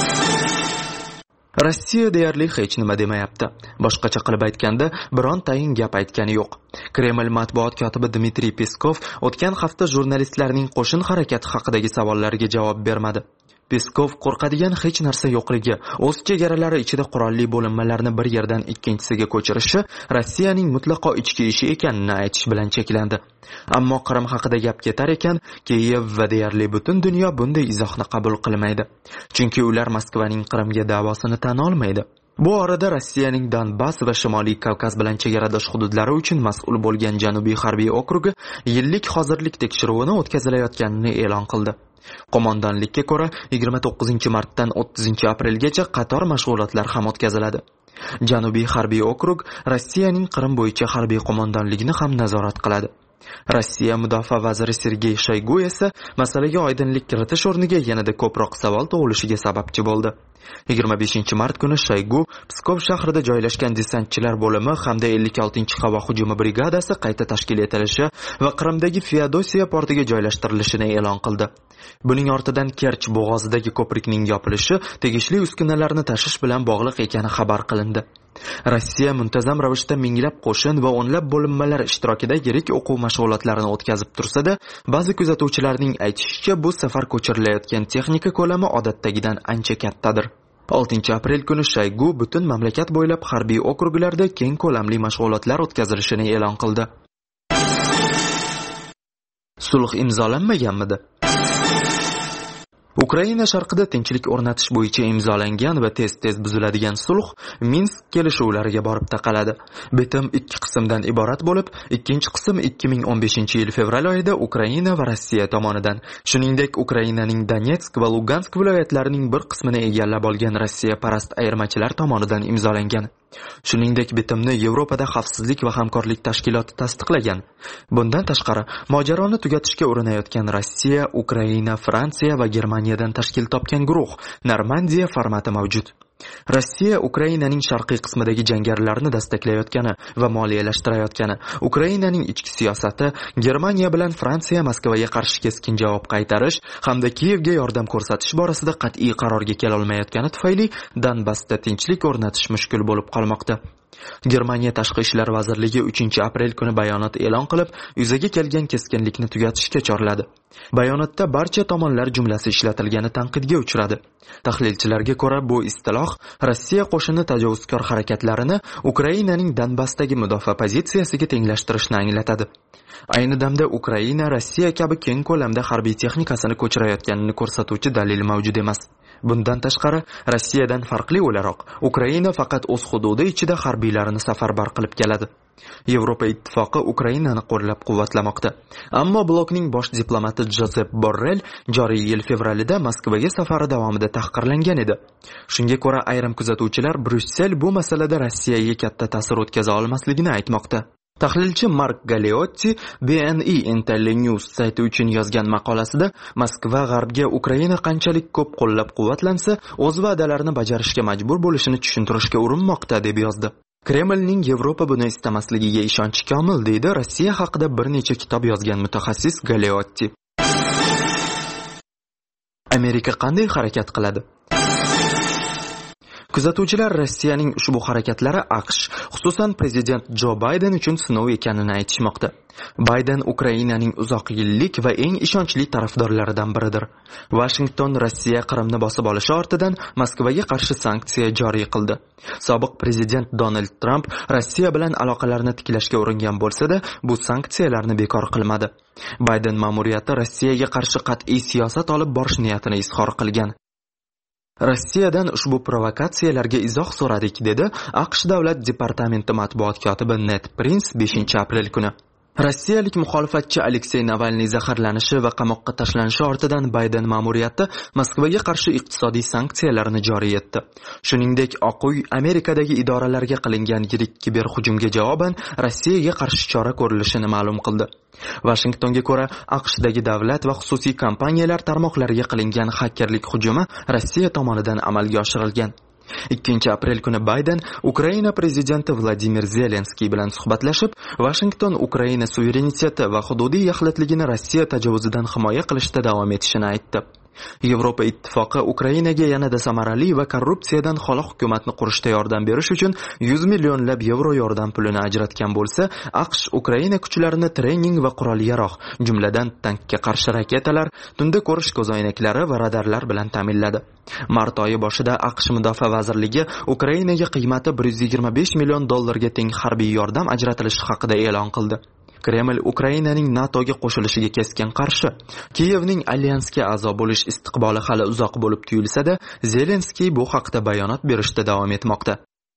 Speaker 7: Rossiya deyarli hech nima demayapti. Boshqacha qilib aytganda, birontayin gap aytgani yo'q. Kreml matbuot kotibi Dmitriy Peskov o'tgan hafta jurnalistlarning qo'shin harakati haqidagi savollariga javob bermadi. Peskov qo'rqadigan hech narsa yo'qligi, o'z chegaralari ichida qurolli bo'linmalarni bir yerdan ikkinchisiga ko'chirishi Rossiyaning mutlaqo ichki ishi ekanini aytish bilan cheklandi. Ammo Qrim haqida gap ketar ekan, Kiyev va deyarli butun dunyo bunday izohni qabul qilmaydi. Chunki ular Moskvaning Qrimga da'vosini tan olmaydi. Bu orada Rossiyaning Donbass va Shimoliy Kavkaz bilan chegaradosh hududlari uchun mas'ul bo'lgan Janubiy harbiy okrugi yillik hozirlik tekshiruvini o'tkazilayotganini e'lon qildi. Qo'mondonlikka ko'ra, yigirma to'qqizinchi martdan o'ttizinchi aprelgacha qator mashg'ulotlar ham o'tkaziladi. Janubiy harbiy okrug Rossiyaning Qrim bo'yicha harbiy qo'mondonligini ham nazorat qiladi. Rossiya mudofaa vaziri Sergey Shoygu esa masalaga oydinlik kiritish o'rniga yanada ko'proq savol tug'ilishiga sababchi bo'ldi. yigirma beshinchi mart kuni Shoygu Pskov shahrida joylashgan desantchilar bo'limi hamda ellik oltinchi havo hujumi brigadasi qayta tashkil etilishi va Qrimdagi Feodosiya portiga joylashtirilishini e'lon qildi. Buning ortidan Kerch bo'g'ozidagi ko'prikning yopilishi tegishli uskunalarni tashish bilan bog'liq ekani xabar qilindi. Rossiya muntazam ravishda minglab qo'shin va o'nlab bo'linmalar ishtirokida yirik o'quv mashg'ulotlarini o'tkazib tursa-da, ba'zi kuzatuvchilarning aytishicha, bu safar ko'chirilayotgan texnika ko'lami odatdagidan ancha kattadir. oltinchi aprel kuni Shaygu butun mamlakat bo'ylab harbiy okruglarda keng ko'lamli mashg'ulotlar o'tkazilishini e'lon qildi. Sulh imzolanmaganmidi? Ukraina sharqida tinchlik o'rnatish bo'yicha imzolangan va tez-tez buziladigan sulh Minsk kelishuvlariga borib taqaladi. Bitim ikki qismdan iborat bo'lib, ikkinchi qism ikki ming o'n beshinchi yil fevral oyida Ukraina va Rossiya tomonidan, shuningdek Ukrainaning Donetsk va Lugansk viloyatlarining bir qismini egallab olgan Rossiya parast ayirmachilar tomonidan imzolangan. Shuningdek, bitimni Yevropada xavfsizlik va hamkorlik tashkiloti tasdiqlagan. Bundan tashqari, mojaroni tugatishga urinayotgan Rossiya, Ukraina, Fransiya va Germaniyadan tashkil topgan guruh Normandiya formati mavjud. Rossiya Ukrainaning sharqiy qismidagi jangarilarni dastaklayotgani va moliyalashtirayotgani, Ukrainaning ichki siyosati, Germaniya bilan Fransiya Moskvaga qarshi keskin javob qaytarish hamda Kiyevga yordam ko'rsatish borasida qat'iy qarorga kela olmayotgani tufayli Donbassda tinchlik o'rnatish mushkul bo'lib qolmoqda. Germaniya tashqi ishlar vazirligi uchinchi aprel kuni bayonot e'lon qilib, yuzaga kelgan keskinlikni tugatishga chorladi. Bayonotda barcha tomonlar jumlasi ishlatilgani tanqidga uchradi. Tahlilchilarga ko'ra, bu istiloh Rossiya qo'shini tajovuzkor harakatlarini Ukrainaning Donbassdagi mudofaa pozitsiyasiga tenglashtirishni anglatadi. Ayni damda Ukraina Rossiya kabi keng ko'lamda harbiy texnikasini ko'chirayotganini ko'rsatuvchi dalil mavjud emas. Bundan tashqari, Rossiyadan farqli o'laroq, Ukraina faqat o'z hududi ichida harbiylarini safarbar qilib keladi. Yevropa ittifoqi Ukrainani qo'llab-quvvatlamoqda. Ammo blokning bosh diplomati Josep Borrell joriy yil fevralida Moskvaga safari davomida tahqirlangan edi. Shunga ko'ra, ayrim kuzatuvchilar Bryussel bu masalada Rossiyaga katta ta'sir o'tkaza olmasligini aytmoqda. Tahlilchi Mark Galeotti B N E Intellinews sayti uchun yozgan maqolasida Moskva g'arbga Ukraina qanchalik ko'p qo'llab-quvvatlansa, o'z va'dalarini bajarishga majbur bo'lishini tushuntirishga urinmoqda deb yozdi. Kremlning Yevropa buni istamasligiga ishonchi komil, deydi Rossiya haqida bir necha kitob yozgan mutaxassis Galeotti. Amerika qanday harakat qiladi? Kuzatuvchilar Rossiyaning ushbu harakatlari AQSh, xususan prezident Jo Bayden uchun sinov ekanini aytishmoqda. Bayden Ukrainaning uzoq yillik va eng ishonchli tarafdorlaridan biridir. Washington Rossiya Qrimni bosib olishi ortidan Moskvaga qarshi sanksiya joriy qildi. Sobiq prezident Donald Trump Rossiya bilan aloqalarni tiklashga uringan bo'lsa-da, bu sanksiyalarni bekor qilmadi. Bayden ma'muriyati Rossiyaga qarshi qat'iy siyosat olib borish niyatini izhor qilgan. Rossiyadan ushbu provokatsiyalarga izoh so'radik, dedi AQSh Davlat departamenti matbuot kotibi Ned Prince beshinchi aprel kuni. Rossiyalik muxolifatchi Aleksey Navalniy zaharlanishi va qamoqqa tashlanishi ortidan Bayden ma'muriyati Moskvaga qarshi iqtisodiy sanksiyalarni joriy etdi. Shuningdek, Oq uy Amerikadagi idoralarga qilingan yirik kiberhujumga javoban Rossiyaga qarshi chora ko'rilishini ma'lum qildi. Washingtonga ko'ra, AQShdagi davlat va xususiy kompaniyalar tarmoqlariga qilingan xakerlik hujumi Rossiya tomonidan amalga oshirilgan. ikkinchi aprel kuni Bayden Ukraina prezidenti Vladimir Zelenskiy bilan suhbatlashib, Washington Ukraina suvereniteti va hududiy yaxlitligini Rossiya tajovuzidan himoya qilishda davom etishini aytdi. Yevropa ittifoqi Ukrainaga yanada samarali va korrupsiyadan xoli hukumatni qurishda yordam berish uchun yuz millionlab yevro yordam pulini ajratgan bo'lsa, AQSh Ukraina kuchlarini trening va qurol-yarog', jumladan tankga qarshi raketalar, tunda ko'rish ko'zoynaklari va radarlar bilan ta'minladi. Mart oyi boshida AQSh Mudofaa vazirligi Ukrainaga qiymati bir yuz yigirma besh million dollarga teng harbiy yordam ajratilishi haqida e'lon qildi. Kreml Ukrainaning NATOga qo'shilishiga keskin qarshi. Kiyevning alyansga a'zo bo'lish istiqboli hali uzoq bo'lib tuyulsa-da, Zelenskiy bu haqda bayonot berishda davom etmoqda.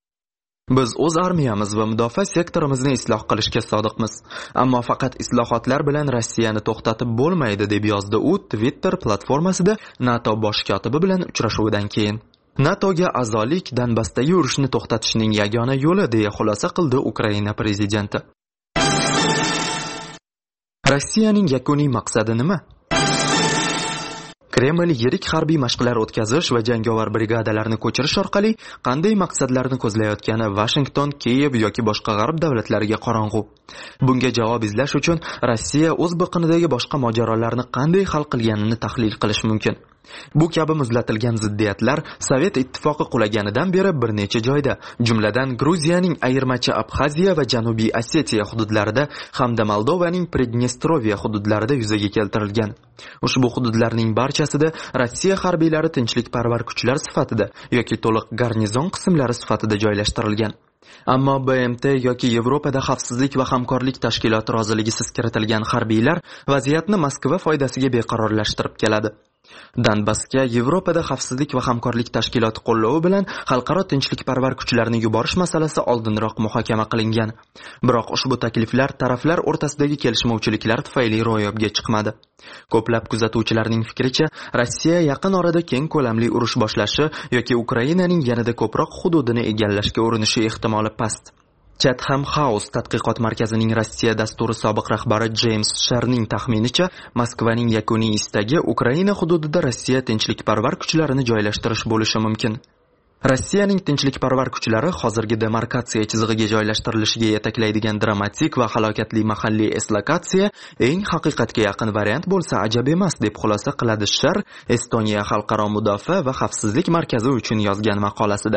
Speaker 7: Biz o'z armiyamiz va mudofaa sektorimizni isloh qilishga sodiqmiz. Ammo faqat islohotlar bilan Rossiyani to'xtatib bo'lmaydi, deb yozdi u Twitter platformasida NATO bosh kotibi bilan uchrashuvidan keyin. NATOga a'zolik Donbassdagi urushni to'xtatishning yagona yo'li, deya xulosa qildi Ukraina prezidenti. Rossiyaning yakuniy maqsadi nima? Kreml yirik harbiy mashqlar o'tkazish va jangovar brigadalarni ko'chirish orqali qanday maqsadlarni ko'zlayotgani Washington, Kiyev yoki boshqa g'arb davlatlariga qorong'u. Bunga javob izlash uchun Rossiya o'z biqinidagi boshqa mojarolarni qanday hal qilganini tahlil qilish mumkin. Bu kabi muzlatilgan ziddiyatlar Sovet ittifoqi qulaganidan beri bir necha joyda, jumladan Gruziyaning ayirmachi Abxaziya va Janubiy Osetiya hududlarida hamda Moldovaning Pridnestrovya hududlarida yuzaga keltirilgan. Ushbu hududlarning barchasi o'lkasida Rossiya harbiylari tinchlikparvar kuchlar sifatida yoki to'liq garnizon qismlari sifatida joylashtirilgan. Ammo B M T yoki Yevropada xavfsizlik va hamkorlik tashkiloti roziligisiz kiritilgan harbiylar vaziyatni Moskva foydasiga beqarorlashtirib keladi. Donbassga Yevropada xavfsizlik va hamkorlik tashkiloti qo'llovi bilan xalqaro tinchlikparvar kuchlarni yuborish masalasi oldinroq muhokama qilingan. Biroq ushbu takliflar taraflar o'rtasidagi kelishmovchiliklar tufayli ro'yobga chiqmadi. Ko'plab kuzatuvchilarning fikricha, Rossiya yaqin orada keng ko'lamli urush boshlashi yoki Ukrainaning yanada ko'proq hududini egallashga urinishi ehtimoli past. Chatham House tadqiqot markazining Rossiya dasturi sobiq rahbari James Sherning taxminicha, Moskvaning yakuniy istagi Ukraina hududida Rossiya tinchlikparvar kuchlarini joylashtirish bo'lishi mumkin. Rossiyaning tinchlikparvar kuchlari hozirgi demarkatsiya chizig'iga joylashtirilishiga yetaklaydigan dramatik va halokatli mahalliy eslokatsiya eng haqiqatga yaqin variant bo'lsa ajab emas, deb xulosa qiladi Sher Estoniya xalqaro mudofaa va xavfsizlik markazi uchun yozgan maqolasida.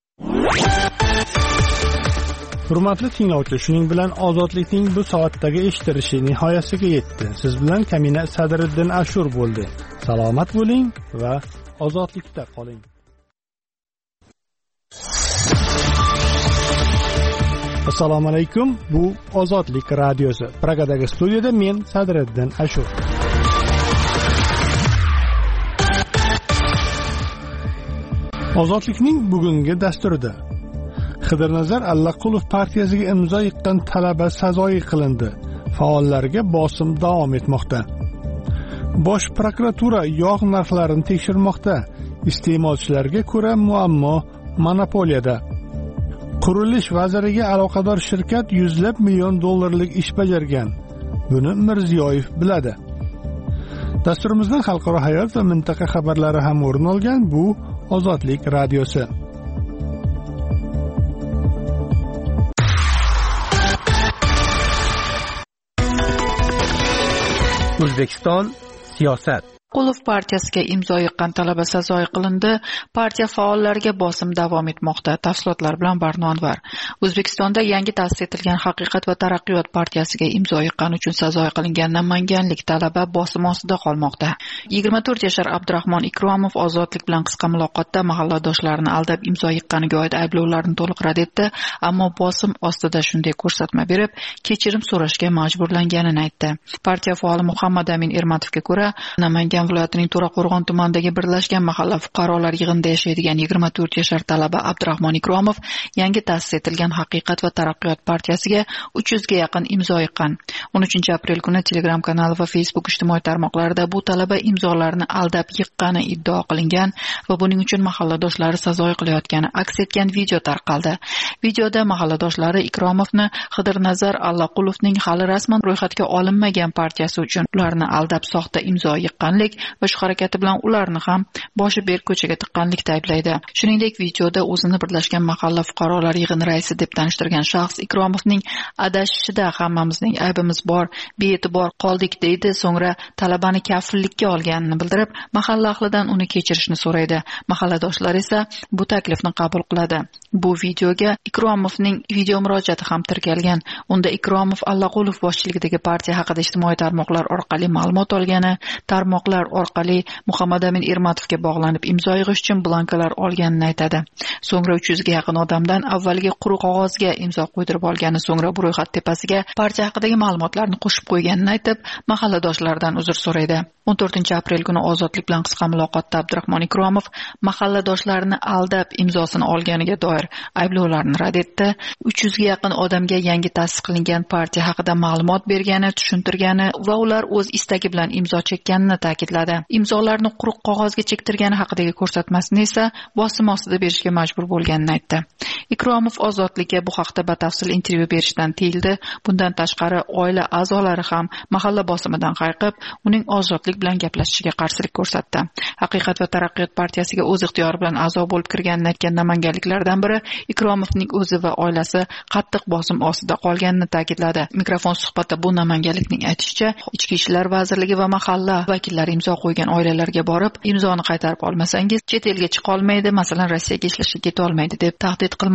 Speaker 1: Hurmatli tinglovchilar, shuning bilan ozodlikning bu soatdagi eshitilishi nihoyasiga yetdi. Siz bilan Kamina Sadriddin Ashur bo'ldi. Salomat bo'ling va ozodlikda qoling. Assalomu alaykum. Bu Ozodlik radiosi. Pragadagi studiyada men Sadriddin Ashur. Ozodlikning bugungi dasturida Xidirnazar Allaqulov partiyasiga imzo yiqqan talaba sazoyi qilindi. Faollarga bosim davom etmoqda. Bosh prokuratura yog' narxlarini tekshirmoqda. Iste'molchilarga ko'ra muammo monopoliyada. Qurilish vaziriga aloqador shirkat yuzlab million dollarlik ish bajargan. Buni Mirziyoyev biladi. Dasturimizdan xalqaro hayot va mintaqa xabarlari ham o'rin olgan. Bu Ozodlik radiosi.
Speaker 6: O'zbekiston siyosat.
Speaker 2: Qulov partiyasiga imzo yiqqan talaba sazoyi qilindi. Partiya faollariga bosim davom etmoqda. Tafsilotlar bilan Barno Anvar. O'zbekistonda yangi ta'sis etilgan Haqiqat va taraqqiyot partiyasiga imzo yiqqani uchun sazoyi qilingan namanganlik talaba bosim ostida qolmoqda. yigirma to'rt yashar Abdurahmon Ikromov Ozodlik bilan qisqa muloqotda mahalladoshlarini aldab imzo yiqqaniga oid ayblovlarni to'liq rad etdi, ammo bosim ostida shunday ko'rsatma berib, kechirim so'rashga majburlanganini aytdi. Partiya faoli Muhammad Amin Ermatovga ko'ra, Namangan viloyatining To'raqo'rg'on tumanidagi birlashgan mahalla fuqarolar yig'inida yashaydigan yigirma to'rt yashar talaba Abdurahmon Ikromov yangi ta'sis etilgan Haqiqat va taraqqiyot partiyasiga uch yuzga yaqin imzo yiqqan. o'n uchinchi aprel kuni Telegram kanali va Facebook ijtimoiy tarmoqlarida bu talaba imzolarni aldab yiqqani iddao qilingan va buning uchun mahalladoshlari sazoyi qilayotgani aks etgan video tarqaldi. Videoda mahalladoshlari Ikromovni Xidirnazar Allaqulovning hali rasman ro'yxatga olinmagan partiyasi uchun ularni aldab soxta imzo yiqqanlik va shu harakati bilan ularni ham boshi berk ko'chaga tiqqanlikda ayblaydi. Shuningdek, videoda o'zini birlashgan mahalla fuqarolar yig'ini raisi deb tanishtirgan shaxs Ikromovning adashishida hammamizning aybimiz bor, bee'tibor qoldik deydi. So'ngra talabani kafillikka olganini bildirib, mahalla ahlidan uni kechirishni so'raydi. Mahalladoshlari esa bu taklifni qabul qiladi. Bu videoga Ikromovning video murojaati ham tirkalgan. Unda Ikromov Allaqulov boshchiligidagi partiya haqida ijtimoiy tarmoqlar orqali ma'lumot olgani, tarmoqlar orqali Muhammad Amin Ermatovga bog'lanib imzo yig'ish uchun blankalar olganini aytadi. So'ngra uch yuzga yaqin odamdan avvaliga quruq qog'ozga imzo qo'ydirib olgani, so'ngra bu ro'yxat tepasiga partiya haqidagi ma'lumotlarni qo'shib qo'yganini aytib, mahalladoshlaridan uzr so'raydi. o'n to'rtinchi aprel kuni Ozodlik bilan qisqa muloqotda Abdurahmon Ikromov mahalladoshlarini aldab imzosini olganiga doir ayblovlarni rad etdi. uch yuzga yaqin odamga yangi ta'sis qilingan partiya haqida ma'lumot bergani, tushuntirgani va ular o'z istagi bilan imzo chekkanini ta'kidladi. Imzolarni quruq qog'ozga chektirgani haqidagi ko'rsatmasini esa bosim ostida berishga majbur bo'lganini aytdi. Ikromov Ozodlikka bu haqda batafsil intervyu berishdan tiyildi. Bundan tashqari oila a'zolari ham mahalla bosimidan qayqib, uning ozodlik bilan gaplashishiga qarshilik ko'rsatdi. Haqiqat va taraqqiyot partiyasiga o'z ixtiyori bilan a'zo bo'lib kirganini aytgan namanganliklardan biri Ikromovning o'zi va oilasi qattiq bosim ostida qolganini ta'kidladi. Mikrofon suhbatda bu namanganlikning aytishicha, Ichki ishlar vazirligi va mahalla vakillari imzo qo'ygan oilalarga borib, imzoni qaytarib olmasangiz chet elga chiqa olmaydi, masalan Rossiyaga ishlashga keta olmaydi deb tahdid qilmoqda.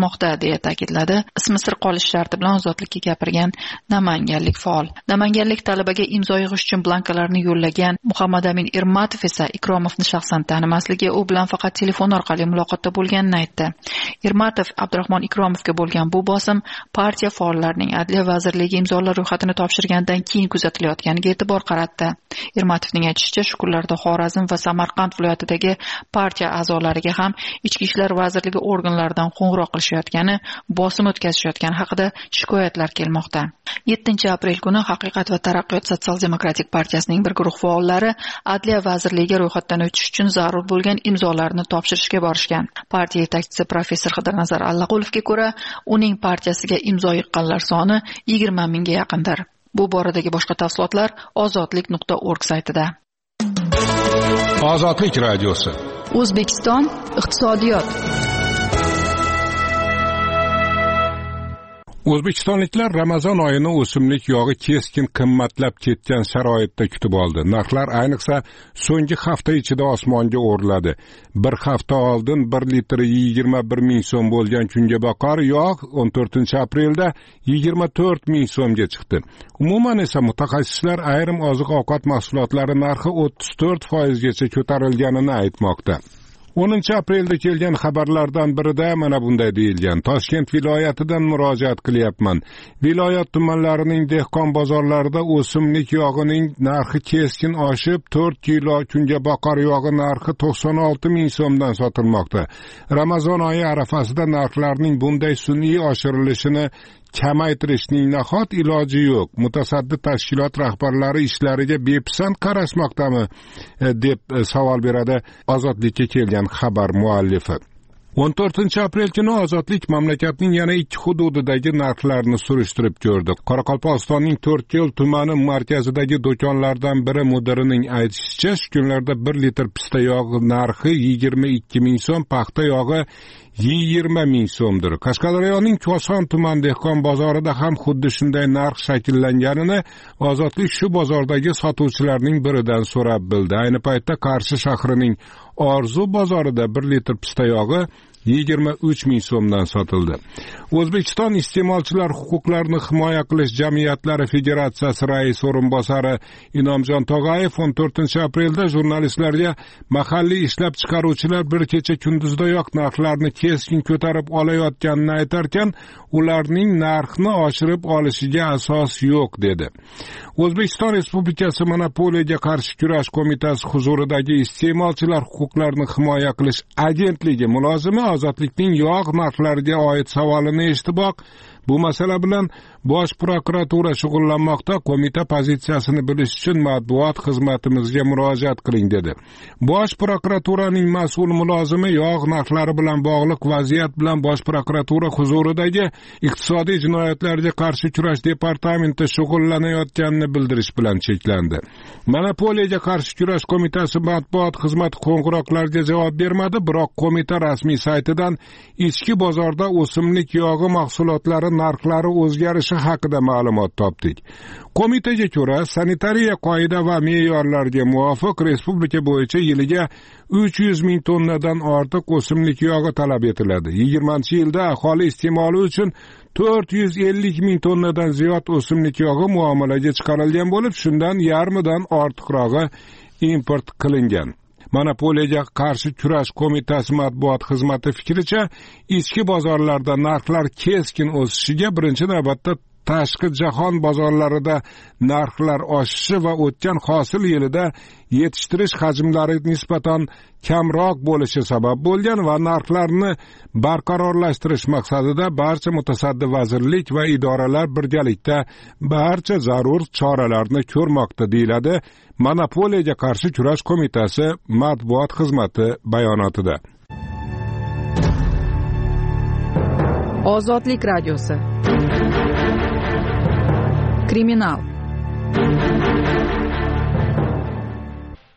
Speaker 2: qilmoqda, deya ta'kidladi ismi sir qolish sharti bilan ozodlikka gapirgan namanganlik faol. Namanganlik talabaga imzo yig'ish uchun blankalarni yo'llagan Muhammadamin Ermatov esa Ikromovni shaxsan tanimasligi, u bilan faqat telefon orqali muloqotda bo'lganini aytdi. Ermatov Abdurahmon Ikromovga bo'lgan bu bosim partiya faollarining Adliya vazirligi imzolar ro'yxatini topshirgandan keyin kuzatilayotganiga e'tibor qaratdi. Ermatovning aytishicha, shu kunlarda Xorazm va Samarqand viloyatidagi partiya a'zolariga ham Ichki ishlar vazirligi organlaridan qo'ng'iroq qilishayotgani, bosim o'tkazishayotgani haqida shikoyatlar kelmoqda. yettinchi aprel kuni Haqiqat va taraqqiyot sotsial-demokratik partiyasining bir guruh faollari Adliya vazirligiga ro'yxatdan o'tish uchun zarur bo'lgan imzolarni topshirishga borishgan. Partiya yetakchisi professor Xidirnazar Allaqulovga ko'ra, uning partiyasiga imzo yiqqanlar soni yigirma mingga yaqindir. Bu boradagi boshqa tafsilotlar ozodlik nuqta org saytida.
Speaker 3: Ozodlik radiosi.
Speaker 2: O'zbekiston iqtisodiyot.
Speaker 3: O'zbekistonliklar Ramazon oyini o'simlik yog'i keskin qimmatlab ketgan sharoitda kutib oldi. Narxlar ayniqsa so'nggi hafta ichida osmonga o'rladi. Bir hafta oldin bir litri yigirma bir ming so'm bo'lgan kungaboqar yog' o'n to'rtinchi aprelda yigirma to'rt ming so'mga chiqdi. Umuman esa mutaxassislar ayrim oziq-ovqat mahsulotlari narxi o'ttiz to'rt foizgacha ko'tarilganini aytmoqda. o'ninchi aprelda kelgan xabarlardan birida mana bunday deyilgan: Toshkent viloyatidan murojaat qilyapman. Viloyat tumanlarining dehqon bozorlarida o'simlik yog'ining narxi keskin oshib, to'rt kilo kungaboqar yog'i narxi to'qson olti ming so'mdan sotilmoqda. Ramazon oyi arafasida narxlarning bunday sun'iy oshirilishini kamaytirishning nahot iloji yo'q. Mutasaddi tashkilot rahbarlari ishlariga bepisand qarashmoqdami deb savol beradi Ozodlikka kelgan xabar muallifi. o'n to'rtinchi aprel kuni Ozodlik mamlakatning yana ikki hududidagi narxlarni surishtirib ko'rdi. Qoraqalpog'istonning To'rtko'l tumani markazidagi do'konlardan biri mudirining aytishicha, shu kunlarda bir litr pista yog'i narxi yigirma ikki ming so'm, paxta yog'i yigirma ming so'mdir. Qashqadaryoning Koson tuman dehqon bozorida ham xuddi shunday narx shakllanganini Ozodlik shu bozordagi sotuvchilarning biridan so'rab bildi. Ayni paytda Qarshi shahrining Orzu bozorida bir litr pista yog'i yigirma uch ming so'mdan sotildi. O'zbekiston iste'molchilar huquqlarini himoya qilish jamiyatlari federatsiyasi rais o'rinbosari Inomjon Tog'ayev o'n to'rtinchi aprelda jurnalistlarga mahalliy ishlab chiqaruvchilar bir kecha kunduzdayoq narxlarni keskin ko'tarib olayotganini aytarkan, ularning narxni oshirib olishiga asos yo'q dedi. O'zbekiston Respublikasi Monopoliyaga qarshi kurash qo'mitasi huzuridagi iste'molchilar huquqlarini himoya qilish agentligi mulozimi Ozodlikning yog' narxlariga oid savolini eshitiboq, bu masala bilan Bosh prokuratura shug'ullanmoqda. Qo'mita pozitsiyasini bilish uchun matbuot xizmatimizga murojaat qiling dedi. Bosh prokuraturaning mas'ul mulozimi yog' narxlari bilan bog'liq vaziyat bilan Bosh prokuratura huzuridagi iqtisodiy jinoyatlarga qarshi kurash departamenti shug'ullanayotganini bildirish bilan cheklandi. Monopoliyaga qarshi kurash qo'mitasi matbuot xizmati qo'ng'iroqlarga javob bermadi, biroq qo'mita rasmiy saytidan ichki bozorda o'simlik yog'i mahsulotlari narxlari o'zgarishi haqida ma'lumot topdik. Qo'mitaga ko'ra, sanitariya qoida va me'yorlarga muvofiq respublika bo'yicha yiliga uch yuz ming tonnadan ortiq o'simlik yog'i talab etiladi. yigirmanchi yilda aholi iste'moli uchun to'rt yuz ellik ming tonnadan ziyod o'simlik yog'i muomalaga chiqarilgan bo'lib, shundan yarmidan ortiqrog'i import qilingan. Monopoliyaga qarshi kurash qo'mitasi matbuot xizmati fikricha, ichki bozorlarda narxlar keskin o'sishiga birinchi navbatda tashqi jahon bozorlarida narxlar oshishi va o'tgan hosil yilida yetishtirish hajmlari nisbatan kamroq bo'lishi sabab bo'lgan va narxlarni barqarorlashtirish maqsadida barcha mutasaddi vazirlik va idoralar birgalikda barcha zarur choralarni ko'rmoqda, deyiladi Monopoliyaga qarshi kurash qo'mitasi matbuot xizmati bayonotida.
Speaker 11: Ozodlik radiosi. Kriminal.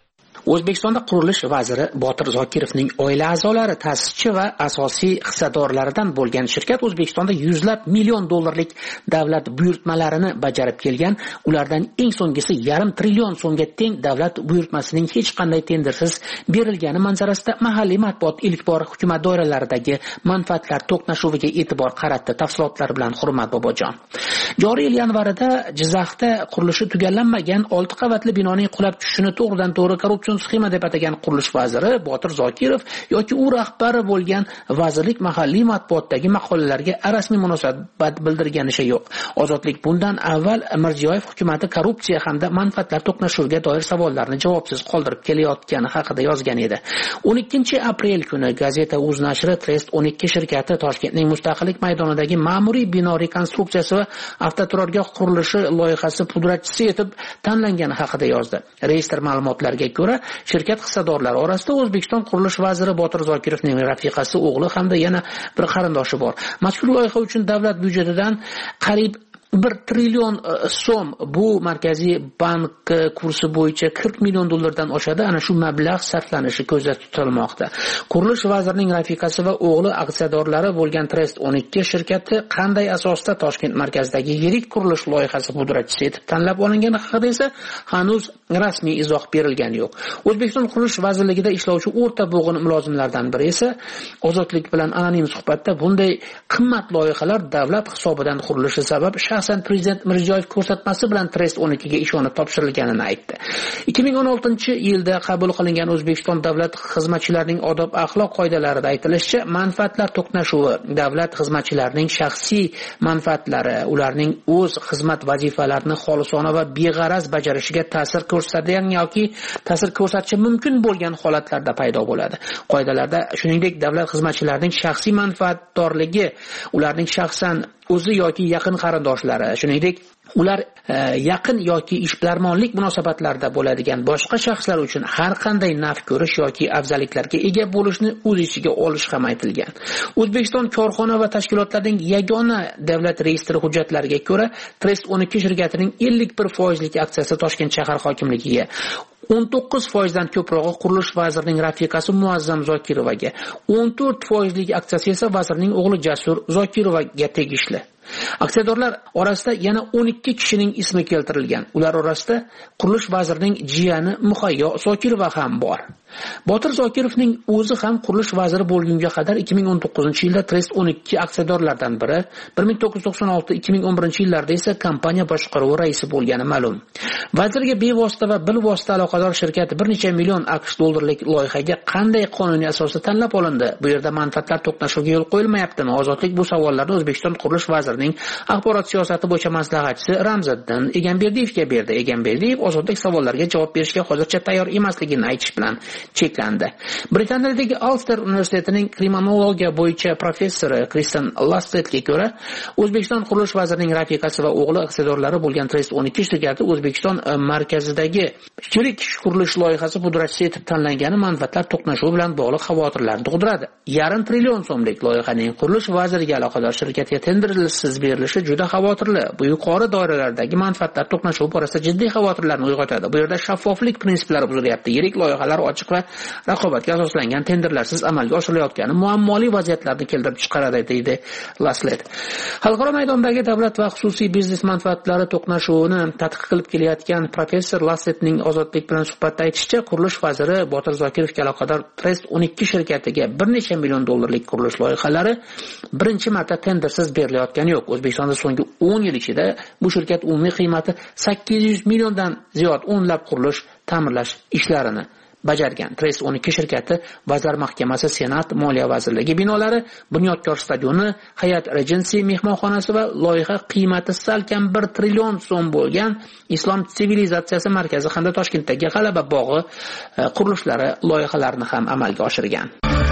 Speaker 4: O'zbekistonda qurilish vaziri Botir Zokirovning oila a'zolari, ta'sischi va asosiy hissadorlaridan bo'lgan shirkat O'zbekistonda yuzlab million dollarlik davlat buyurtmalarini bajarib kelgan. Ulardan eng so'nggisi yarim trillion so'mga teng davlat buyurtmasining hech qanday tendersiz berilgani manzarasida mahalliy matbuot ilk bor hukumat doiralaridagi manfaatlar to'qnashuviga e'tibor qaratdi. Tafsilotlar bilan Hurmat Bobojon. Joriy yil yanvarida Jizzaxda qurilishi tugallanmagan olti qavatli binoning qulab tushishini to'g'ridan to'g'ri korrupsion sxema deb atagan qurilish vaziri Botir Zokirov yoki u rahbari bo'lgan vazirlik mahalliy matbuotdagi maqolalarga rasmiy munosabat bildirganicha yo'q. Ozodlik bundan avval Mirziyoyev hukumati korrupsiya hamda manfaatlar to'qnashuviga doir savollarni javobsiz qoldirib kelayotgani haqida yozgan edi. o'n ikkinchi aprel kuni gazeta Uz nashri Trest o'n ikki shirkati Toshkentning Mustaqillik maydonidagi ma'muriy bino rekonstruksiyasi va avtoturargoh qurilishi loyihasi pudratchisi etib tanlangani haqida yozdi. Reyestr ma'lumotlariga ko'ra, shirkat hissadorlari orasida O'zbekiston qurilish vaziri Botir Zokirovning rafiqasi, o'g'li hamda yana bir qarindoshi bor. Mazkur loyiha uchun davlat byudjetidan qariyb bir trillion so'm, bu Markaziy bank kursi bo'yicha qirq million dollardan oshadi. Ana shu mablag' sarflanishi ko'zda tutilmoqda. Qurilish vazirining rafiqasi va o'g'li aksiyadorlari bo'lgan Trest o'n ikki shirkati qanday asosda Toshkent markazidagi yirik qurilish loyihasi pudratchisi etib tanlab olingani haqida esa hanuz rasmiy izoh berilgani yo'q. O'zbekiston qurilish vazirligida ishlovchi o'rta bo'g'in mulozimlardan biri esa Ozodlik bilan anonim suhbatda bunday qimmat loyihalar davlat hisobidan qurilishi sabab shaxsan Prezident Mirziyoyev ko'rsatmasi bilan Trest o'n ikki ga ishonib topshirilganini aytdi. ikki ming o'n oltinchi yilda qabul qilingan O'zbekiston davlat xizmatchilarining odob axloq qoidalarida aytilishicha, manfaatlar to'qnashuvi davlat xizmatchilarining shaxsiy manfaatlari, ularning o'z xizmat vazifalarini xolisona va beg'araz bajarishiga ta'sir ko'rsatadigan yoki ta'sir ko'rsatishi mumkin bo'lgan holatlarda paydo bo'ladi. Qoidalarda shuningdek davlat xizmatchilarining shaxsiy manfaatdorligi, ularning shaxsan o'zi yoki yaqin qarindoshlari, shuningdek ular e, yaqin yoki ishbilarmonlik munosabatlarida bo'ladigan boshqa shaxslar uchun har qanday naf ko'rish yoki afzalliklarga ega bo'lishni o'z ichiga olish ham aytilgan. O'zbekiston korxona va tashkilotlarining yagona davlat reyestri hujjatlariga ko'ra, Trest o'n ikki shirkatining ellik bir foizlik aksiyasi Toshkent shahar hokimligiga, o'n to'qqiz foizdan ko'prog'i qurilish vazirining rafiqasi Muazzam Zokirovaga, o'n to'rt foizlik aksiyasi esa vazirning o'g'li Jasur Zokirovaga tegishli. Aksiyadorlar orasida yana o'n ikki kishining ismi keltirilgan. Ular orasida qurilish vazirining jiyani Muhayyo Zokirova ham bor. Botir Zokirovning o'zi ham qurilish vaziri bo'lgunga qadar ikki ming o'n to'qqizinchi yilda Trest o'n ikki aksiyadorlaridan biri, bir ming to'qqiz yuz to'qson olti ikki ming o'n birinchi yillarda esa kompaniya boshqaruvi raisi bo'lgani ma'lum. Vazirga bevosita va bilvosita aloqador shirkat bir necha million AQSh dollarlik loyihaga qanday qonuniy asosda tanlab olindi? Bu yerda manfaatlar to'qnashuviga yo'l qo'yilmayaptimi? Ozodlik bu savollarni O'zbekiston qurilish vazirining axborot siyosati bo'yicha maslahatchisi Ramziddin Egamberdiyevga berdi. Egamberdiyev Ozodlik savollariga javob berishga hozircha tayyor emasligini aytish bilan cheklandi. Britaniyadagi Ulster universitetining kriminologiya bo'yicha professori Kristen Lastetga ko'ra, O'zbekiston qurilish vazirining rafiqasi va o'g'li aksiyadorlari bo'lgan Trest o'n ikki shirkati O'zbekiston markazidagi yirik qurilish loyihasi pudratchisi etib tanlangani manfaatlar to'qnashuvi bilan bog'liq xavotirlarni tug'diradi. Yarim trillion so'mlik loyihaning qurilish vaziriga aloqador shirkatga tendersiz berilishi juda xavotirli. Bu yuqori doiralardagi manfaatlar to'qnashuvi borasida jiddiy xavotirlarni uyg'otadi. Bu yerda shaffoflik prinsiplari buzilyapti. Yirik loyihalar ochiq va raqobatga asoslangan tenderlarsiz amalga oshirilayotgani muammoli vaziyatlarni keltirib chiqaradi, deydi Laslet. Xalqaro maydondagi davlat va xususiy biznes manfaatlari to'qnashuvini tadqiq qilib kelayotgan professor Lasletning Ozodlik bilan suhbatda aytishicha, qurilish vaziri Botir Zokirovga aloqador Trest o'n ikki shirkatiga bir necha million dollarlik qurilish loyihalari birinchi marta tendersiz berilayotgani yo'q. O'zbekistonda so'nggi o'n yil ichida bu shirkat umumiy qiymati sakkiz yuz milliondan ziyod o'nlab qurilish, ta'mirlash ishlarini bajargan. Trest o'n ikki shirkati Vazirlar Mahkamasi, Senat, Moliya vazirligi binolari, Bunyodkor stadioni, Hayat Regency mehmonxonasi va loyiha qiymati salkam bir trillion so'm bo'lgan Islom sivilizatsiyasi markazi hamda Toshkentdagi G'alaba bog'i qurilishlari loyihalarini ham amalga oshirgan.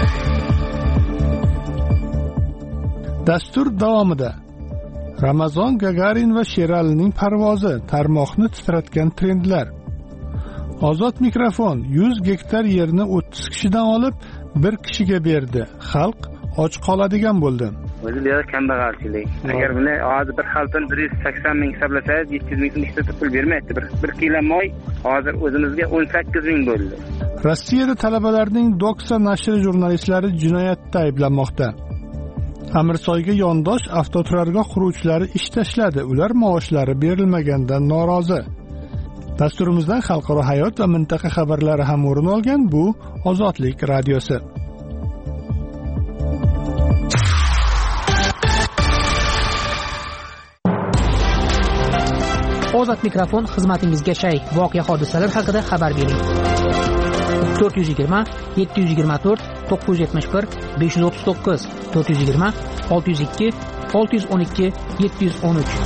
Speaker 1: Dastur davomida Ramazon Gagarin va Sheralining parvozi, tarmoqni titratgan trendlar. Ozod mikrofon yuz gektar yerni o'ttiz kishidan olib bir kishiga berdi. Xalq och qoladigan bo'ldi.
Speaker 5: O'zi bu kambag'alchilik. Agar buni hozir bir xalton bir yuz sakson ming hisoblasangiz, yetti yuz ming so'm ishlatib pul bermaydi. Bir bir kilo moy hozir o'zimizga o'n sakkiz ming bo'ldi.
Speaker 1: Rossiyada talabalarning Doxa nashri jurnalistlari jinoyatda ayblanmoqda. Amirsoyga yondosh avtoturargoh quruvchilari ish tashladi. Ular maoshlari berilmaganidan norozi. Dasturimizdan xalqaro hayot va mintaqa xabarlari ham o'rin olgan. Bu Ozodlik radiosi.
Speaker 12: Ozod mikrofon xizmatingizga shay. Voqea hodisalar haqida xabar bering. to'rt yuz yigirma yetti yuz yigirma to'rt to'qqiz yuz yetmish bir besh yuz o'ttiz to'qqiz to'rt yuz yigirma olti yuz ikki olti yuz o'n ikki yetti yuz o'n uch.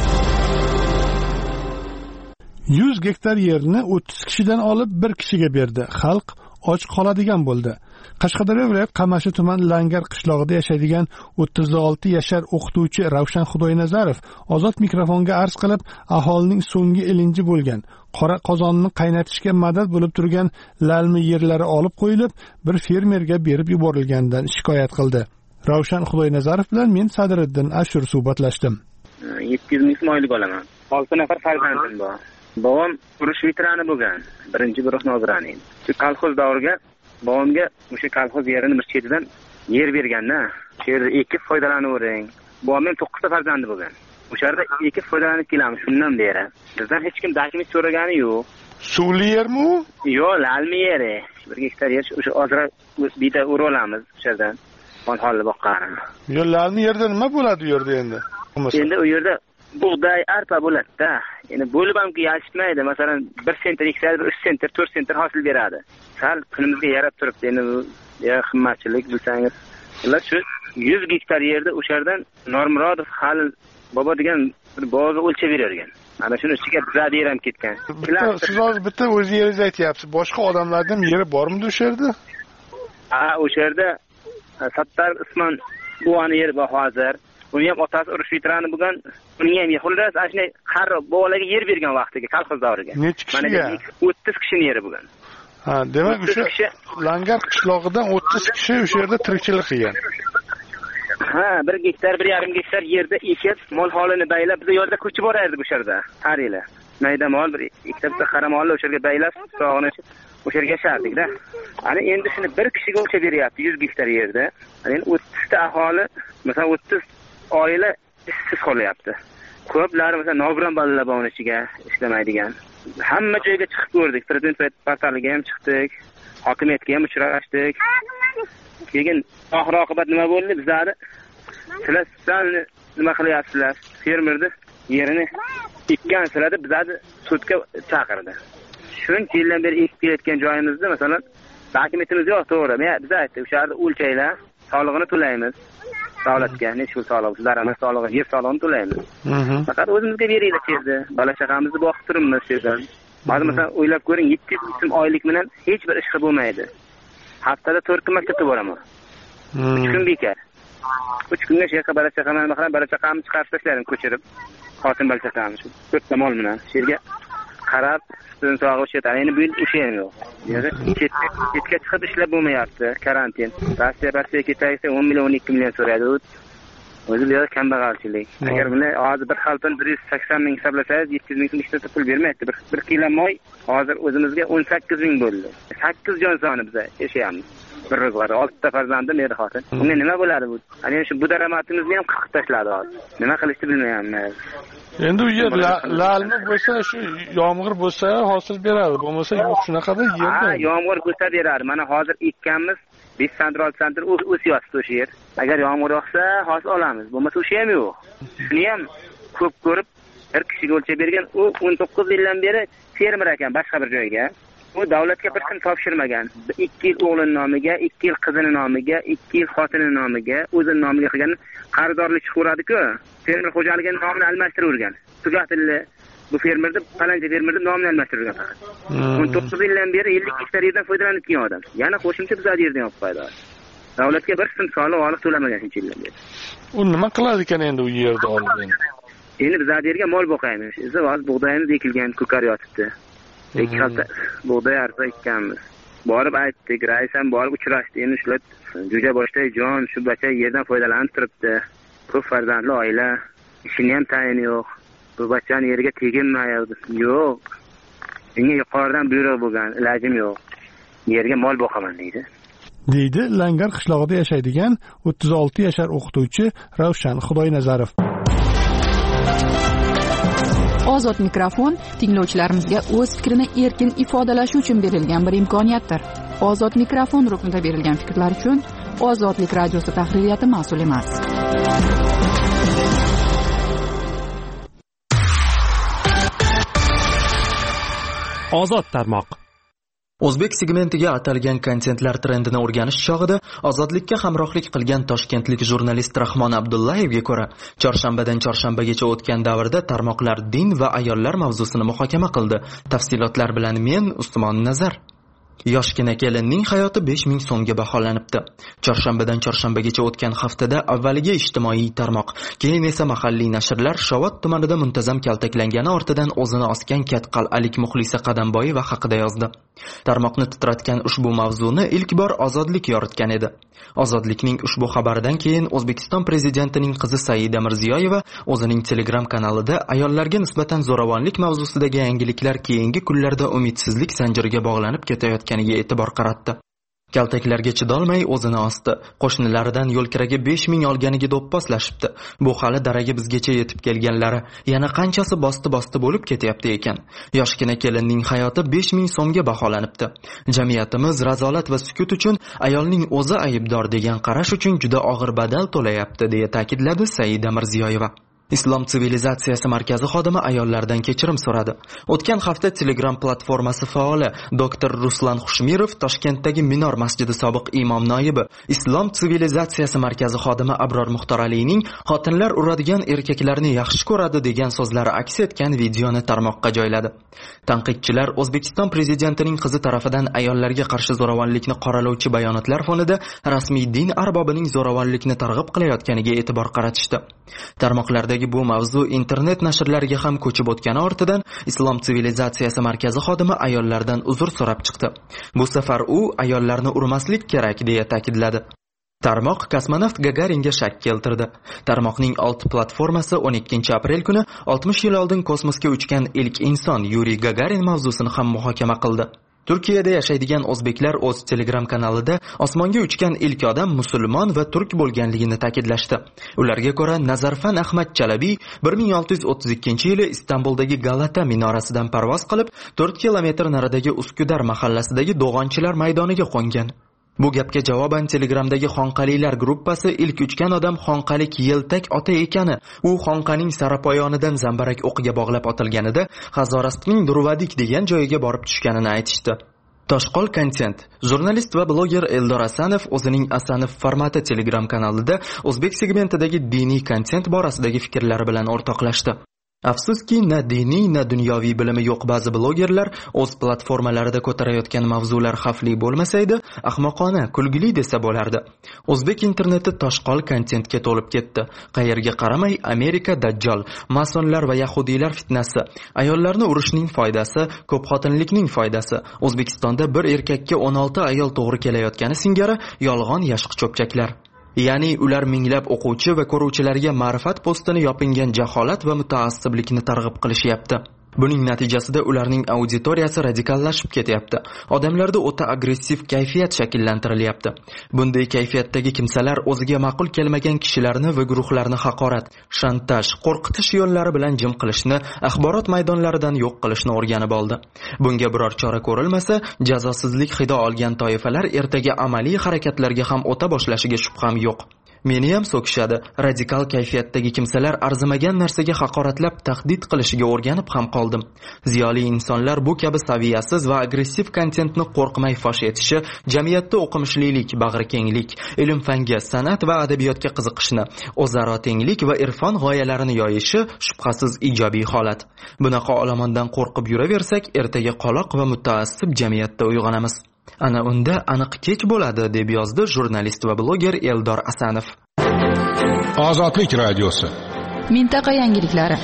Speaker 1: yuz gektar yerni o'ttiz kishidan olib bir kishiga berdi. Xalq och qoladigan bo'ldi. Qashqadaryo viloyat Qamashi tuman Langar qishlog'ida yashaydigan o'ttiz olti yashar o'qituvchi Ravshan Xudoynazarov Ozod mikrofonga arz qilib, aholining so'nggi ilinji bo'lgan qora qozonni qaynatishga madad bo'lib turgan lalmi yerlari olib qo'yilib, bir fermerga berib yuborilganidan shikoyat qildi. Ravshan Xudoynazarov bilan men Sadriddin Ashur suhbatlashdim.
Speaker 5: yetti yuz ming so'm oylik olaman. olti nafar farzandim bor. Bobom urush veterani bo'lgan. Birinchi guruh nozirani. Shu kolxoz davriga bobomga o'sha kolxoz yerini bir chetidan yer berganda, shu yerda ekib foydalanavering. Bobomning to'qqizta farzandi bo'lgan. O'sha yerda ekib foydalanib kelamiz shundan beri. Bizdan hech kim dokument so'ragani yo'q.
Speaker 1: Suvli yermi u?
Speaker 5: Yo'q, lalmi yeri. bir gektar yer o'sha ozra bitta o'rib olamiz o'sha yerdan. Molxonni boqqanim.
Speaker 1: Yo'q, lalmi yerda nima bo'ladi u yerda endi?
Speaker 5: Endi u yerda bug'doy, arpa bo'ladi-da. Endi bo'lib hamki yashitmaydi. Masalan, bir sentr eksa, uch sentr, to'rt sentr hosil beradi. Sal kunimizga yarab turibdi. Endi bu ya qimmatchilik bilsangiz. Ular shu yuz gektar yerda o'sha yerdan Normurodov Halil bobo degan bir bog'ga o'lchab bergan. Mana shuni ichiga zadir ham ketgan.
Speaker 1: Siz hozir bitta o'zingiz aytyapsiz. Boshqa odamlarning yeri bormi o'sha yerda?
Speaker 5: Ha, o'sha yerda Sattar Usmon buvani yeri bor hozir. Uni ham otasi urush veterani bo'lgan. Uning ham xullas ana shunday qarib bolalarga yer bergan vaqtiga, kolxoz davriga.
Speaker 1: Necha kishiga?
Speaker 5: o'ttiz kishining yeri bo'lgan.
Speaker 1: Ha, demak o'sha Langar qishlog'idan o'ttiz kishi o'sha yerda tirikchilik qilgan.
Speaker 5: Ha, bir gektar, bir yarim gektar yerda ekib, mol holini baylab, biz yozda ko'chib borardik o'sha yerda. Har yili. Mayda mol, bir ikkita bitta qara molni o'sha yerga baylab, sog'ini o'sha yerga yashardik-da. Ana endi shuni bir kishiga o'lchab beryapti yuz gektar yerda. Ana endi o'ttiz ta aholi, masalan o'ttiz oila ishsiz qolyapti. Ko'plari masalan nogiron bolalar bor ichiga ishlamaydigan. Hamma joyga chiqib ko'rdik. Prezident portaliga ham chiqdik. Hokimiyatga ham uchrashdik. Keyin oxir oqibat nima bo'ldi? Bizlar sizlar sizlarni nima qilyapsizlar? Fermerni yerini ekkan sizlarni bizlarni sudga chaqirdi. Shuncha yildan beri ekib kelayotgan joyimizda masalan dokumentimiz yo'q, to'g'ri. Men biz aytdik, o'sha yerda o'lchaylar, solig'ini to'laymiz. Davlatga necha pul soliq, daromad solig'i, yer solig'ini to'laymiz. Faqat o'zimizga beringlar dedi. Bola chaqamizni boqib turibmiz shu yerdan. Hozir masalan o'ylab ko'ring, yetti yuz ming so'm oylik bilan hech bir ish qilib bo'lmaydi. Haftada to'rt kun maktabga boraman. uch kun bekor. uch kunga shu yerga bola chaqamni maqran, bola chaqamni chiqarib tashladim ko'chirib. Xotin bola chaqamni shu to'rtta mol bilan shu yerga qarab, sutini sog'ib o'shatadi. Endi bu yil o'sha ham yo'q. Yana chetga chetga chiqib ishlab bo'lmayapti, karantin. Rossiya Rossiyaga ketaysa o'n million o'n ikki million so'raydi. O'zi bu yerda kambag'alchilik. Agar buni hozir bir xalton bir yuz sakson ming hisoblasangiz, yetti yuz ming so'm ishlatib pul bermaydi. Bir bir kilo moy hozir o'zimizga o'n sakkiz ming bo'ldi. sakkiz jon soni biz yashayapmiz. Bir ro'zg'or, oltita farzandim edi xotin. Bunga nima bo'ladi bu? Ana shu bu daromadimizni ham qirqib tashladi hozir. Nima qilishni bilmayapman.
Speaker 1: Endi u yer lalmi bo'lsa, shu yomg'ir bo'lsa hosil beradi. Bo'lmasa yo'q, shunaqada yerda.
Speaker 5: Ha, yomg'ir bo'lsa beradi. Mana hozir ekkanmiz besh santr olti santr o'syapti o'sha yer. Agar yomg'ir yog'sa hosil olamiz. Bo'lmasa o'sha ham yo'q. Shuni ham ko'p ko'rib bir kishiga o'lchab bergan. U o'n to'qqiz yildan beri fermer ekan boshqa bir joyga. U davlatga bir kun topshirmagan. ikki yil o'g'lini nomiga, ikki yil qizini nomiga, ikki yil xotini nomiga, o'zining nomiga qilgan qarzdorlik chiqaradi-ku. Fermer xo'jaligining nomini almashtiravergan. Tugatildi. Bu fermerni, palanca fermerni nomini almashtirgan faqat. o'n to'qqiz yildan beri ellik gektar yerdan foydalanib kelgan odam. Yana qo'shimcha bizlar yerdan olib qo'ydi. Davlatga bir so'm soliq olib to'lamagan shuncha yildan beri.
Speaker 1: U nima qiladi ekan endi u yerda olib endi?
Speaker 5: Endi bizlar yerga mol boqaymiz. Biz hozir bug'doyimiz ekilgan, ko'kar yotibdi. ikki xalta bug'doy arpa ekkanmiz. Borib aytdik, rais ham borib uchrashdi. Endi shular jo'ja boshday jon, shu bacha yerdan foydalanib turibdi. Ko'p farzandli oila, ishini ham tayini yo'q. Bu bachani yerga teginmayapti. Yo'q. Menga yuqoridan buyruq bo'lgan, ilojim yo'q. yerga mol boqaman deydi.
Speaker 1: deydi Langar qishlog'ida yashaydigan o'ttiz olti yashar o'qituvchi Ravshan Xudoynazarov.
Speaker 2: Ozod mikrofon tinglovchilarimizga o'z fikrini erkin ifodalashi uchun berilgan bir imkoniyatdir. Ozod mikrofon ruknida berilgan fikrlar uchun Ozodlik radiosi tahririyati mas'ul emas.
Speaker 6: Ozod tarmoq.
Speaker 7: O'zbek segmentiga atalgan kontentlar trendini o'rganish chog'ida Ozodlikka hamrohlik qilgan toshkentlik jurnalist Rahmon Abdullayevga ko'ra, chorshanbadan chorshanbagacha o'tgan davrda tarmoqlar din va ayollar mavzusini muhokama qildi. Tafsilotlar bilan men Usmon Nazar. Yoshgina kelinning hayoti besh ming so'mga baholanibdi. Chorshanbadan chorshanbagacha o'tgan haftada avvaliga ijtimoiy tarmoq, keyin esa mahalliy nashrlar Shovot tumanida muntazam kaltaklangani ortidan o'zini osgan Katqal'alik Muxlisa Qadamboyeva haqida yozdi. Tarmoqni titratgan ushbu mavzuni ilk bor Ozodlik yoritgan edi. Ozodlikning ushbu xabaridan keyin O'zbekiston prezidentining qizi Saida Mirziyoyeva o'zining Telegram kanalida ayollarga nisbatan zo'ravonlik mavzusidagi yangiliklar keyingi kunlarda umidsizlik zanjiriga bog'lanib ketayotganiga e'tibor qaratdi. Kaltaklarga chidolmay o'zini osdi. Qo'shnilaridan yo'lkiraga besh ming olganiga do'pposlashibdi. Bu hali daraga bizgacha yetib kelganlari, yana qanchasi bosti-bosti bo'lib ketyapti ekan. Yoshgina kelinning hayoti besh ming so'mga baholanibdi. Jamiyatimiz razolat va sukut uchun ayolning o'zi aybdor degan qarash uchun juda og'ir badal to'layapti, deya ta'kidladi Saida Mirziyoyeva. Islom sivilizatsiyasi markazi xodimi ayollardan kechirim so'radi. O'tgan hafta Telegram platformasi faoli doktor Ruslan Xushmirov Toshkentdagi Minor masjidi sobiq imom noibi, Islom sivilizatsiyasi markazi xodimi Abror Muxtoralining xotinlar uradigan erkaklarni yaxshi ko'radi degan so'zlari aks etgan videoni tarmoqqa joyladi. Tanqidchilar O'zbekiston prezidentining qizi tarafidan ayollarga qarshi zo'ravonlikni qoralovchi bayonotlar fonida rasmiy din arbobining zo'ravonlikni targ'ib qilayotganiga e'tibor qaratishdi. Tarmoqlardagi bu mavzu internet nashrlariga ham ko'chib o'tgani ortidan Islom sivilizatsiyasi markazi xodimi ayollardan uzr so'rab chiqdi. Bu safar u ayollarni urmaslik kerak deya ta'kidladi. Tarmoq kosmonavt Gagaringa shak keltirdi. Tarmoqning olti platformasi o'n ikkinchi aprel kuni oltmish yil oldin kosmosga uchgan ilk inson Yuriy Gagarin mavzusini ham muhokama qildi. Turkiyada yashaydigan o'zbeklar o'z Telegram kanalida osmonga uchgan ilk odam musulmon va turk bo'lganligini ta'kidlashdi. Ularga ko'ra Nazarfan Ahmad Chalabiy bir ming olti yuz o'ttiz ikkinchi yili Istanbuldagi Galata minorasidan parvoz qilib to'rt kilometr naridagi Uskudar mahallasidagi Do'g'onchilar maydoniga qo'ngan. Bu gapga javoban Telegramdagi Xonqalilar gruppasi ilk uchgan odam Xonqalik Yeltak ota ekani, u Xonqaning sarapoyonidan zambarak o'qiga bog'lab otilganida Hazorastning Durvadik degan joyiga borib tushganini aytishdi. Toshqol kontent. Jurnalist va bloger Eldor Asanov o'zining Asanov formati Telegram kanalida o'zbek segmentidagi diniy kontent borasidagi fikrlari bilan o'rtoqlashdi. Afsuski, na diniy, na dunyoviy bilimi yo'q ba'zi blogerlar o'z platformalarida ko'tarayotgan mavzular xavfli bo'lmasaydi, ahmoqona, kulgili desa bo'lardi. O'zbek interneti toshqol kontentga to'lib ketdi. Qayerga qaramay Amerika dajjal, masonlar va yahudiylar fitnasi, ayollarni urishning foydasi, ko'p xotinlikning foydasi, O'zbekistonda bir erkakka o'n olti ayol to'g'ri kelayotgani singari yolg'on yashq cho'pchaklar. Ya'ni ular minglab o'quvchi va ko'ruvchilarga ma'rifat postini yopingan jaholat va mutaassiblikni targ'ib qilishyapti. Buning natijasida ularning auditoriyasi radikallashib ketyapti. Odamlarda o'ta agressiv kayfiyat shakllantirilyapti. Bunday kayfiyatdagi kimsalar o'ziga ma'qul kelmagan kishilarni va guruhlarni haqorat, shantaj, qo'rqitish yo'llari bilan jim qilishni, axborot maydonlaridan yo'q qilishni o'rganib oldi. Bunga biror chora ko'rilmasa, jazosizlik hidi olgan toifalar ertaga amaliy harakatlarga ham o'ta boshlashiga shubham yo'q. Meni ham so'kishadi. Radikal kayfiyatdagi kimsalar arzimagan narsaga haqoratlab tahdid qilishiga o'rganib ham qoldim. Ziyoli insonlar bu kabi saviyasiz va agressiv kontentni qo'rqmay fosh etishi, jamiyatda o'qimishlilik, bag'rikenglik, ilm-fanga, san'at va adabiyotga qiziqishni, o'zaro tenglik va irfon g'oyalarini yoyishi shubhasiz ijobiy holat. Bunaqa olomondan qo'rqib yuraversak, ertaga qoloq va mutaassib jamiyatda uyg'onamiz. Ana unda aniq kech bo'ladi, deb yozdi jurnalist va bloger Eldor Asanov.
Speaker 3: Ozodlik radiosi.
Speaker 2: Mintaqa yangiliklari.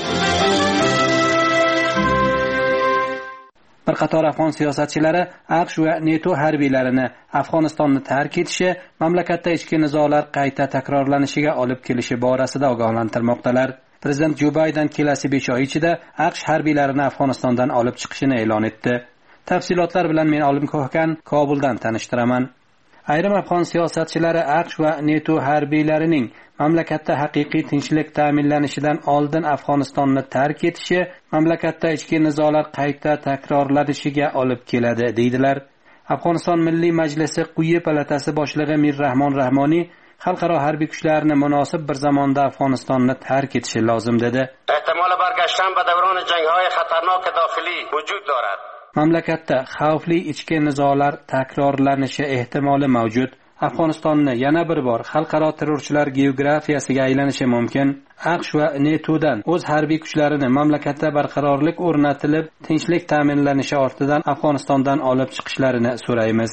Speaker 8: Bir qator afg'on siyosatchilari AQSh va NATO harbiylarini Afg'onistonni tark etishi mamlakatda ichki nizolar qayta takrorlanishiga olib kelishi borasida ogohlantirmoqdalar. Prezident Jo Bayden kelasi besh oy ichida AQSh harbiylarini Afg'onistondan olib chiqishini e'lon etdi. Tafsilotlar bilan men Olim Ko'hkan Kobuldan tanishtiraman. Ayrim afg'on siyosatchilari AQSh va NATO harbiylarining mamlakatda haqiqiy tinchlik ta'minlanishidan oldin Afg'onistonni tark etishi mamlakatda ichki nizolar qayta takrorlanishiga olib keladi deydilar. Afg'oniston Milliy Majlisi quyi palatasi boshlig'i Mirrahmon Rahmoniy xalqaro harbiy kuchlarni munosib bir zamonda Afg'onistonni tark etishi lozim dedi.
Speaker 13: Ehtimol bargashtan ba davron janghoy xatarnok daxili vujud dorad. Mamlakatda
Speaker 8: xavfli ichki nizolar takrorlanishi ehtimoli mavjud. Afg'onistonni yana bir bor xalqaro terrorchilar geografiyasiga aylanishi mumkin. AQSh va NATOdan o'z harbiy kuchlarini mamlakatda barqarorlik o'rnatilib, tinchlik ta'minlanishi ortidan Afg'onistondan olib chiqishlarini so'raymiz.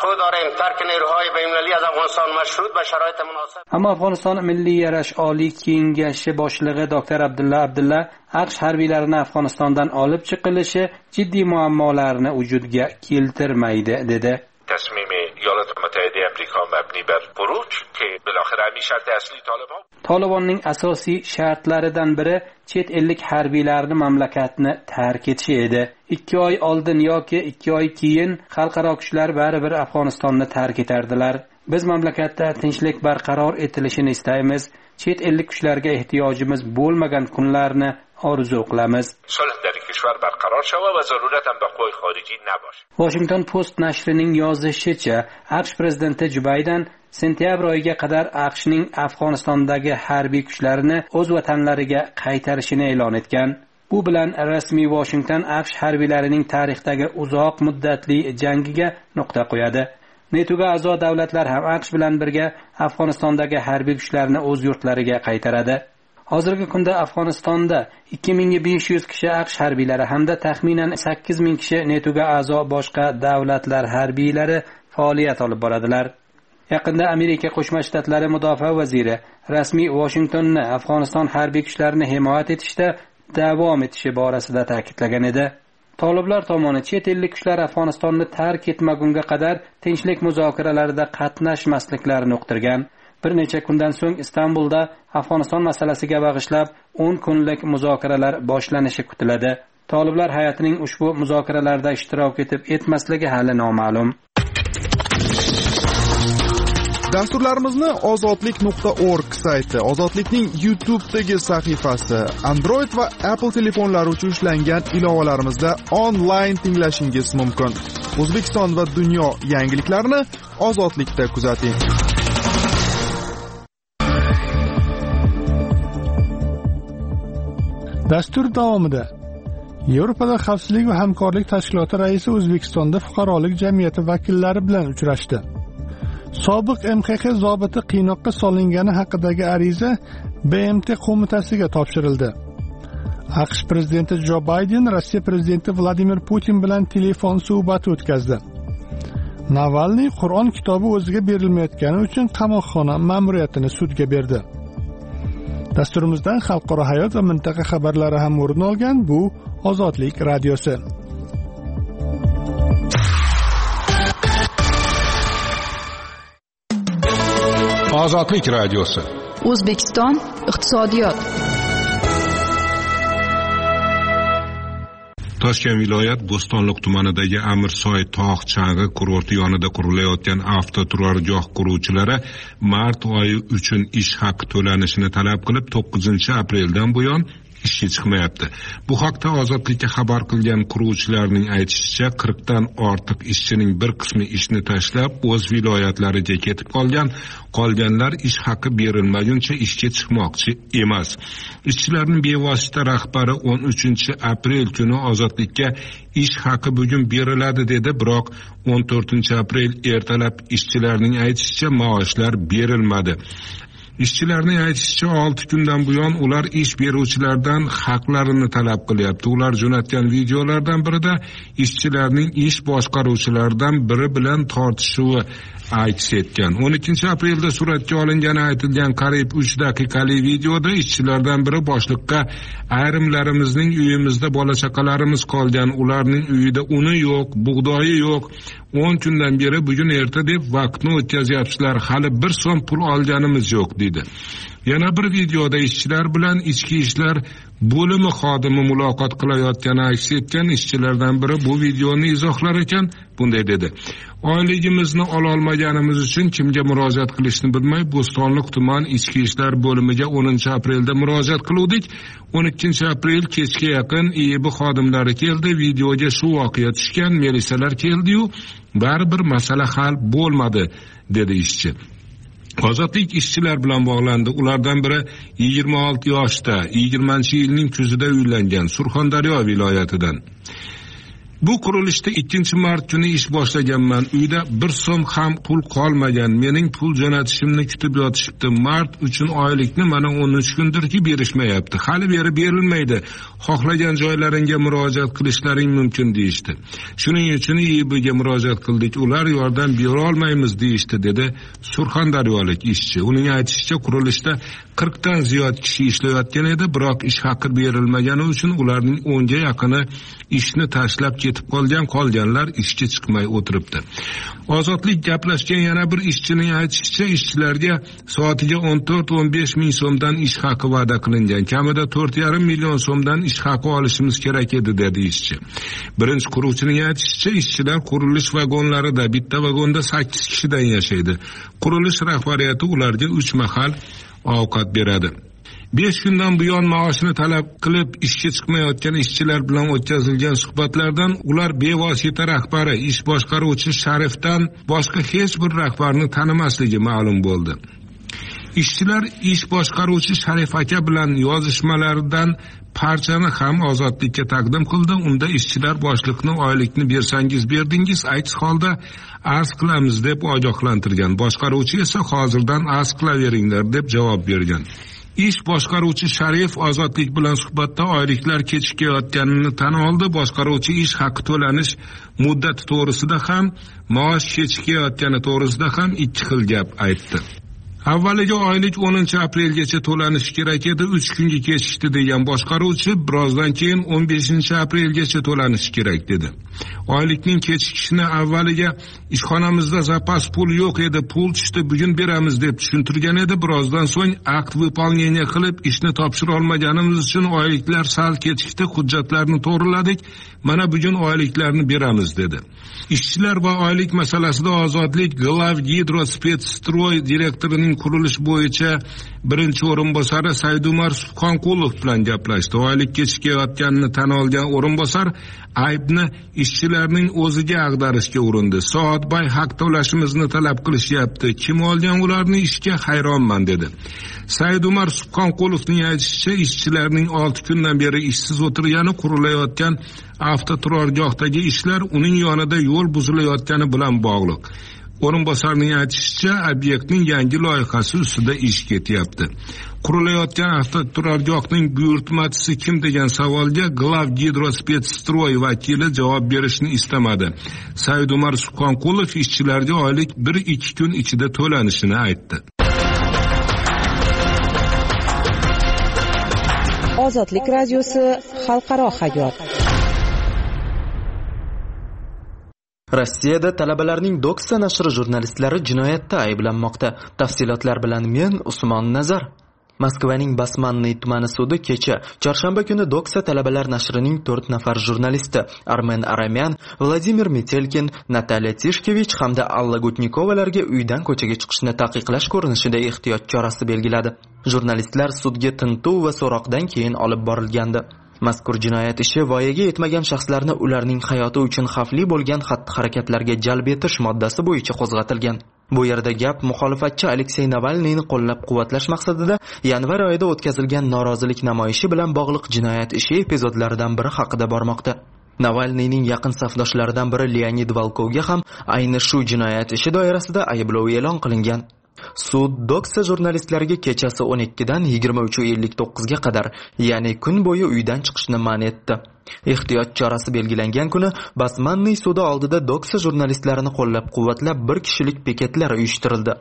Speaker 8: Ammo Afg'oniston Milliy yarash Oliy kengashi boshlig'i doktor Abdulla Abdulla AQSh harbiylarini Afg'onistondan olib chiqilishi jiddiy muammolarni vujudga keltirmaydi dedi.
Speaker 9: تصمیم ایالات متحده آمریکا مبنی بر فروج که بالاخره همین شرط اصلی طالبان
Speaker 8: Talibanning asosiy shartlaridan biri chet ellik harbiylarni mamlakatni tark etishi edi. ikki oy oldin yoki ikki oy keyin xalqaro kuchlar baribir Afg'onistonni tark etardilar. Biz mamlakatda tinchlik barqaror etilishini istaymiz. Chet ellik kuchlarga ehtiyojimiz bo'lmagan kunlarni orzu qilamiz.
Speaker 9: صلح در کشور برقرار شود و ضرورت هم به قوای خارجی نباشه.
Speaker 8: Washington Post nashrining yozishicha, AQSh prezidenti Jo Bayden sentyabr oyiga qadar AQShning Afg'onistondagi harbiy kuchlarini o'z vatanlariga qaytarishini e'lon etgan. Bu bilan rasmiy Washington AQSh harbiylarining tarixdagi uzoq muddatli jangiga nuqta qo'yadi. NATOga a'zo davlatlar ham AQSh bilan birga Afg'onistondagi harbiy kuchlarni o'z yurtlariga qaytaradi. Hozirgi kunda Afg'onistonda ikki ming besh yuz kishi AQSh harbiylari hamda taxminan sakkiz ming kishi NATOga a'zo boshqa davlatlar harbiylari faoliyat olib boradilar. Yaqinda Amerika Qo'shma Shtatlari mudofaa vaziri rasmiy Washingtonni Afg'oniston harbiy kuchlarini himoya etishda davom etishi borasida ta'kidlagan edi. Toliblar tomoni chet ellik kuchlar Afg'onistonni tark etmagunga qadar tinchlik muzokaralarida qatnashmasliklarini uqtirgan. Bir necha kundan so'ng Istanbulda Afg'oniston masalasiga bag'ishlab o'n kunlik muzokaralar boshlanishi kutiladi. Toliblar hay'atining ushbu muzokaralarda ishtirok etib etmasligi hali noma'lum.
Speaker 10: Dasturlarimizni ozodlik nuqta org sayti, Ozodlikning YouTube'dagi sahifasi, Android va Apple telefonlari uchun ishlangan ilovalarimizda onlayn tinglashingiz mumkin. O'zbekiston va dunyo yangiliklarini Ozodlikda kuzating.
Speaker 1: Dastur davomida Yevropada xavfsizlik va hamkorlik tashkiloti raisi O'zbekistonda fuqarolik jamiyati vakillari bilan uchrashdi. Sobiq M X X zobiti qiynoqqa solingani haqidagi ariza B M T qo'mitasiga topshirildi. AQSh prezidenti Jo Bayden Rossiya prezidenti Vladimir Putin bilan telefon suhbati o'tkazdi. Navalniy Qur'on kitobi o'ziga berilmayotgani uchun qamoqxona ma'muriyatini sudga berdi. Dasturimizdan xalqaro hayot va mintaqa xabarlari ham o'rin olgan. Bu Ozodlik radiosi.
Speaker 3: Ozodlik radiosi.
Speaker 2: O'zbekiston iqtisodiyot.
Speaker 3: Toshkent viloyat Bo'stonliq tumanidagi Amirsoy tog' chang'i kurorti yonida qurilayotgan avtoturargoh quruvchilari mart oyi uchun ish haqi to'lanishini talab qilib to'qqizinchi apreldan buyon ishga chiqmayapti. Bu haqda Ozodlikka xabar qilgan quruvchilarning aytishicha, qirqdan ortiq ishchining bir qismi ishni tashlab o'z viloyatlariga ketib qolgan, qolganlar ish haqi berilmaguncha ishga chiqmoqchi emas. Ishchilarning bevosita rahbari o'n uchinchi aprel kuni Ozodlikka ish haqi bugun beriladi dedi, biroq o'n to'rtinchi aprel ertalab ishchilarning aytishicha maoshlar berilmadi. Ishchilarning aytishicha olti kundan buyon ular ish beruvchilardan haqlarini talab qilyapti. Ular jo'natgan videolardan birida ishchilarning ish boshqaruvchilaridan biri bilan tortishuvi aks etgan. o'n ikkinchi aprelda suratga olingani aytilgan qariyb uch daqiqalik videoda ishchilardan biri boshliqqa ayrimlarimizning uyimizda bola chaqalarimiz qolgan, ularning uyida uni yo'q, bug'doyi yo'q. o'n kundan beri bugun erta deb vaqtni o'tkazyapsizlar, hali bir so'm pul olganimiz yo'q dedi. Yana bir videoda ishchilar bilan ichki ishlar bo'limi xodimi muloqot qilayotgani aks etgan. Ishchilardan biri bu videoni izohlar ekan, bunday dedi: oyligimizni ololmaganimiz uchun kimga murojaat qilishni bilmay Bo'stonliq tuman ichki ishlar bo'limiga o'ninchi aprelda murojaat qildik. o'n ikkinchi aprel kechga yaqin I E B xodimlari keldi, videoga shu voqea tushgan, militsiyalar keldi-yu, baribir masala hal bo'lmadi, dedi ishchi. Ozodlik ishchilar bilan bog'landi. Ulardan biri yigirma olti yoshda, yigirmanchi yilning kuzida uylangan, Surxondaryo viloyatidan. Bu qurilishda ikkinchi mart kuni ish boshlaganman. Uyda bir so'm ham pul qolmagan. Mening pul jo'natishimni kutib yotishibdi. Mart uchun oylikni mana o'n uch kundirki berishmayapti. Hali beri berilmaydi. Xohlagan joylaringga murojaat qilishlaring mumkin deyishdi. Shuning uchun I E B'ga murojaat qildik. Ular yordam bera olmaymiz deyishdi, dedi Surxondaryolik ishchi. Uning aytishicha, qurilishda qirq dan ziyod kishi ishlayotgan edi, biroq ish haqi berilmagani uchun ularning o'nga yaqini ishni tashlab ketib qolgan, qolganlar ishga chiqmay o'tiribdi. Ozodlik gaplashgan yana bir ishchining aytishicha, ishchilarga soatiga o'n to'rt o'n besh ming so'mdan ish haqi va'da qilingan. Kamida to'rt yarim million so'mdan ish haqi olishimiz kerak edi, dedi ishchi. Birinchi quruvchining aytishicha, ishchilar qurilish vagonlarida, bitta vagonda sakkiz kishidan yashaydi. Qurilish rahbariyati ularga uch mahal ovqat beradi. besh kundan buyon maoshini talab qilib ishga chiqmayotgan ishchilar bilan o'tkazilgan suhbatlardan ular bevosita rahbari, ish boshqaruvchi Sharifdan boshqa hech bir rahbarni tanimasligi ma'lum bo'ldi. Ishchilar ish boshqaruvchi Sharif aka bilan yozishmalaridan parchani ham Ozodlikka taqdim qildi. Unda ishchilar boshliqni oylikni bersangiz berdingiz, aks holda arz qilamiz deb ogohlantirgan. Boshqaruvchi esa hozirdan arz qilaveringlar deb javob bergan. Ish boshqaruvchi Sharif Ozodlik bilan suhbatda oyliklar kechikayotganini tan oldi. Boshqaruvchi ish haqi to'lanish muddati to'g'risida ham, maosh kechikayotgani to'g'risida ham ikki xil gap aytdi. Avvaliga oylik o'ninchi aprelgacha to'lanishi kerak edi, uch kunga kechikdi degan boshqaruvchi, birozdan keyin o'n beshinchi aprelgacha to'lanishi kerak dedi. Oylikning kechikishini avvaliga ishxonamizda zapas pul yo'q edi, pul tushdi, bugun beramiz deb tushuntirgan edi. Birozdan so'ng akt выполнение qilib ishni topshira olmaganimiz uchun oyliklar sal kechikdi, hujjatlarni to'g'riladik, mana bugun oyliklarni beramiz dedi. Ishchilar va oylik masalasida Ozodlik Glavgidrospetsstroy direktorining qurilish bo'yicha birinchi o'rinbosari Saidumar Subhonqulov bilan gaplashdi. Oylik kechikayotganini tan olgan o'rinbosar aybni ishchilarning o'ziga ag'darishga urindi. Soatbay haq to'lashimizni talab qilishyapti. Kim olgan ularni ishga, hayronman dedi. Saidumar Subhonqulovning aytishicha, ishchilarning olti kundan beri ishsiz o'tirgani, qurilayotgan avtoturargohdagi ishlar uning yonida yo'l buzilayotgani bilan bog'liq. O'rinbosarning aytishicha, obyektning yangi loyihasi ustida ish ketyapti. Qurilayotgan avtoturargohning buyurtmachisi kim degan savolga Glavgidrospetsstroy vakili javob berishni istamadi. Saidumar Subhonqulov ishchilarga oylik bir ikki kun ichida to'lanishini aytdi.
Speaker 11: Ozodlik radiosi xalqaro hayot.
Speaker 7: Rossiyada talabalarning Doxa nashri jurnalistlari jinoyatda ayblanmoqda. Tafsilotlar bilan men Usmon Nazar. Moskvaning Basmanniy tumani sudi kecha chorshanba kuni Doxa talabalar nashrining to'rt nafar jurnalisti Armen Aramyan, Vladimir Metelkin, Natalya Tishkevich hamda Alla Gutnikovalarga uydan ko'chaga chiqishni taqiqlash ko'rinishida ehtiyot chorasi belgiladi. Jurnalistlar sudga tintuv va so'roqdan keyin olib borilgandi. Mazkur jinoyat ishi voyaga yetmagan shaxslarni ularning hayoti uchun xavfli bo'lgan xatti-harakatlarga jalb etish moddasi bo'yicha qo'zg'atilgan. Bu yerda gap muxolifatchi Aleksey Navalniyni qo'llab-quvvatlash maqsadida yanvar oyida o'tkazilgan norozilik namoyishi bilan bog'liq jinoyat ishi epizodlaridan biri haqida bormoqda. Navalniyning yaqin safdoshlaridan biri Leonid Volkovga ham ayni shu jinoyat ishi doirasida ayblov e'lon qilingan. Sud Doxa jurnalistlariga kechasi o'n ikkidan yigirma uch ellik to'qqiz ga qadar, ya'ni kun bo'yi uydan chiqishni man etdi. Ehtiyot chorasi belgilangan kuni Basmanniy sudi oldida Doxa jurnalistlarini qo'llab-quvvatlab bir kishilik piketlar uyushtirildi.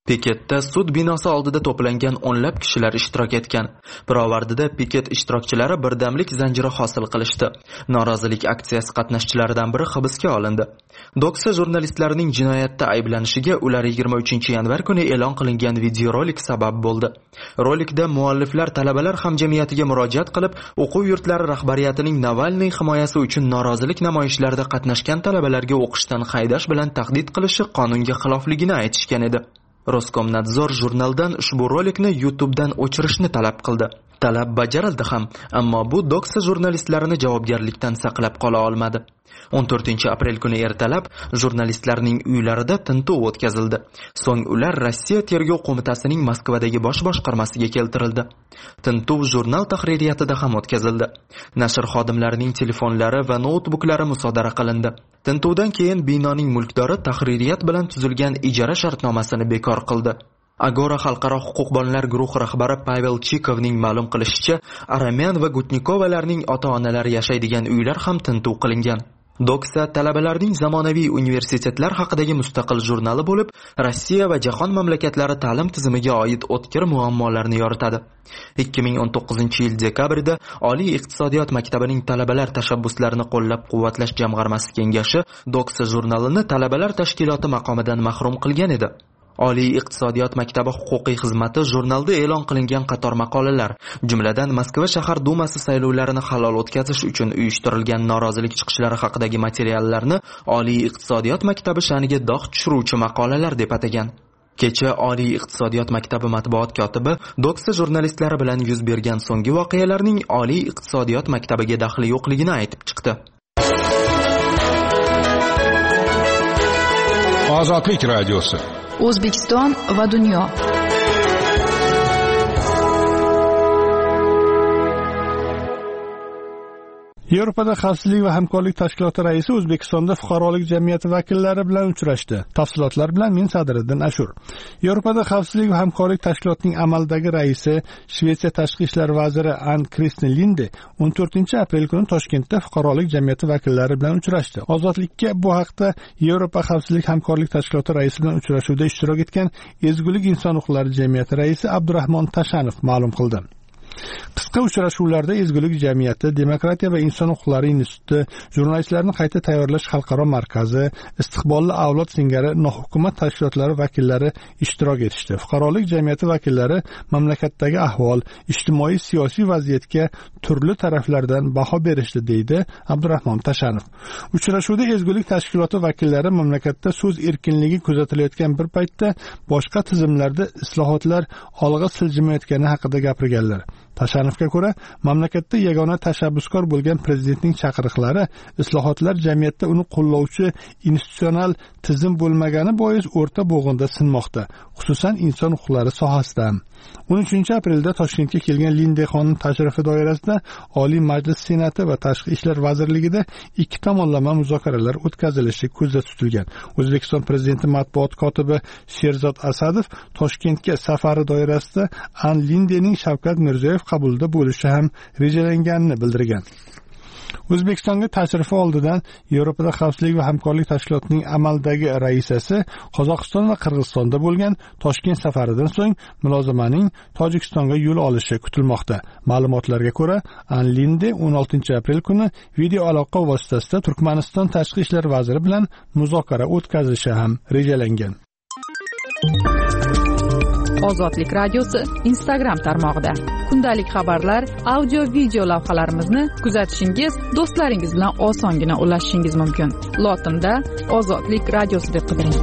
Speaker 7: Piketda sud binosi oldida to'plangan o'nlab kishilar ishtirok etgan. Pirovardida piket ishtirokchilari birdamlik zanjiri hosil qilishdi. Norozilik aksiyasi qatnashchilaridan biri hibsga olindi. Doxa jurnalistlarining jinoyatda ayblanishiga ular yigirma uchinchi yanvar kuni e'lon qilingan videorolik sabab bo'ldi. Rolikda mualliflar talabalar hamjamiyatiga murojaat qilib, o'quv yurtlari rahbariyatining Navalniy himoyasi uchun norozilik namoyishlarida qatnashgan talabalarga o'qishdan haydash bilan tahdid qilishi qonunga xilofligini aytishgan edi. Roskomnadzor jurnaldan ushbu rolikni YouTubedan o'chirishni talab qildi. Talab bajarildi ham, ammo bu Doxa jurnalistlarini javobgarlikdan saqlab qola olmadi. o'n to'rtinchi aprel kuni ertalab jurnalistlarning uylarida tintuv o'tkazildi. So'ng ular Rossiya tergov qo'mitasining Moskvadagi bosh boshqarmasiga keltirildi. Tintuv jurnal tahririyatida ham o'tkazildi. Nashr xodimlarining telefonlari va noutbuklari musodara qilindi. Tintuvdan keyin binoning mulkdori tahririyat bilan tuzilgan ijara shartnomasini bekor qildi. Agora xalqaro huquqbonlar guruhi rahbari Pavel Chikovning ma'lum qilishicha, Aramen va Gutnikovalarning ota-onalari yashaydigan uylar ham tintuv qilingan. Doxa talabalarning zamonaviy universitetlar haqidagi mustaqil jurnali bo'lib, Rossiya va jahon mamlakatlari ta'lim tizimiga oid o'tkir muammolarni yoritadi. ikki ming o'n to'qqizinchi yil dekabrida Oliy iqtisodiyot maktabining talabalar tashabbuslarini qo'llab-quvvatlash jamg'armasi kengashi Doxa jurnalini talabalar tashkiloti maqomidan mahrum qilgan edi. Oliy iqtisodiyot maktabi huquqiy xizmati jurnalda e'lon qilingan qator maqolalar, jumladan Moskva shahar dumasi saylovlarini halol o'tkazish uchun uyushtirilgan norozilik chiqishlari haqidagi materiallarni Oliy iqtisodiyot maktabi sha'niga dog' tushiruvchi maqolalar deb atagan. Kecha Oliy iqtisodiyot maktabi matbuot kotibi Doxa jurnalistlari bilan yuz bergan so'nggi voqealarning Oliy iqtisodiyot maktabiga daxli yo'qligini aytib chiqdi.
Speaker 3: Ozodlik radiosi.
Speaker 2: O'zbekiston va dunyo.
Speaker 1: Yevropada xavfsizlik va hamkorlik tashkiloti raisi O'zbekistonda fuqarolik jamiyati vakillari bilan uchrashdi. Tafsilotlar bilan men Sadriddin Ashur. Yevropada xavfsizlik va hamkorlik tashkilotining amaldagi raisi Shvetsiya tashqi ishlar vaziri Ann Kristine Linde o'n to'rtinchi aprel kuni Toshkentda fuqarolik jamiyati vakillari bilan uchrashdi. Ozodlikka bu haqda Yevropa xavfsizlik hamkorlik tashkiloti raisi bilan uchrashuvda ishtirok etgan Ezgulik inson huquqlari jamiyati raisi Abdurahmon Tashanov ma'lum qildi. Qisqa uchrashuvlarda Ezgulik jamiyati, Demokratiya va inson huquqlari instituti, jurnalistlarni qayta tayyorlash xalqaro markazi, istiqbolli avlod singari nohukumat tashkilotlari vakillari ishtirok etishdi. Fuqarolik jamiyati vakillari mamlakatdagi ahvol, ijtimoiy siyosiy vaziyatga turli taraflardan baho berishdi, deydi Abdurahmon Tashanov. Uchrashuvda Ezgulik tashkiloti vakillari mamlakatda so'z erkinligi kuzatilayotgan bir paytda boshqa tizimlarda islohotlar olg'a siljimayotgani haqida gapirganlar. Tashanovga ko'ra, mamlakatda yagona tashabbuskor bo'lgan prezidentning chaqiriqlari islohotlar jamiyatda uni qo'llovchi institutsional tizim bo'lmagani bois o'rta bo'g'inda sinmoqda, xususan inson huquqlari sohasida. o'n uchinchi aprelda Toshkentga kelgan Linde xonim tashrifi doirasida Oliy Majlis Senati va Tashqi ishlar vazirligida ikki tomonlama muzokaralar o'tkazilishi ko'zda tutilgan. O'zbekiston prezidenti matbuot kotibi Sherzod Asadov Toshkentga safari doirasida Ann Lindening Shavkat Mirziyoyev qabulida bo'lishi ham rejalanganini bildirgan. O'zbekistonga tashrifi oldidan Yevropada xavfsizlik va hamkorlik tashkilotining amaldagi raisasi Qozog'iston va Qirg'izistonda bo'lgan Toshkent safaridan so'ng mulozamaning Tojikistonga yo'l olishi kutilmoqda. Ma'lumotlarga ko'ra, Ann Linde o'n oltinchi aprel kuni video aloqa vositasida Turkmaniston tashqi ishlar vaziri bilan muzokara o'tkazishi ham rejalangan.
Speaker 2: Ozodlik radiosi Instagram tarmog'ida kundalik xabarlar, audio video lavhalarimizni kuzatishingiz, do'stlaringiz bilan osongina ulashishingiz mumkin. Lotinda Ozodlik radiosi deb qidiring.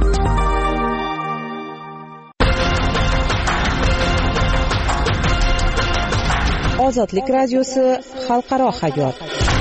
Speaker 11: Ozodlik radiosi xalqaro hayot.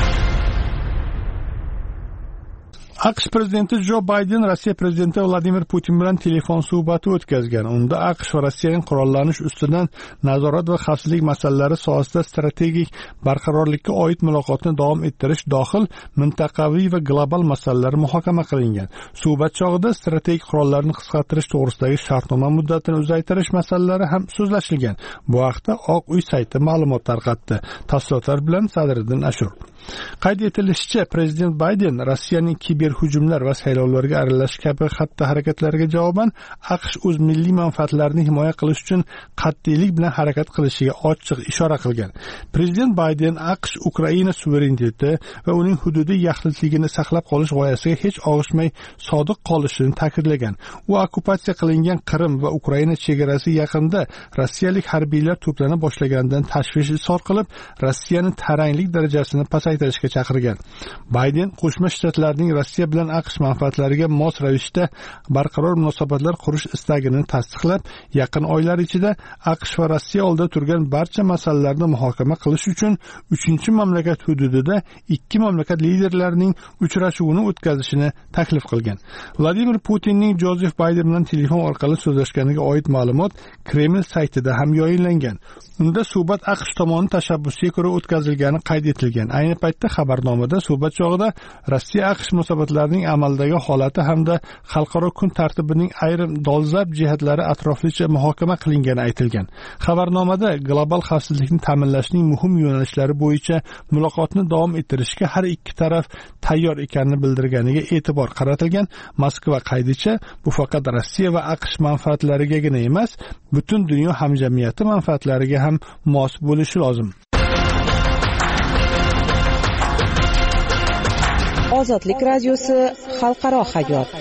Speaker 1: AQSh prezidenti Jo Bayden Rossiya prezidenti Vladimir Putin bilan telefon suhbati o'tkazgan. Unda AQSh va Rossiyaning qurollanish ustidan nazorat va xavfsizlik masalalari sohasida strategik barqarorlikka oid muloqotni davom ettirish dohil mintaqaviy va global masalalar muhokama qilingan. Suhbat chog'ida strategik qurollarni qisqartirish to'g'risidagi shartnoma muddatini uzaytirish masalalari ham so'zlashilgan. Bu haqda Oq uy sayti ma'lumot tarqatdi. Tafsilotlar bilan Sadriddin Ashur. Qayd etilishicha, prezident Bayden Rossiyaning kiberhujumlar va saylovlarga aralashish kabi xatti-harakatlariga javoban AQSh o'z milliy manfaatlarini himoya qilish uchun qat'iylik bilan harakat qilishiga ochiq ishora qilgan. Prezident Bayden AQSh Ukraina suvereniteti va uning hududiy yaxlitligini saqlab qolish g'oyasiga hech og'ishmay sodiq qolishini ta'kidlagan. U okkupatsiya qilingan Qrim va Ukraina chegarasi yaqinida rossiyalik harbiylar to'plana boshlaganidan tashvish izhor qilib, Rossiyani taranglik darajasini pasaytirishga chaqirgan. Bayden Qo'shma Shtatlarning Rossiya bilan AQSh manfaatlariga mos ravishda barqaror munosabatlar qurish istagini tasdiqlab, yaqin oylar ichida AQSh va Rossiya oldida turgan barcha masalalarni muhokama qilish uchun uchinchi mamlakat hududida ikki mamlakat liderlarining uchrashuvini o'tkazishini taklif qilgan. Vladimir Putinning Jozef Bayden bilan telefon orqali so'zlashganiga oid ma'lumot Kreml saytida ham yayinlangan. Unda suhbat AQSh tomonining tashabbusiga ko'ra o'tkazilgani qayd etilgan. Ayni paytda xabarnomada suhbat chog'ida Rossiya AQSh munosabatlarining amaldagi holati hamda xalqaro kun tartibining ayrim dolzarb jihatlari atroflicha muhokama qilingani aytilgan. Xabarnomada global xavfsizlikni ta'minlashning muhim yo'nalishlari bo'yicha muloqotni davom ettirishga har ikki taraf tayyor ekanini bildirganiga e'tibor qaratilgan. Moskva qaydicha, bu faqat Rossiya va AQSh manfaatlarigagina emas, butun dunyo hamjamiyati manfaatlariga ham mos bo'lishi lozim.
Speaker 11: Ozodlik radiosi xalqaro hayot.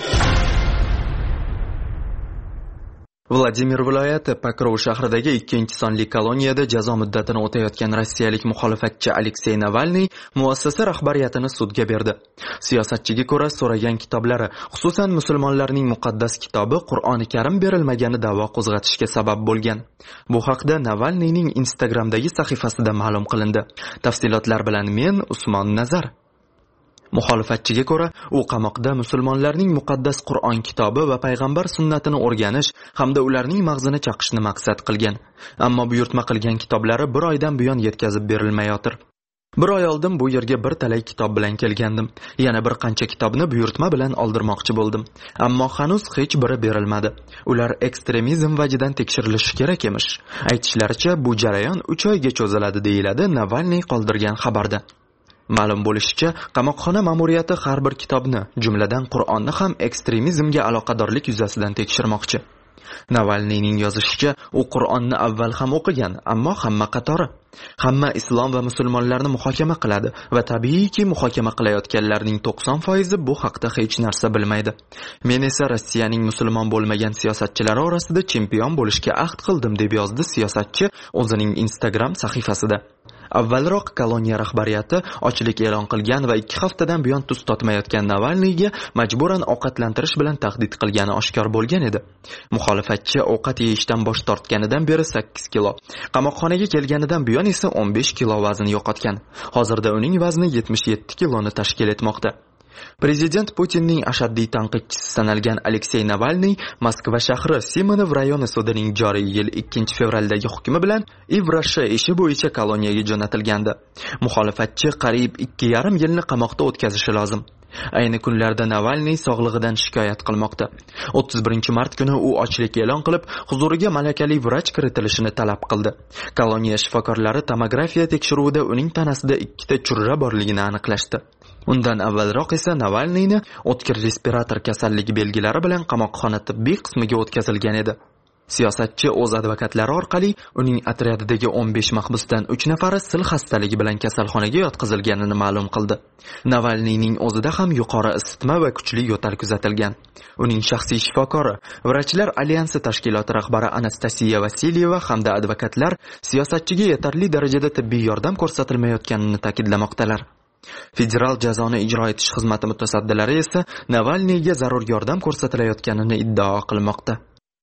Speaker 7: Vladimir viloyati Pokrov shahridagi ikkinchi sonli koloniyada jazo muddatini o'tayotgan rossiyalik muxolifatchi Aleksey Navalniy muassasa rahbariyatini sudga berdi. Siyosatchiga ko'ra, so'ragan kitoblari, xususan musulmonlarning muqaddas kitobi Qur'oni Karim berilmagani da'vo qo'zg'atishga sabab bo'lgan. Bu haqda Navalniyning Instagramdagi sahifasida ma'lum qilindi. Tafsilotlar bilan men Usmon Nazar. Muxolifatchiga ko'ra, u qamoqda musulmonlarning muqaddas Qur'on kitobi va payg'ambar sunnatini o'rganish hamda ularning mag'zini chaqishni maqsad qilgan. Ammo buyurtma qilgan kitoblari bir oydan buyon yetkazib berilmayotir. Bir oy oldin bu yerga bir talay kitob bilan kelgandim. Yana bir qancha kitobni buyurtma bilan oldirmoqchi bo'ldim. Ammo hanuz hech biri berilmadi. Ular ekstremizm vajidan tekshirilishi kerak emish. Aytishlaricha, bu jarayon uch oyga cho'ziladi deyiladi Navalniy qoldirgan xabarda. Ma'lum bo'lishicha, qamoqxona ma'muriyati har bir kitobni, jumladan Qur'onni ham ekstremizmga aloqadorlik yuzasidan tekshirmoqchi. Navalniyning yozishicha, u Qur'onni avval ham o'qigan, ammo hamma qatori. Hamma islom va musulmonlarni muhokama qiladi va tabiiyki muhokama qilayotganlarning to'qson foizi bu haqda hech narsa bilmaydi. Men esa Rossiyaning musulmon bo'lmagan siyosatchilari orasida chempion bo'lishga ahd qildim, deb yozdi siyosatchi o'zining Instagram sahifasida. Avvalroq koloniya rahbariyati ochlik e'lon qilgan va ikki haftadan buyon tuz totmayotgan Navalniyga majburan ovqatlantirish bilan tahdid qilgani oshkor bo'lgan edi. Muxolifatchi ovqat yeyishdan bosh tortganidan beri sakkiz kilo, qamoqxonaga kelganidan buyon esa o'n besh kilo vazn yo'qotgan. Hozirda uning vazni yetmish yetti kiloni tashkil etmoqda. Prezident Putinning ashaddiy tanqidchisi sanalgan Aleksey Navalniy Moskva shahri Simonov rayoni sudining joriy yil ikkinchi fevraldagi hukmi bilan Ivrasha ishi bo'yicha koloniyaga jo'natilgandi. Muxolifatchi qariyb ikki yarim yilni qamoqda o'tkazishi lozim. Ayni kunlarda Navalniy sog'lig'idan shikoyat qilmoqda. o'ttiz birinchi mart kuni u ochlik e'lon qilib, huzuriga malakali vrach kiritilishini talab qildi. Koloniya shifokorlari tomografiya tekshiruvida uning tanasida ikkita churra borligini aniqlashdi. Undan avvalroq esa Navalniyni o'tkir respirator kasalligi belgilari bilan qamoqxona tibbiy qismiga o'tkazilgan edi. Siyosatchi o'z advokatlari orqali uning otryadidagi o'n besh mahbusdan uch nafari sil xastaligi bilan kasalxonaga yotqizilganini ma'lum qildi. Navalniyning o'zida ham yuqori isitma va kuchli yo'tal kuzatilgan. Uning shaxsiy shifokori, Vrachlar alyansi tashkiloti rahbari Anastasiya Vasilyeva hamda advokatlar siyosatchiga yetarli darajada tibbiy yordam ko'rsatilmayotganini ta'kidlamoqdalar. Federal jazoni ijro etish xizmati mutasaddilari esa Navalniyga zarur yordam ko'rsatilayotganini iddao qilmoqda.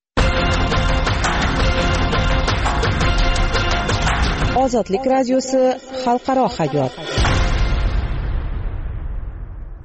Speaker 11: Ozodlik radiosi xalqaro hayot.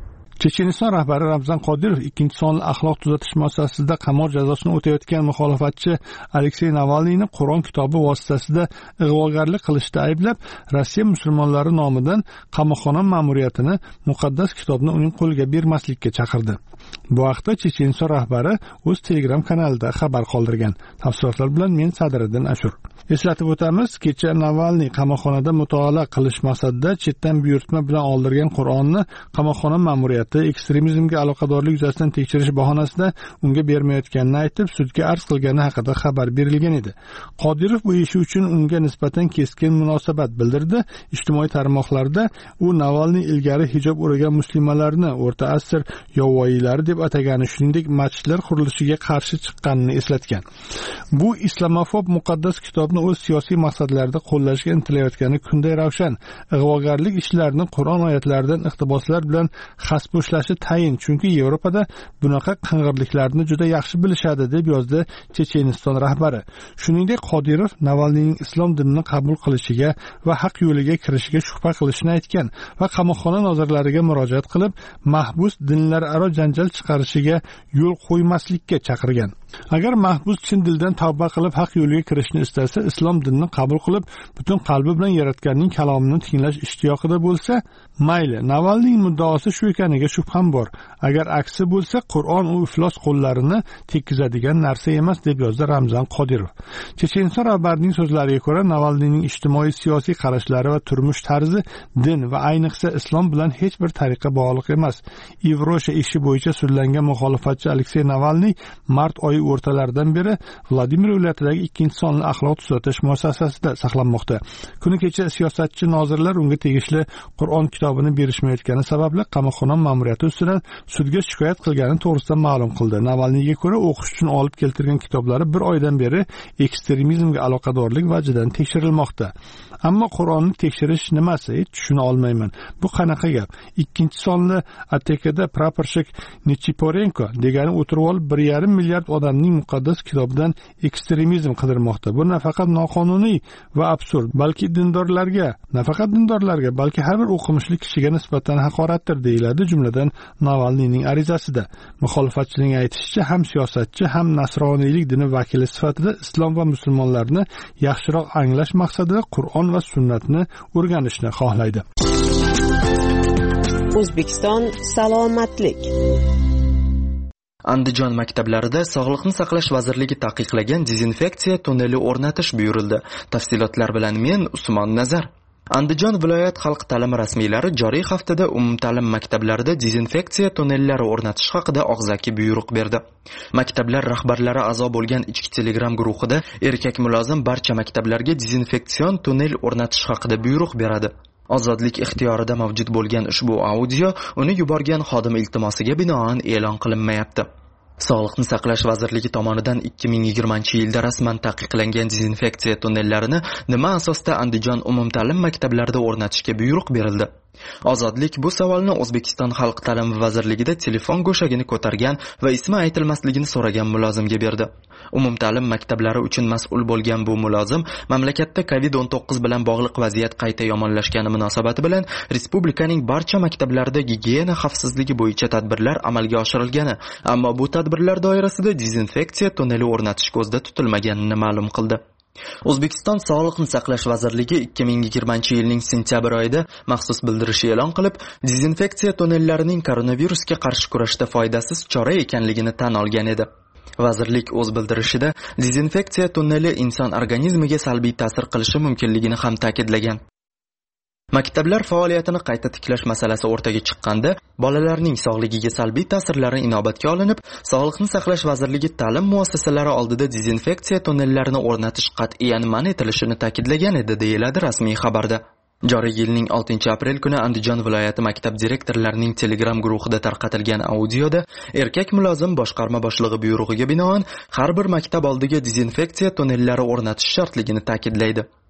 Speaker 1: Checheniston rahbari Ramzan Qodirov ikkinchi sonli axloq tuzatish muassasasida qamoq jazosini o'tayotgan muxolifatchi Aleksey Navalniyni Qur'on kitobi vositasida ig'vogarlik qilishda ayblab, Rossiya musulmonlari nomidan qamoqxona ma'muriyatini muqaddas kitobni uning qo'liga bermaslikka chaqirdi. Bu haqda Checheniston rahbari o'z Telegram kanalida xabar qoldirgan. Tafsilotlar bilan men Sadriddin Ashur. Eslatib o'tamiz, kecha Navalniy qamoqxonada mutolaa qilish maqsadida chetdan buyurtma bilan oldirgan Qur'onni qamoqxona ma'muriyati ekstremizmga aloqadorlik yuzasidan tekshirish bahonasida unga bermayotganini aytib, sudga arz qilgani haqida xabar berilgan edi. Qodirov bu ishi uchun unga nisbatan keskin munosabat bildirdi. Ijtimoiy tarmoqlarda u Navalniy ilgari hijob o'ragan muslimalarni o'rta asr yovvoyilari deb atagani, shuningdek masjidlar qurilishiga qarshi chiqqanini eslatgan. Bu islamofob muqaddas kitobni o'z siyosiy maqsadlarida qo'llashga intilayotgani kunday ravshan. Ig'vogarlik ishlarini Qur'on oyatlaridan iqtiboslar bilan xasboshlashi tayin, chunki Yevropada bunaqa qing'irliklarni juda yaxshi bilishadi, deb yozdi Checheniston rahbari. Shuningdek, Qodirov Navalniyning islom dinini qabul qilishiga va haq yo'liga kirishiga shubha qilishini aytgan va qamoqxona nozirlariga murojaat qilib, mahbus dinlararo janjal chiqarishiga yo'l qo'ymaslikka chaqirgan. Agar mahbus chin dildan tavba qilib haq yo'liga kirishni istasa, islom dinini qabul qilib, butun qalbi bilan yaratganning kalomini tinglash ishtiyoqida bo'lsa, mayli. Navalniyning muddaosi shu ekaniga shubham bor. Agar aksi bo'lsa, Qur'on u iflos qo'llarini tekkizadigan narsa emas, deb yozdi Ramzan Qodirov. Checheniston rahbarining so'zlariga ko'ra, Navalniyning ijtimoiy siyosiy qarashlari va turmush tarzi din va ayniqsa islom bilan hech bir tariqa bog'liq emas. Ivrosha ishi bo'yicha sudlangan muxolifatchi Aleksey Navalniy mart oyi o'rtalaridan beri Vladimir viloyatidagi ikkinchi sonli axloq tuzatish muassasasida saqlanmoqda. Kuni kecha siyosatchi nozirlar unga tegishli Qur'on kitobini berishmayotgani sababli qamoqxona ma'muriyati ustidan sudga shikoyat qilgani to'g'risida ma'lum qildi. Navalniyga ko'ra, o'qish uchun olib keltirgan kitoblari bir oydan beri ekstremizmga aloqadorlik vajidan tekshirilmoqda. Ammo Qur'onni tekshirish nimasi? Hech tushuna olmayman. Bu qanaqa gap? Ikkinchi sonli A T Kda praporshik Nichiporenko degani o'tirib olib bir yarim milliard odamning muqaddas kitobidan ekstremizm qidirmoqda. Bu nafaqat noqonuniy va absurd, balki dindorlarga, nafaqat dindorlarga, balki har bir o'qimishli kishiga nisbatan haqoratdir, deyiladi jumladan Navalniyning arizasida. Muxolifatchining aytishicha, ham siyosatchi, ham nasroniylik dini vakili sifatida islom va musulmonlarni yaxshiroq anglash maqsadida Qur'on va sunnatni o'rganishni xohlaydi.
Speaker 11: O'zbekiston salomatlik.
Speaker 7: Andijon maktablarida Sog'liqni saqlash vazirligi taqiqlagan dezinfeksiya tunneli o'rnatish buyurildi. Tafsilotlar bilan men Usmon Nazar. Andijon viloyat xalq ta'limi rasmiylari joriy haftada umumta'lim maktablarida dezinfeksiya tunnellari o'rnatish haqida og'zaki buyruq berdi. Maktablar rahbarlari a'zo bo'lgan ichki Telegram guruhida erkak mulozim barcha maktablarga dezinfeksion tunnel o'rnatish haqida buyruq beradi. Ozodlik ixtiyorida mavjud bo'lgan ushbu audio uni yuborgan xodim iltimosiga binoan e'lon qilinmayapti. Sog'liqni saqlash vazirligi tomonidan ikki ming yigirmanchi yilda rasman taqiqlangan dezinfeksiya tunnellarini nima asosda Andijon umumta'lim maktablarida o'rnatishga buyruq berildi? Ozodlik bu savolni O'zbekiston Xalq ta'limi vazirligida telefon go'shagini ko'targan va ismi aytilmasligini so'ragan mulozimga berdi. Umumta'lim maktablari uchun mas'ul bo'lgan bu mulozim mamlakatda kovid o'n to'qqiz bilan bog'liq vaziyat qayta yomonlashgani munosabati bilan respublikaning barcha maktablarida gigiyena xavfsizligi bo'yicha tadbirlar amalga oshirilgani, ammo bu tadbirlar doirasida dezinfeksiya tunneli o'rnatish ko'zda tutilmaganini ma'lum qildi. O'zbekiston Sog'liqni saqlash vazirligi ikki ming yigirmanchi yilning sentyabr oyida maxsus bildirish e'lon qilib, dezinfeksiya tunnellarining koronavirusga qarshi kurashda foydasiz chora ekanligini tan olgan edi. Vazirlik o'z bildirishida dezinfeksiya tunneli inson organizmiga salbiy ta'sir qilishi mumkinligini ham ta'kidlagan. Maktablar faoliyatini qayta tiklash masalasi o'rtaga chiqqanda, bolalarning sog'ligiga salbiy ta'sirlari inobatga olinib, Sog'liqni saqlash vazirligi ta'lim muassasalari oldida dezinfeksiya tunnellarini o'rnatish qat'iyan man etilishini ta'kidlagan edi, deyiladi rasmiy xabarda. Joriy yilning oltinchi aprel kuni Andijon viloyati maktab direktorlarining Telegram guruhida tarqatilgan audioda erkak mulozim boshqarma boshlig'i buyrug'iga binoan har bir maktab oldiga dezinfeksiya tunnellari o'rnatish shartligini ta'kidlaydi.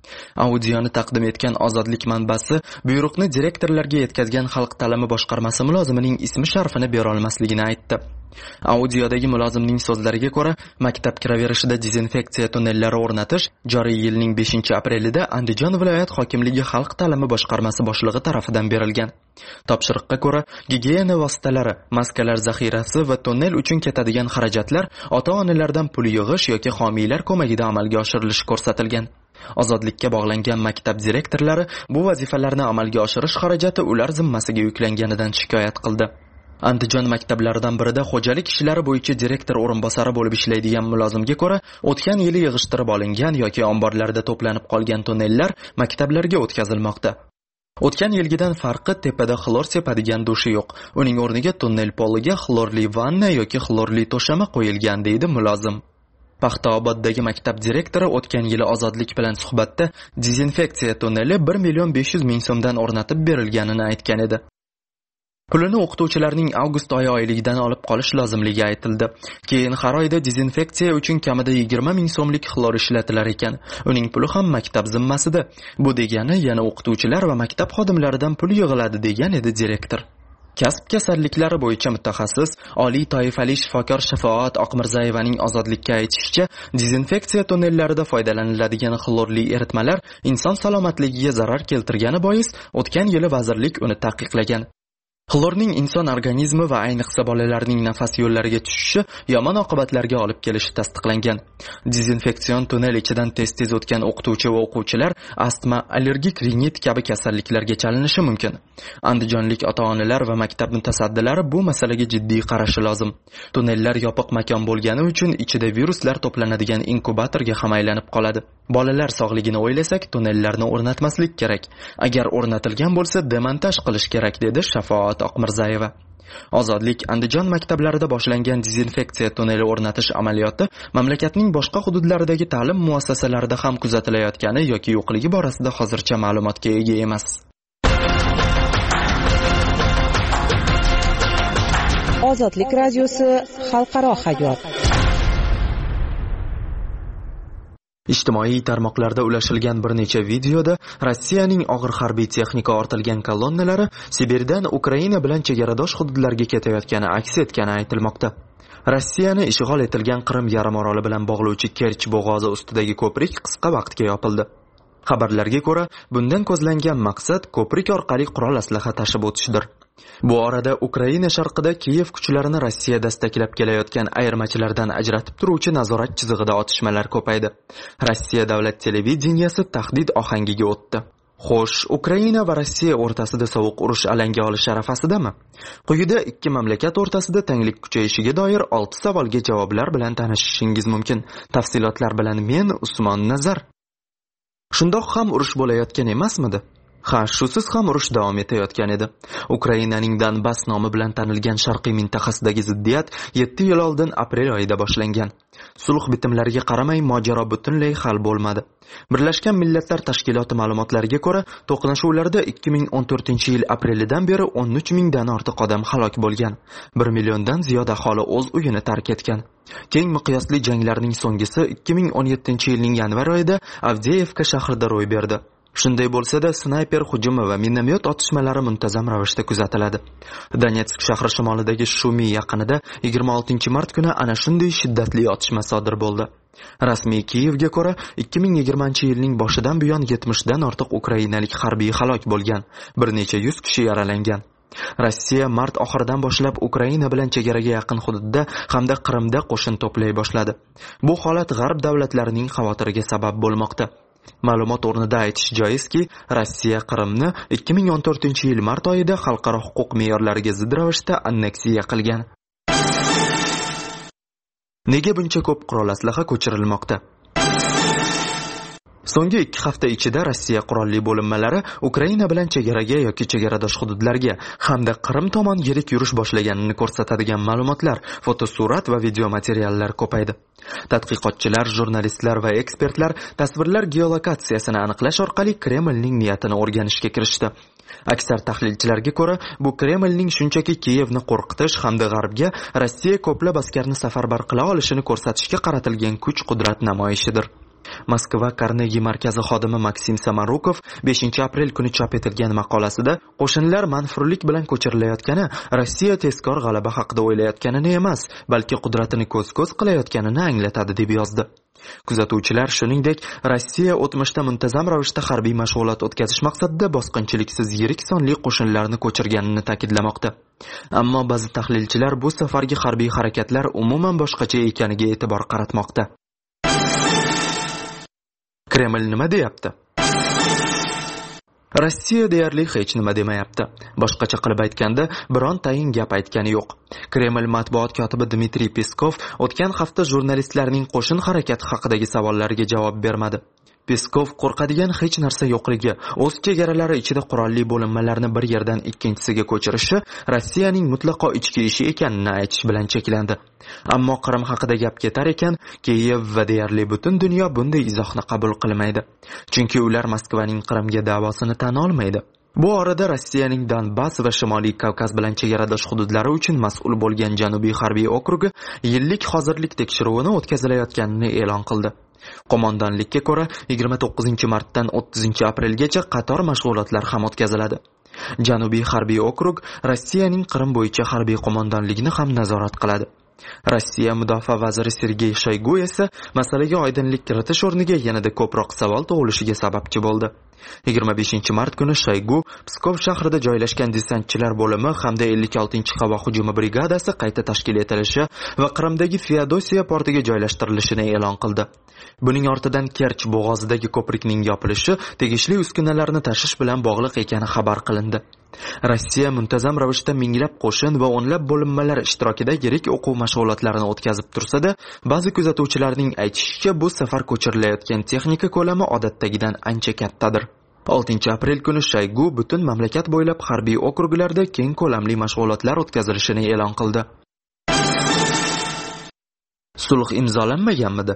Speaker 7: Audioni taqdim etgan Ozodlik manbasi buyruqni direktorlarga yetkazgan Xalq ta'limi boshqarmasi mulozimining ismi sharifini bera olmasligini aytdi. Audiodagi mulozimning so'zlariga ko'ra, maktab kiraverishida dezinfeksiya tunnellari o'rnatish joriy yilning beshinchi aprelida Andijon viloyat hokimligi Xalq ta'limi boshqarmasi boshlig'i tomonidan berilgan. Topshiriqqa ko'ra, gigiyena vositalari, maskalar zaxirasi va tunnel uchun ketadigan xarajatlar ota-onalardan pul yig'ish yoki homiylar ko'magida amalga oshirilishi ko'rsatilgan. Ozodlikka bog'langan maktab direktorlari bu vazifalarni amalga oshirish xarajati ular zimmasiga yuklanganidan shikoyat qildi. Andijon maktablaridan birida xo'jalik ishlari bo'yicha direktor o'rinbosari bo'lib ishlaydigan mulozimga ko'ra, o'tgan yili yig'ishtirib olingan yoki omborlarda to'planib qolgan tunnellar maktablarga o'tkazilmoqda. O'tgan yilgidan farqi tepada xlor sepadigan dushi yo'q. Uning o'rniga tunnel poliga xlorli vanna yoki xlorli to'shama qo'yilgan, deydi mulozim. Paxtaoboddagi maktab direktori o'tgan yili Ozodlik bilan suhbatda dezinfeksiya tunneli bir million besh yuz ming so'mdan o'rnatib berilganini aytgan edi. Pulini o'qituvchilarning avgust oyi oyligidan olib qolish lozimligi aytildi. Keyin har oyda dezinfeksiya uchun kamida yigirma ming so'mlik xlor ishlatilar ekan. Uning puli ham maktab zimmasida. Bu degani yana o'qituvchilar va maktab xodimlaridan pul yig'iladi, degan edi direktor. Kasb kasalliklari bo'yicha mutaxassis, oliy toifali shifokor Shafoat Oqmirzayevaning Ozodlikka aytishicha, dezinfeksiya tunnellarida foydalaniladigan xlorli eritmalar inson salomatligiga zarar keltirgani bois o'tgan yili vazirlik uni taqiqlagan. Xlorning inson organizmi va ayniqsa bolalarning nafas yo'llariga tushishi yomon oqibatlarga olib kelishi tasdiqlangan. Dezinfeksion tunnel ichidan tez-tez o'tgan o'qituvchi va o'quvchilar astma, allergik rinit kabi kasalliklarga chalinishi mumkin. Andijonlik ota-onalar va maktab mutasaddilari bu masalaga jiddiy qarashi lozim. Tunnellar yopiq makon bo'lgani uchun ichida viruslar to'planadigan inkubatorga ham aylanib qoladi. Bolalar sog'ligini o'ylasak, tunnellarni o'rnatmaslik kerak. Agar o'rnatilgan bo'lsa, demontaj qilish kerak, dedi Shafoat Oqmirzayeva. Ozodlik Andijon maktablarida boshlangan dezinfeksiya tunneli o'rnatish amaliyoti mamlakatning boshqa hududlaridagi ta'lim muassasalarida ham kuzatilayotgani yoki yo'qligi borasida hozircha ma'lumotga ega emas.
Speaker 11: Ozodlik radiosi xalqaro hayot.
Speaker 7: Ijtimoiy tarmoqlarda ulashilgan bir necha videoda Rossiyaning og'ir harbiy texnika ortilgan kolonnalari Sibirdan Ukraina bilan chegaradosh hududlarga ketayotgani aks etgani aytilmoqda. Rossiyani ishg'ol etilgan Qrim yarim oroli bilan bog'lovchi Kerch bo'g'ozi ustidagi ko'prik qisqa vaqtga yopildi. Xabarlarga ko'ra, bundan ko'zlangan maqsad ko'prik orqali qurol aslaha tashib o'tishdir. Bu orada Ukraina sharqida Kiyev kuchlarini Rossiya dastaklab kelayotgan ayirmachilardan ajratib turuvchi nazorat chizig'ida otishmalar ko'paydi. Rossiya davlat televideniyasi tahdid ohangiga o'tdi. Xo'sh, Ukraina va Rossiya o'rtasida sovuq urush alanga olish arafasidami? Quyida ikki mamlakat o'rtasida tanglik kuchayishiga doir olti savolga javoblar bilan tanishishingiz mumkin. Tafsilotlar bilan men Usmon Nazar. Shundoq ham urush bo'layotgan emasmidi? Ha, shusiz ham urush davom etayotgan edi. Ukrainaning Donbass nomi bilan tanilgan sharqiy mintaqasidagi ziddiyat yetti yil oldin aprel oyida boshlangan. Sulh bitimlariga qaramay mojaro butunlay hal bo'lmadi. Birlashgan Millatlar Tashkiloti ma'lumotlariga ko'ra, to'qnashuvlarda ikki ming o'n to'rtinchi yil aprelidan beri o'n uch mingdan ortiq odam halok bo'lgan. bir milliondan ziyod aholi o'z uyini tark etgan. Keng miqyosli janglarning so'nggisi ikki ming o'n yettinchi yilning yanvar oyida Avdeyevka shahrida ro'y berdi. Shunday bo'lsa-da, snayper hujumi va minomyot otishmalari muntazam ravishda kuzatiladi. Donetsk shahri shimolidagi Shumi yaqinida yigirma oltinchi mart kuni ana shunday shiddatli otishma sodir bo'ldi. Rasmiy Kiyevga ko'ra, ikki ming yigirmanchi yilning boshidan buyon yetmishdan ortiq ukrainalik harbiy halok bo'lgan, bir necha yuz kishi yaralangan. Rossiya mart oxiridan boshlab Ukraina bilan chegaraga yaqin hududda hamda Qrimda qo'shin to'play boshladi. Bu holat g'arb davlatlarining xavotiriga sabab bo'lmoqda. Ma'lumot o'rnida aytish joizki, Rossiya Qrimni ikki ming o'n to'rtinchi yil mart oyida xalqaro huquq me'yorlariga zid ravishda anneksiya qilgan. Nega buncha ko'p qurol aslaha ko'chirilmoqda? So'nggi ikki hafta ichida Rossiya qurolli bo'linmalari Ukraina bilan chegaraga yoki chegaradosh hududlarga hamda Qrim tomon yirik yurish boshlaganini ko'rsatadigan ma'lumotlar, fotosurat va video materiallar ko'paydi. Tadqiqotchilar, jurnalistlar va ekspertlar tasvirlar geolokatsiyasini aniqlash orqali Kremlning niyatini o'rganishga kirishdi. Aksar tahlilchilarga ko'ra, bu Kremlning shunchaki Kiyevni qo'rqitish hamda g'arbga Rossiya ko'plab askarni safarbar qila olishini ko'rsatishga qaratilgan kuch-qudrat namoyishidir. Moskva Karnegi markazi xodimi Maksim Samarukov beshinchi aprel kuni chop etilgan maqolasida qo'shinlar manfurlik bilan ko'chirilayotgani Rossiya tezkor g'alaba haqida o'ylayotganini emas, balki qudratini ko'z-ko'z qilayotganini anglatadi deb yozdi. Kuzatuvchilar shuningdek, Rossiya o'tmishda muntazam ravishda harbiy mashg'ulot o'tkazish maqsadida bosqinchiliksiz yirik sonli qo'shinlarni ko'chirganini ta'kidlamoqda. Ammo ba'zi tahlilchilar bu safargi harbiy harakatlar umuman boshqacha ekaniga e'tibor qaratmoqda. Kreml nima deyapti? Rossiya deyarli hech nima demayapti. Boshqacha qilib aytganda, birontayin gap aytgani yo'q. Kreml matbuot kotibi Dmitriy Peskov o'tgan hafta jurnalistlarning qo'shin harakati haqidagi savollariga javob bermadi. Peskov qo'rqadigan hech narsa yo'qligi, o'z chegaralari ichida qurolli bo'linmalarni bir yerdan ikkinchisiga ko'chirishi Rossiyaning mutlaqo ichki ishi ekanini aytish bilan cheklandi. Ammo Qrim haqida gap ketar ekan, Kiyev va deyarli butun dunyo bunday izohni qabul qilmaydi. Chunki ular Moskvaning Qrimga da'vosini tan olmaydi. Bu orada Rossiyaning Donbass va Shimoliy Kavkaz bilan chegaradosh hududlari uchun mas'ul bo'lgan Janubiy harbiy okrugi yillik hozirlik tekshiruvini o'tkazilayotganini e'lon qildi. Qo'mondonlikka ko'ra yigirma to'qqizinchi martdan o'ttizinchi aprelgacha qator mashg'ulotlar ham o'tkaziladi. Janubiy harbiy okrug Rossiyaning Qrim bo'yicha harbiy qo'mondonligini ham nazorat qiladi. Rossiya mudofaa vaziri Sergey Shoygu esa masalaga oydinlik kiritish o'rniga yanada ko'proq savol tug'ilishiga sababchi bo'ldi. yigirma beshinchi mart kuni Shoygu Pskov shahrida joylashgan desantchilar bo'limi hamda ellik oltinchi havo hujumi brigadasi qayta tashkil etilishi va Qrimdagi Feodosiya portiga joylashtirilishini e'lon qildi. Buning ortidan Kerch bo'g'ozidagi ko'prikning yopilishi tegishli uskunalarni tashish bilan bog'liq ekani xabar qilindi. Rossiya muntazam ravishda minglab qo'shin va o'nlab bo'linmalar ishtirokida yirik o'quv mashg'ulotlarini o'tkazib tursa-da, ba'zi kuzatuvchilarning aytishicha, bu safar ko'chirilayotgan texnika ko'lami odatdagidan ancha kattadir. oltinchi aprel kuni Shoygu butun mamlakat bo'ylab harbiy okruglarda keng ko'lamli mashg'ulotlar o'tkazilishini e'lon qildi. Sulh imzolanmaganmidi?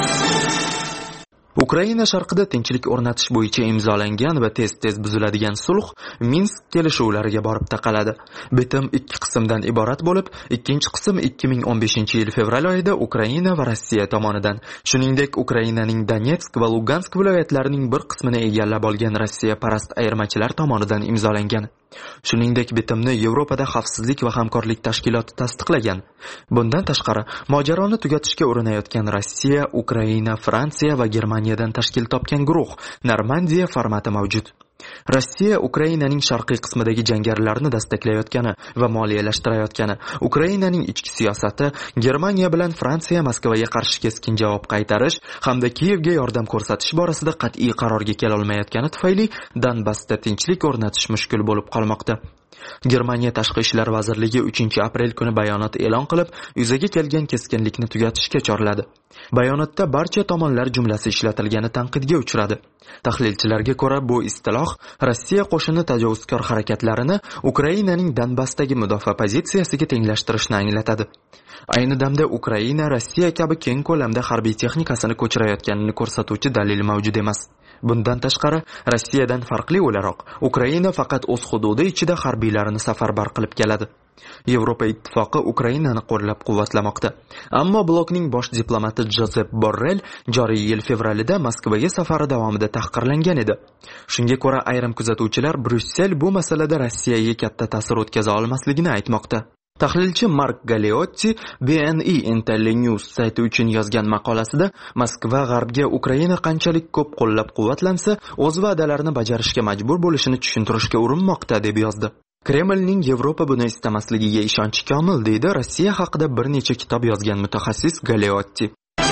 Speaker 7: Ukraina sharqida tinchlik o'rnatish bo'yicha imzolangan va tez-tez buziladigan sulh Minsk kelishuvlariga borib taqaladi. Bitim ikki qismdan iborat bo'lib, ikkinchi qism ikki ming o'n beshinchi yil fevral oyida Ukraina va Rossiya tomonidan, shuningdek Ukrainaning Donetsk va Lugansk viloyatlarining bir qismini egallab olgan Rossiya parast ayirmachilar tomonidan imzolangan. Shuningdek, bitimni Yevropada xavfsizlik va hamkorlik tashkiloti tasdiqlagan. Bundan tashqari, mojaroni tugatishga urinayotgan Rossiya, Ukraina, Fransiya va Germaniyadan tashkil topgan guruh Normandiya formati mavjud. Rossiya Ukrainaning sharqiy qismidagi jangarilarni dastaklayotgani va moliyalashtirayotgani, Ukrainaning ichki siyosati, Germaniya bilan Fransiya Moskvaga qarshi keskin javob qaytarish hamda Kiyevga yordam ko'rsatish borasida qat'iy qarorga kela olmayotgani tufayli Donbassda tinchlik o'rnatish mushkul bo'lib qolmoqda. Germaniya tashqi ishlar vazirligi uchinchi aprel kuni bayonot e'lon qilib, yuzaga kelgan keskinlikni tugatishga chorladi. Bayonotda barcha tomonlar jumlasi ishlatilgani tanqidga uchradi. Tahlilchilarga ko'ra, bu istiloh Rossiya qo'shini tajovuzkor harakatlarini Ukrainaning Donbassdagi mudofaa pozitsiyasiga tenglashtirishni anglatadi. Ayni damda Ukraina Rossiya kabi keng ko'lamda harbiy texnikasini ko'chirayotganini ko'rsatuvchi dalil mavjud emas. Bundan tashqari, Rossiyadan farqli o'laroq, Ukraina faqat o'z hududi ichida harbiylarini safarbar qilib keladi. Yevropa ittifoqi Ukrainani qo'llab-quvvatlamoqda. Ammo blokning bosh diplomati Josep Borrell joriy yil fevralida Moskvaga safari davomida tahqirlangan edi. Shunga ko'ra, ayrim kuzatuvchilar Bryussel bu masalada Rossiyaga katta ta'sir o'tkaza olmasligini aytmoqda. Tahlilchi Mark Galeotti B N E Intellinews sayti uchun yozgan maqolasida Moskva g'arbga Ukraina qanchalik ko'p qo'llab-quvvatlansa, o'z va'dalarini bajarishga majbur bo'lishini tushuntirishga urinmoqda deb yozdi. Kremlning Yevropa buni istamasligiga ishonchi komil, deydi Rossiya haqida bir necha kitob yozgan mutaxassis Galeotti.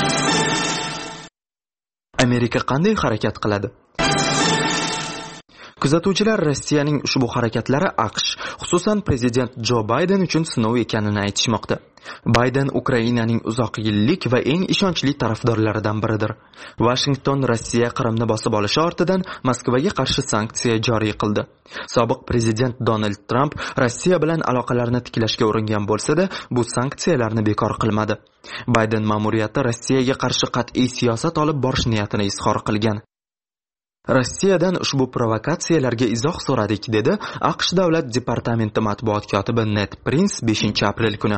Speaker 7: Amerika qanday harakat qiladi? Kuzatuvchilar Rossiyaning ushbu harakatlari AQSh, xususan prezident Jo Bayden uchun sinov ekanini aytishmoqda. Bayden Ukrainaning uzoq yillik va eng ishonchli tarafdorlaridan biridir. Washington Rossiya Qrimni bosib olishi ortidan Moskvaga qarshi sanksiya joriy qildi. Sobiq prezident Donald Trump Rossiya bilan aloqalarni tiklashga uringan bo'lsa-da, bu sanksiyalarni bekor qilmadi. Bayden ma'muriyati Rossiyaga qarshi qat'iy siyosat olib borish niyatini izhor qilgan. Rossiyadan ushbu provokatsiyalarga izoh so'radik, dedi AQSh davlat departamenti matbuot kotibi Ned Prince beshinchi aprel kuni.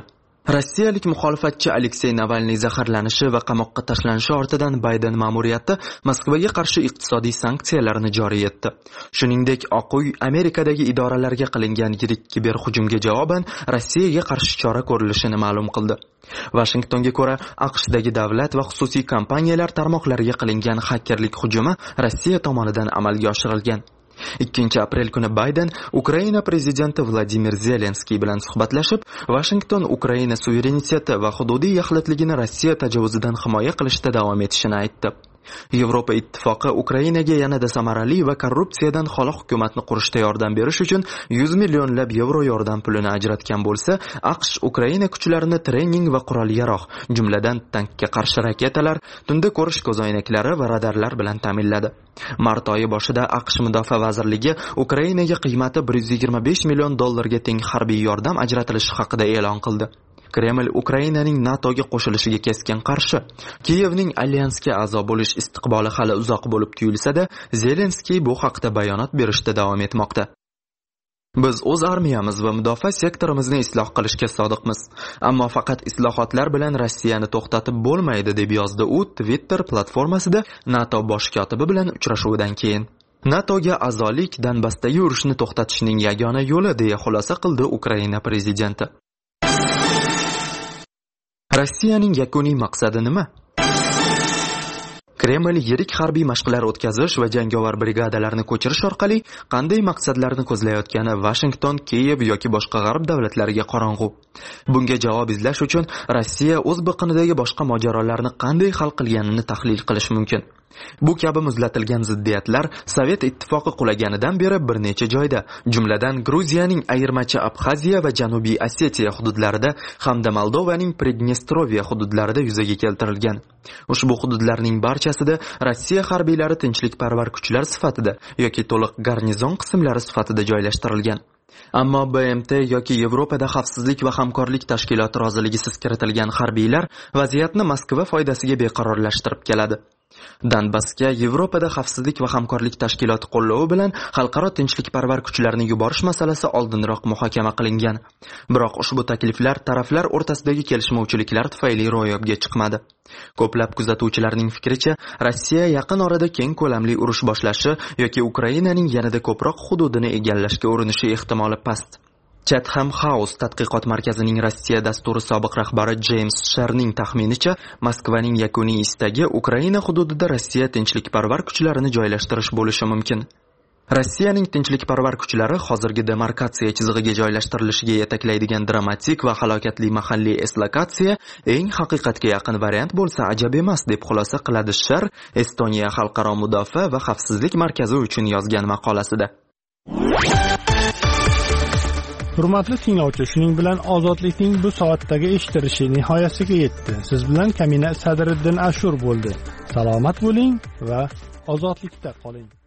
Speaker 7: Rossiyalik muxolifatchi Aleksey Navalniy zaharlanishi va qamoqqa tashlanishi ortidan Bayden ma'muriyati Moskvaga qarshi iqtisodiy sanksiyalarni joriy etdi. Shuningdek, Oq uy Amerikadagi idoralarga qilingan yirik kiberhujumga javoban Rossiyaga qarshi chora ko'rilishini ma'lum qildi. Washingtonga ko'ra, AQShdagi davlat va xususiy kompaniyalar tarmoqlariga qilingan xakerlik hujumi Rossiya tomonidan amalga oshirilgan. ikkinchi aprel kuni Bayden Ukraina prezidenti Vladimir Zelenskiy bilan suhbatlashib, Washington Ukraina suvereniteti va hududiy yaxlitligini Rossiya tajovuzidan himoya qilishda davom etishini aytdi. Yevropa ittifoqi Ukrainaga yanada samarali va korrupsiyadan xoli hukumatni qurishda yordam berish uchun yuz millionlab yevro yordam pulini ajratgan bo'lsa, AQSh Ukraina kuchlarini trening va qurol-yarog', jumladan tankga qarshi raketalar, tunda ko'rish ko'zoynaklari va radarlar bilan ta'minladi. Mart oyi boshida AQSh Mudofaa vazirligi Ukrainaga qiymati bir yuz yigirma besh million dollarga teng harbiy yordam ajratilishi haqida e'lon qildi. Kreml Ukrainaning NATOga qo'shilishiga keskin qarshi. Kiyevning alyansga a'zo bo'lish istiqboli hali uzoq bo'lib tuyulsa-da, Zelenskiy bu haqda bayonot berishda davom etmoqda. Biz o'z armiyamiz va mudofaa sektorimizni isloh qilishga sodiqmiz, ammo faqat islohotlar bilan Rossiyani to'xtatib bo'lmaydi, deb yozdi u Twitter platformasida NATO bosh kotibi bilan uchrashuvdan keyin. NATOga a'zolik Donbassdagi urushni to'xtatishning yagona yo'li, deya xulosa qildi Ukraina prezidenti. Rossiyaning yakuniy maqsadi nima? Kreml yirik harbiy mashqlar o'tkazish va jangovar brigadalarni ko'chirish orqali qanday maqsadlarni ko'zlayotgani Washington, Kiyev yoki boshqa g'arb davlatlariga qorong'u. Bunga javob izlash uchun Rossiya o'z biqinidagi boshqa mojarolarni qanday hal qilganini tahlil qilish mumkin. Bu kabi muzlatilgan ziddiyatlar Sovet ittifoqi qulaganidan beri bir necha joyda, jumladan Gruziyaning ayirmachi Abxaziya va Janubiy Osetiya hududlarida hamda Moldovaning Pridnestrovye hududlarida yuzaga keltirilgan. Ushbu hududlarning barchasida Rossiya harbiylari tinchlikparvar kuchlar sifatida yoki to'liq garnizon qismlari sifatida joylashtirilgan. Ammo B M T yoki Yevropada xavfsizlik va hamkorlik tashkiloti roziligisiz kiritilgan harbiylar vaziyatni Moskva foydasiga beqarorlashtirib keladi. Donbassga Yevropada xavfsizlik va hamkorlik tashkiloti qo'llovi bilan xalqaro tinchlikparvar kuchlarni yuborish masalasi oldinroq muhokama qilingan. Biroq ushbu takliflar taraflar o'rtasidagi kelishmovchiliklar tufayli ro'yobga chiqmadi. Ko'plab kuzatuvchilarning fikricha, Rossiya yaqin orada keng ko'lamli urush boshlashi yoki Ukrainaning yanada ko'proq hududini egallashga urinishi ehtimoli past. Chatham House tadqiqot markazining Rossiya dasturi sobiq rahbari James Sherning taxminicha, Moskvaning yakuniy istagi Ukraina hududida Rossiya tinchlikparvar kuchlarini joylashtirish bo'lishi mumkin. Rossiyaning tinchlikparvar kuchlari hozirgi demarkatsiya chizig'iga joylashtirilishiga yetaklaydigan dramatik va halokatli mahalliy eslokatsiya eng haqiqatga yaqin variant bo'lsa ajab emas, deb xulosa qiladi Sher Estoniya xalqaro mudofaa va xavfsizlik markazi uchun yozgan maqolasida.
Speaker 1: Hurmatli tinglovchi, shuning bilan ozodlikning bu soatdagi eshittirishi nihoyasiga yetdi. Siz bilan Kamina Sadriddin Ashur bo'ldi. Salomat bo'ling va ozodlikda qoling.